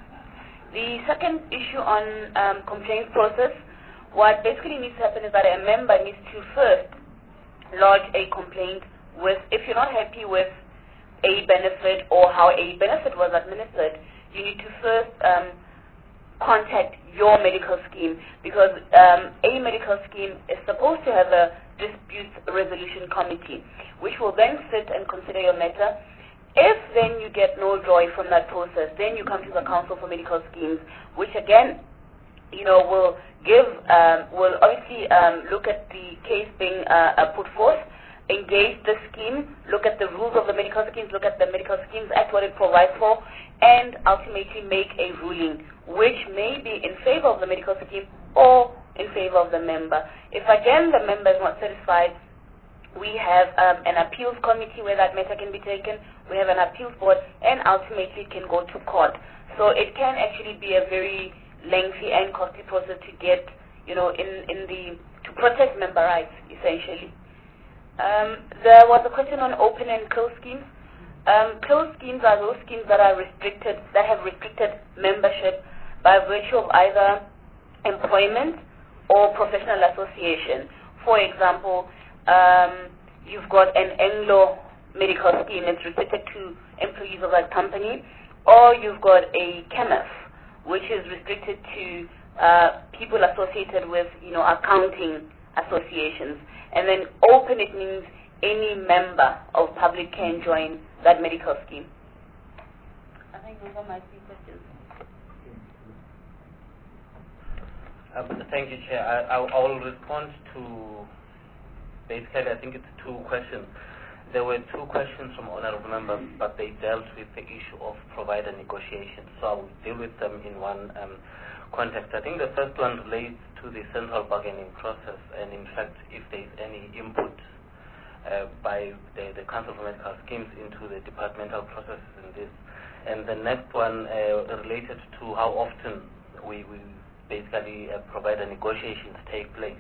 The second issue on um, complaints process, what basically needs to happen is that a member needs to first lodge a complaint with, if you're not happy with a benefit or how a benefit was administered, you need to first um, contact your medical scheme, because um, a medical scheme is supposed to have a dispute resolution committee, which will then sit and consider your matter. If then you get no joy from that process, then you come to the Council for Medical Schemes, which again, you know, will give, um, will obviously um, look at the case being uh, uh, put forth, engage the scheme, look at the rules of the medical schemes, look at the Medical Schemes Act, what it provides for, and ultimately make a ruling, which may be in favor of the medical scheme or in favor of the member. If again the member is not satisfied, we have um, an appeals committee where that matter can be taken, we have an appeals board, and ultimately can go to court. So it can actually be a very lengthy and costly process to get, you know, in, in the, to protect member rights, essentially. Um, there was a question on open and closed schemes. Um, closed schemes are those schemes that are restricted, that have restricted membership by virtue of either employment or professional association. For example, um, you've got an Anglo medical scheme, it's restricted to employees of that company, or you've got a C A M F, which is restricted to uh, people associated with, you know, accounting associations. And then open, it means any member of public can join that medical scheme. I think those are my three questions. Um, thank you, Chair. I, I, I will respond to, basically, I think it's two questions. There were two questions from honorable members, but they dealt with the issue of provider negotiations. So I will deal with them in one um, context. I think the first one relates to the central bargaining process, and in fact, if there is any input uh, by the, the Council for Medical Schemes into the departmental processes in this. And the next one uh, related to how often we, we basically uh, provider negotiations take place.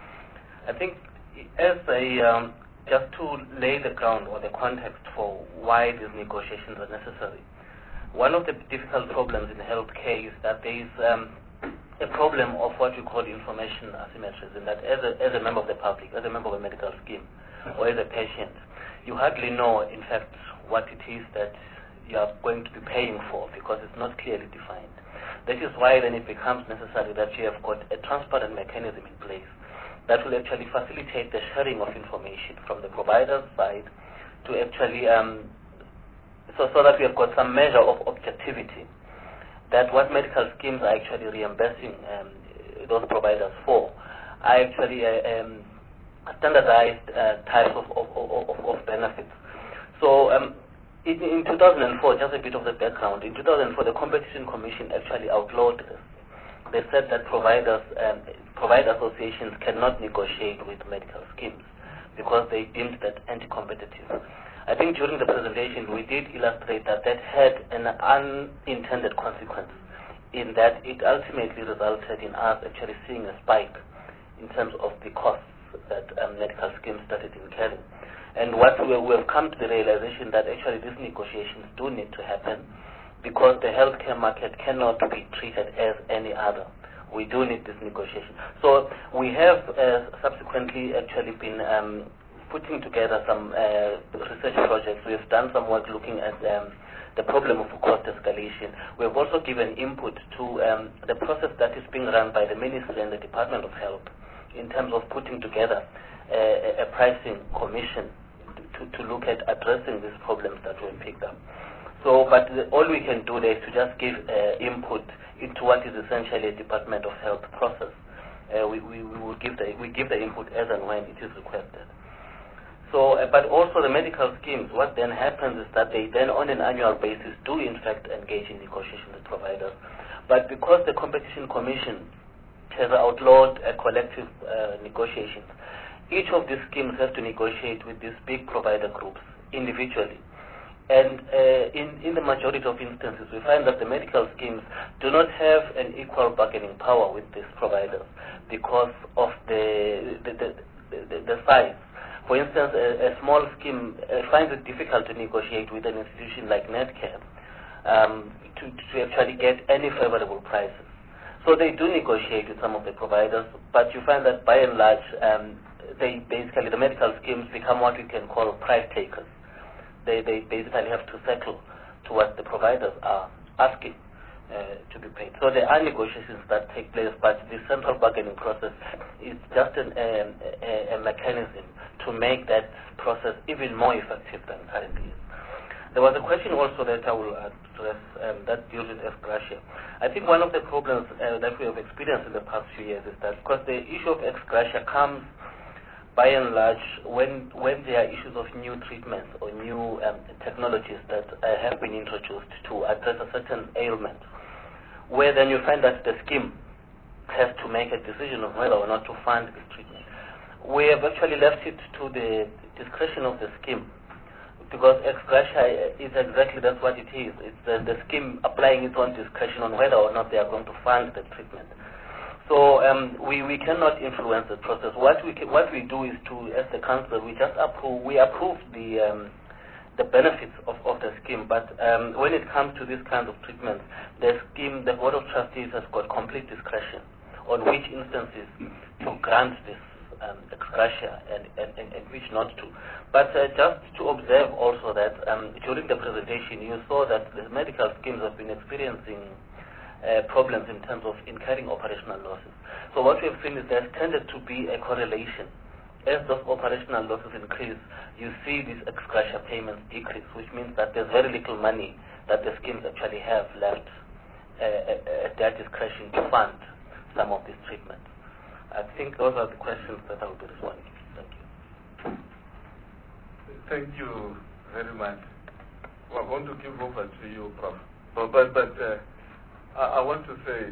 I think as a um, just to lay the ground or the context for why these negotiations are necessary. One of the difficult problems in healthcare is that there is um, a problem of what we call information asymmetries, in that as a, as a member of the public, as a member of a medical scheme, or as a patient, you hardly know, in fact, what it is that you are going to be paying for, because it's not clearly defined. That is why then it becomes necessary that you have got a transparent mechanism in place that will actually facilitate the sharing of information from the provider's side to actually, um, so, so that we have got some measure of objectivity, that what medical schemes are actually reimbursing um, those providers for are actually uh, um, standardized uh, types of, of, of, of benefits. So um, in, in two thousand four, just a bit of the background, in two thousand four the Competition Commission actually outlawed this. They said that providers, um, provider associations cannot negotiate with medical schemes because they deemed that anti-competitive. I think during the presentation we did illustrate that that had an unintended consequence, in that it ultimately resulted in us actually seeing a spike in terms of the costs that um, medical schemes started incurring. And what we, we have come to the realization that actually these negotiations do need to happen, because the healthcare market cannot be treated as any other. We do need this negotiation. So we have uh, subsequently actually been um, putting together some uh, research projects. We have done some work looking at um, the problem of cost escalation. We have also given input to um, the process that is being run by the Ministry and the Department of Health in terms of putting together uh, a pricing commission to, to look at addressing these problems that we picked up. So, but the, all we can do there is to just give uh, input into what is essentially a Department of Health process. Uh, we, we, we will give the we give the input as and when it is requested. So, uh, but also the medical schemes, what then happens is that they then on an annual basis do in fact engage in negotiations with providers. But because the Competition Commission has outlawed uh, collective uh, negotiations, each of these schemes has to negotiate with these big provider groups individually. And uh, in, in the majority of instances, we find that the medical schemes do not have an equal bargaining power with these providers because of the, the, the, the, the size. For instance, a, a small scheme uh, finds it difficult to negotiate with an institution like Netcare um, to, to actually get any favorable prices. So they do negotiate with some of the providers, but you find that by and large, um, they basically, the medical schemes become what we can call price takers. They, they basically have to settle to what the providers are asking uh, to be paid. So there are negotiations that take place, but the central bargaining process is just an, um, a, a mechanism to make that process even more effective than currently is. There was a question also that I will address um, that deals with ex gratia. I think one of the problems uh, that we have experienced in the past few years is that, because the issue of ex gratia comes by and large, when when there are issues of new treatments or new um, technologies that uh, have been introduced to address a certain ailment, where then you find that the scheme has to make a decision of whether or not to fund this treatment. We have actually left it to the discretion of the scheme, because ex gratia is exactly that's what it is. It's the, the scheme applying its own discretion on whether or not they are going to fund the treatment. So um, we, we cannot influence the process. What we can, what we do is to, as the council, we just approve we approve the um, the benefits of, of the scheme. But um, when it comes to this kind of treatment, the scheme, the Board of Trustees has got complete discretion on which instances to grant this um, ex ex-gratia and, and, and, and which not to. But uh, just to observe also that um, during the presentation you saw that the medical schemes have been experiencing uh, problems in terms of incurring operational losses. So what we have seen is there's tended to be a correlation. As those operational losses increase, you see these ex-gratia payments decrease, which means that there's very little money that the schemes actually have left uh, at their discretion to fund some of these treatments. I think those are the questions that I will be responding to. Thank you. Thank you very much. We're going to give over to you, Prof But, but, but uh, I, I want to say,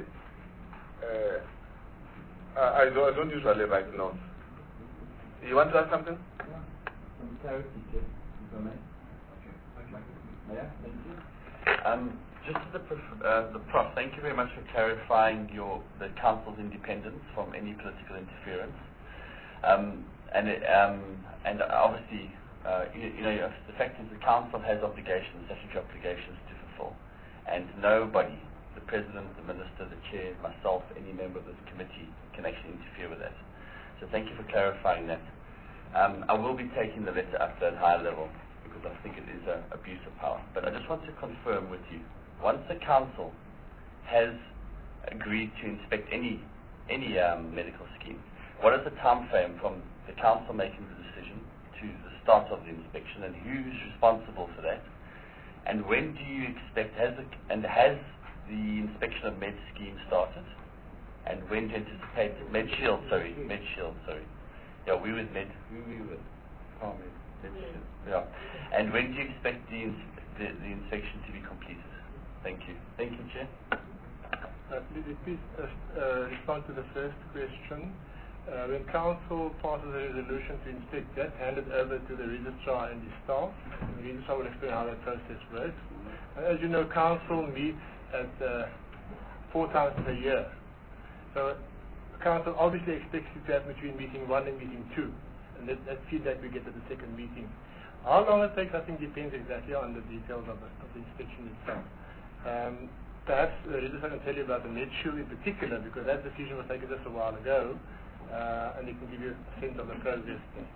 uh, I, I, don't, I don't usually write notes. You want to ask something? Yeah. Some clarity, if I may. Okay. Yeah, thank you. Um, just to the, uh, the Prof, thank you very much for clarifying your the Council's independence from any political interference. Um, and it, um, and obviously, uh, you, you know, the fact is the Council has obligations, statutory obligations to fulfill, and nobody, the President, the Minister, the Chair, myself, any member of this committee can actually interfere with that. So thank you for clarifying that. Um, I will be taking the letter up to that higher level because I think it is an abuse of power. But I just want to confirm with you, once the Council has agreed to inspect any any um, medical scheme, what is the time frame from the Council making the decision to the start of the inspection, and who's responsible for that? And when do you expect, has the, and has the inspection of med scheme started? And when do you anticipate, MedShield, sorry, MedShield, sorry. Yeah, we with Med, who we with? Oh, Med, MedShield, yeah. And when do you expect the, ins the, the inspection to be completed? Thank you. Thank you, Chair. Uh, please please uh, uh, respond to the first question. Uh, when Council passes a resolution to inspect that, hand it over to the Registrar and his staff. The Registrar will explain how that process works. And as you know, Council meets at uh, four times per year. So the Council obviously expects you to have between meeting one and meeting two. And that, that feedback we get at the second meeting. How long it takes, I think, depends exactly on the details of the, of the inspection itself. Um, perhaps the Registrar can tell you about the MedShield in particular, because that decision was taken just a while ago, uh, and it can give you a sense of the progress there.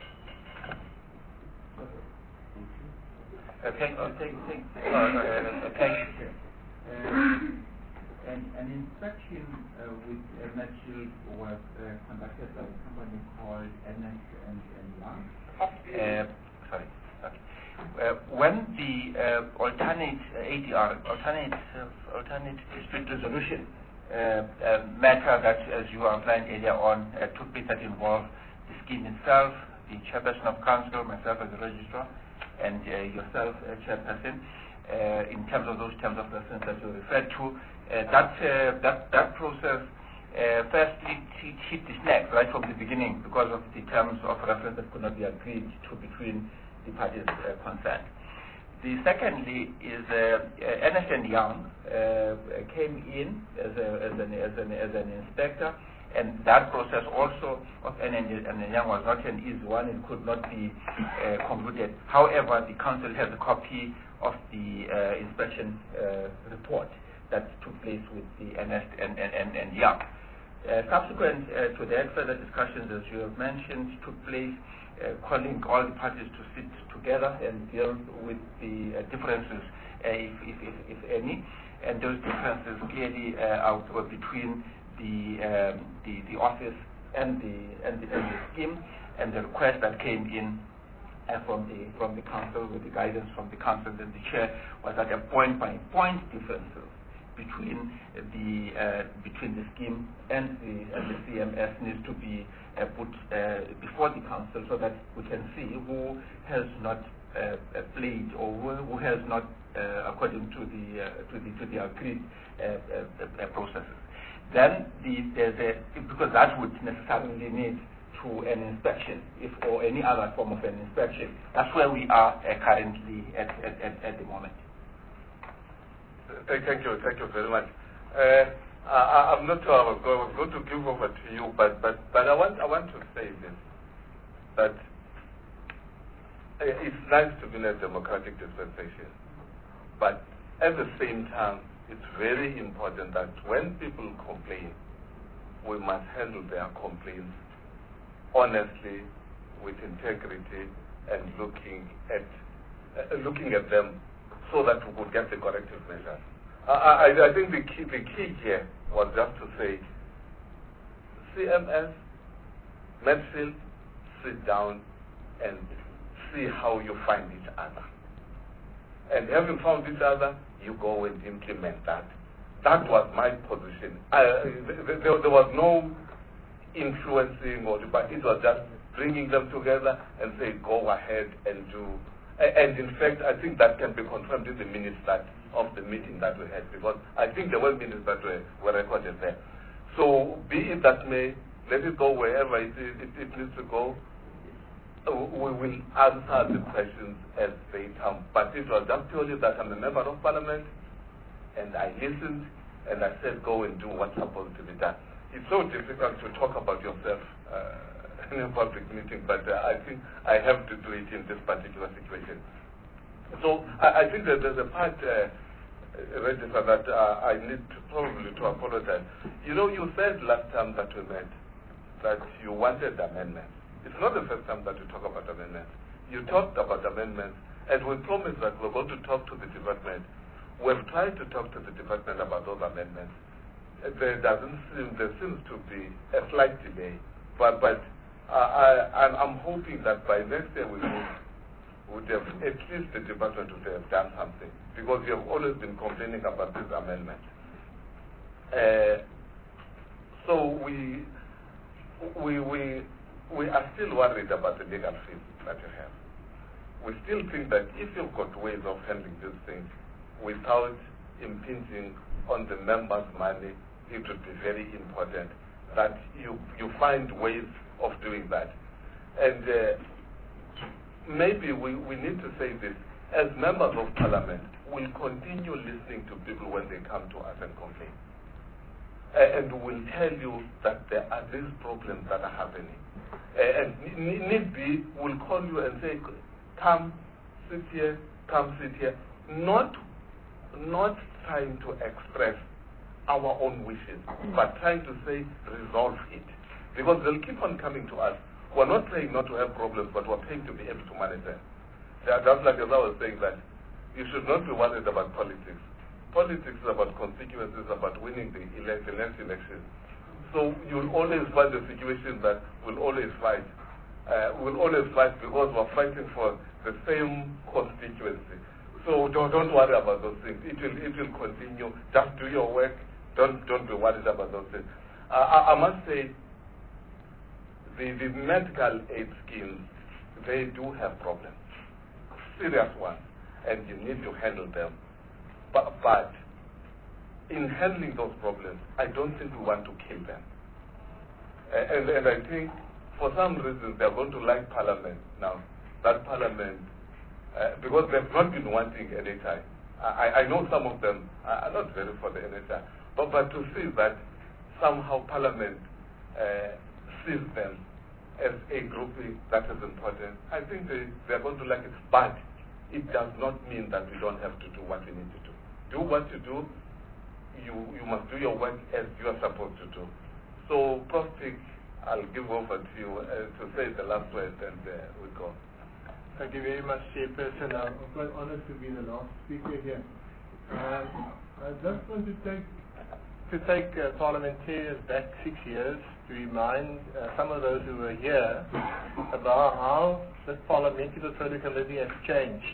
Uh, thank you, thank you, thank you. Uh, thank you. Uh, an, an inspection uh, with uh, MedShield was uh, conducted by a company called Ernst and Young. Uh, sorry. Okay. Uh, when the uh, alternate uh, A D R, alternate uh, alternate dispute resolution uh, uh, matter that, as you outlined earlier on, uh, took place that involved the scheme itself, the chairperson of council, myself as the registrar, and uh, yourself, uh, chairperson, uh, in terms of those terms of reference that you referred to, uh, that uh, that that process uh, firstly hit, hit the snag right from the beginning because of the terms of reference that could not be agreed to between the parties uh, concerned. The secondly is uh, uh, Ernst and Young uh, came in as, a, as, an, as, an, as an inspector, and that process also of Ernst and Young was not an easy one. It could not be uh, concluded. However, the council has a copy of the uh, inspection uh, report that took place with the Ernst and, and, and, and Young. Uh, subsequent uh, to that, further discussions, as you have mentioned, took place. Uh, calling all the parties to sit together and deal with the uh, differences, uh, if, if, if, if any, and those differences clearly uh, out uh, between the, um, the the office and the and the, and the scheme, and the request that came in uh, from the from the council with the guidance from the council and the chair was that a point by point differences between the uh, between the scheme and the, and the C M S needs to be uh, put uh, before the council so that we can see who has not uh, played or who, who has not, uh, according to the uh, to the to the agreed uh, uh, uh, processes. Then the, there's a, because that would necessarily need to an inspection, if or any other form of an inspection. That's where we are uh, currently at, at, at, at the moment. Thank, thank you, thank you very much. Uh, I, I'm not sure I was going, going to give over to you, but but but I want I want to say this, that it's nice to be in a democratic dispensation, but at the same time, it's very important that when people complain, we must handle their complaints honestly, with integrity, and looking at uh, looking at them so that we could get the corrective measures. I, I, I think the key, the key here was just to say, C M S, Medfield, sit down and see how you find each other. And having found each other, you go and implement that. That was my position. I, there, there was no influencing, or but it was just bringing them together and say, go ahead and do. And in fact, I think that can be confirmed in the minutes that of the meeting that we had, because I think there were minutes that were, were recorded there. So be it that may, let it go wherever it, it, it needs to go. We will answer the questions as they come. But it was just purely that I'm a member of parliament, and I listened, and I said, go and do what's supposed to be done. It's so difficult to talk about yourself uh, in a public meeting, but uh, I think I have to do it in this particular situation. So I, I think that there's a part, uh, Register, that uh, I need to probably to apologize. You know, you said last time that we met that you wanted amendments. It's not the first time that you talk about amendments. You talked about amendments, and we promised that we're going to talk to the department. We've tried to talk to the department about those amendments. There doesn't seem, there seems to be a slight delay, but but uh, I, I'm, I'm hoping that by next year we would, would have, at least the department would have done something, because you have always been complaining about this amendment. Uh, so we we we we are still worried about the legal fees that you have. We still think that if you've got ways of handling these things without impinging on the members' money, it would be very important that you you find ways of doing that. And uh, maybe we, we need to say this, as members of parliament, we'll continue listening to people when they come to us and complain. Uh, and we'll tell you that there are these problems that are happening. Uh, and need be, we'll call you and say, come, sit here, come, sit here. Not, not trying to express our own wishes, but trying to say, resolve it. Because they'll keep on coming to us. We're not saying not to have problems, but we're paying to be able to manage them. Just like as I was saying that, you should not be worried about politics. Politics is about constituencies, about winning the, elect, the next election. So you'll always find a situation that we'll always fight. Uh, we'll always fight because we're fighting for the same constituency. So don't, don't worry about those things. It will, it will continue. Just do your work. Don't, don't be worried about those things. Uh, I, I must say, the, the medical aid schemes, they do have problems, serious ones, and you need to handle them. But, but in handling those problems, I don't think we want to kill them. Uh, and, and I think for some reason they're going to like Parliament now. That Parliament, uh, because they've not been wanting N H I. I, I know some of them are not very for the N H I. But, but to see that somehow Parliament uh, sees them as a grouping that is important, I think they, they're going to like it. But it does not mean that we don't have to do what we need to do. Do what you do. You, you must do your work as you are supposed to do. So, Professor Pick, I'll give over to you uh, to say the last word, and uh, we go. Thank you very much, Chairperson. I'm quite honored to be the last speaker here. Um, I just want to take to take uh, parliamentarians back six years to remind uh, some of those who were here about how this parliamentary portfolio committee has changed.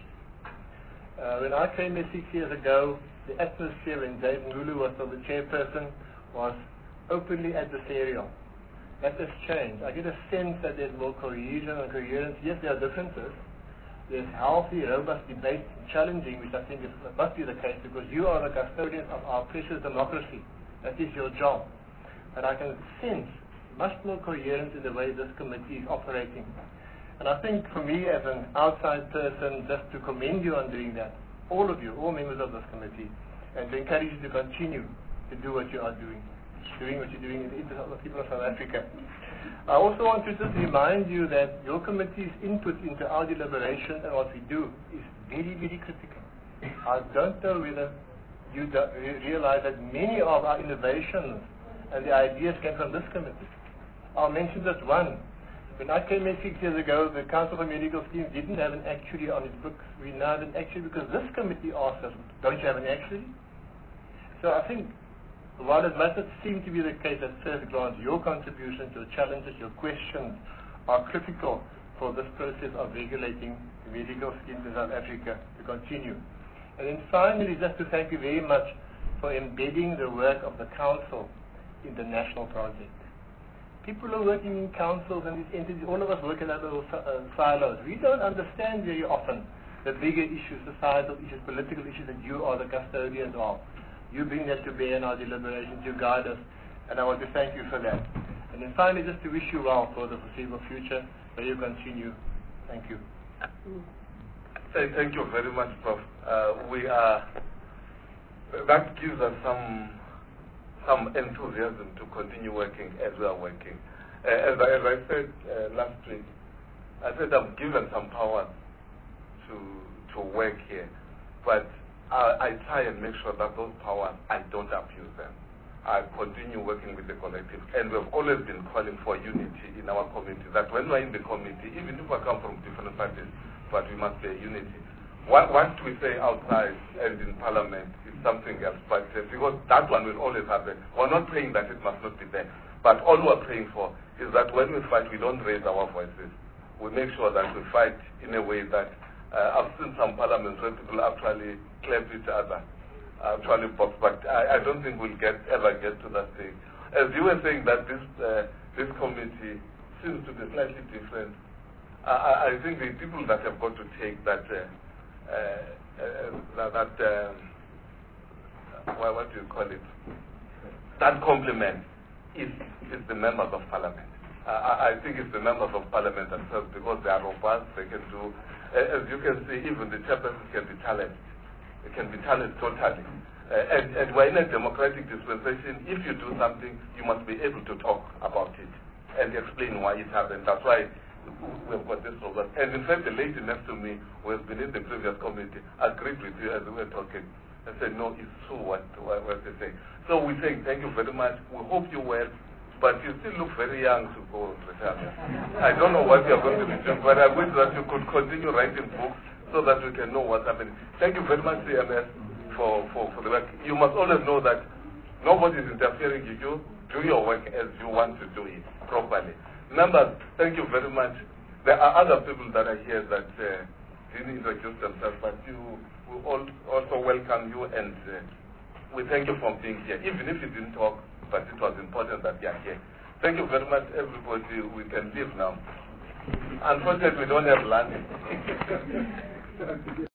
Uh, when I came here six years ago, the atmosphere when Dave Ngulu was still the chairperson was openly adversarial. That has changed. I get a sense that there's more cohesion and coherence. Yes, there are differences. There's healthy, robust debate, challenging, which I think is, must be the case, because you are the custodian of our precious democracy. That is your job. And I can sense much more coherence in the way this committee is operating. And I think for me as an outside person, just to commend you on doing that, all of you, all members of this committee, and to encourage you to continue to do what you are doing, doing what you're doing in the interest of the people of South Africa. I also want to just remind you that your committee's input into our deliberation and what we do is very, very critical. I don't know whether you do realize that many of our innovations and the ideas came from this committee. I'll mention just one. When I came in six years ago, the Council for Medical Schemes didn't have an actuary on its books. We now have an actuary because this committee asked us, don't you have an actuary? So I think, while it must not seem to be the case at first glance, your contributions, your challenges, your questions are critical for this process of regulating medical schemes in South Africa to continue. And then finally, just to thank you very much for embedding the work of the Council in the national project. People are working in councils and these entities, all of us work in our little uh, silos. We don't understand very often the bigger issues, societal issues, political issues that you are the custodians of. You bring that to bear in our deliberations, you guide us, and I want to thank you for that. And then finally, just to wish you well for the foreseeable future, may you continue. Thank you. Thank you very much, Professor Uh, we are, that gives us some some enthusiasm to continue working as we are working. Uh, as, I, as I said uh, last week, I said I'm given some powers to to work here, but I, I try and make sure that those powers, I don't abuse them. I continue working with the collective, and we've always been calling for unity in our community, that when we're in the community, even if we come from different parties, but we must be a unity. What, what we say outside and in Parliament is something else, but uh, because that one will always happen. We're not praying that it must not be there, but all we're praying for is that when we fight, we don't raise our voices. We make sure that we fight in a way that uh, I've seen some parliaments where people actually clap each other, actually box, but I, I don't think we'll get ever get to that stage. As you were saying that this uh, this committee seems to be slightly different, I, I think the people that have got to take that. Uh, Uh, uh, that, um, what, what do you call it? That compliment is, is the members of Parliament. Uh, I, I think it's the members of Parliament themselves because they are robust, they can do, uh, as you can see, even the chairperson can be challenged. It can be challenged totally. Uh, and, and we're in a democratic dispensation. If you do something, you must be able to talk about it and explain why it happened. That's why we've got this problem. And in fact, the lady next to me, who has been in the previous committee, agreed with you as we were talking. I said, no, it's true what, what, what they say. So we're saying thank you very much. We hope you well, but you still look very young to go to retirement. I don't know what you're going to be doing, but I wish that you could continue writing books so that we can know what's happening. Thank you very much, C M S, for, for, for the work. You must always know that nobody is interfering with you. Do your work as you want to do it properly. Members, thank you very much. There are other people that are here that uh, didn't introduce themselves, but you, we all also welcome you, and uh, we thank you for being here. Even if you didn't talk, but it was important that you are here. Thank you very much, everybody. We can leave now. Unfortunately, we don't have lunch.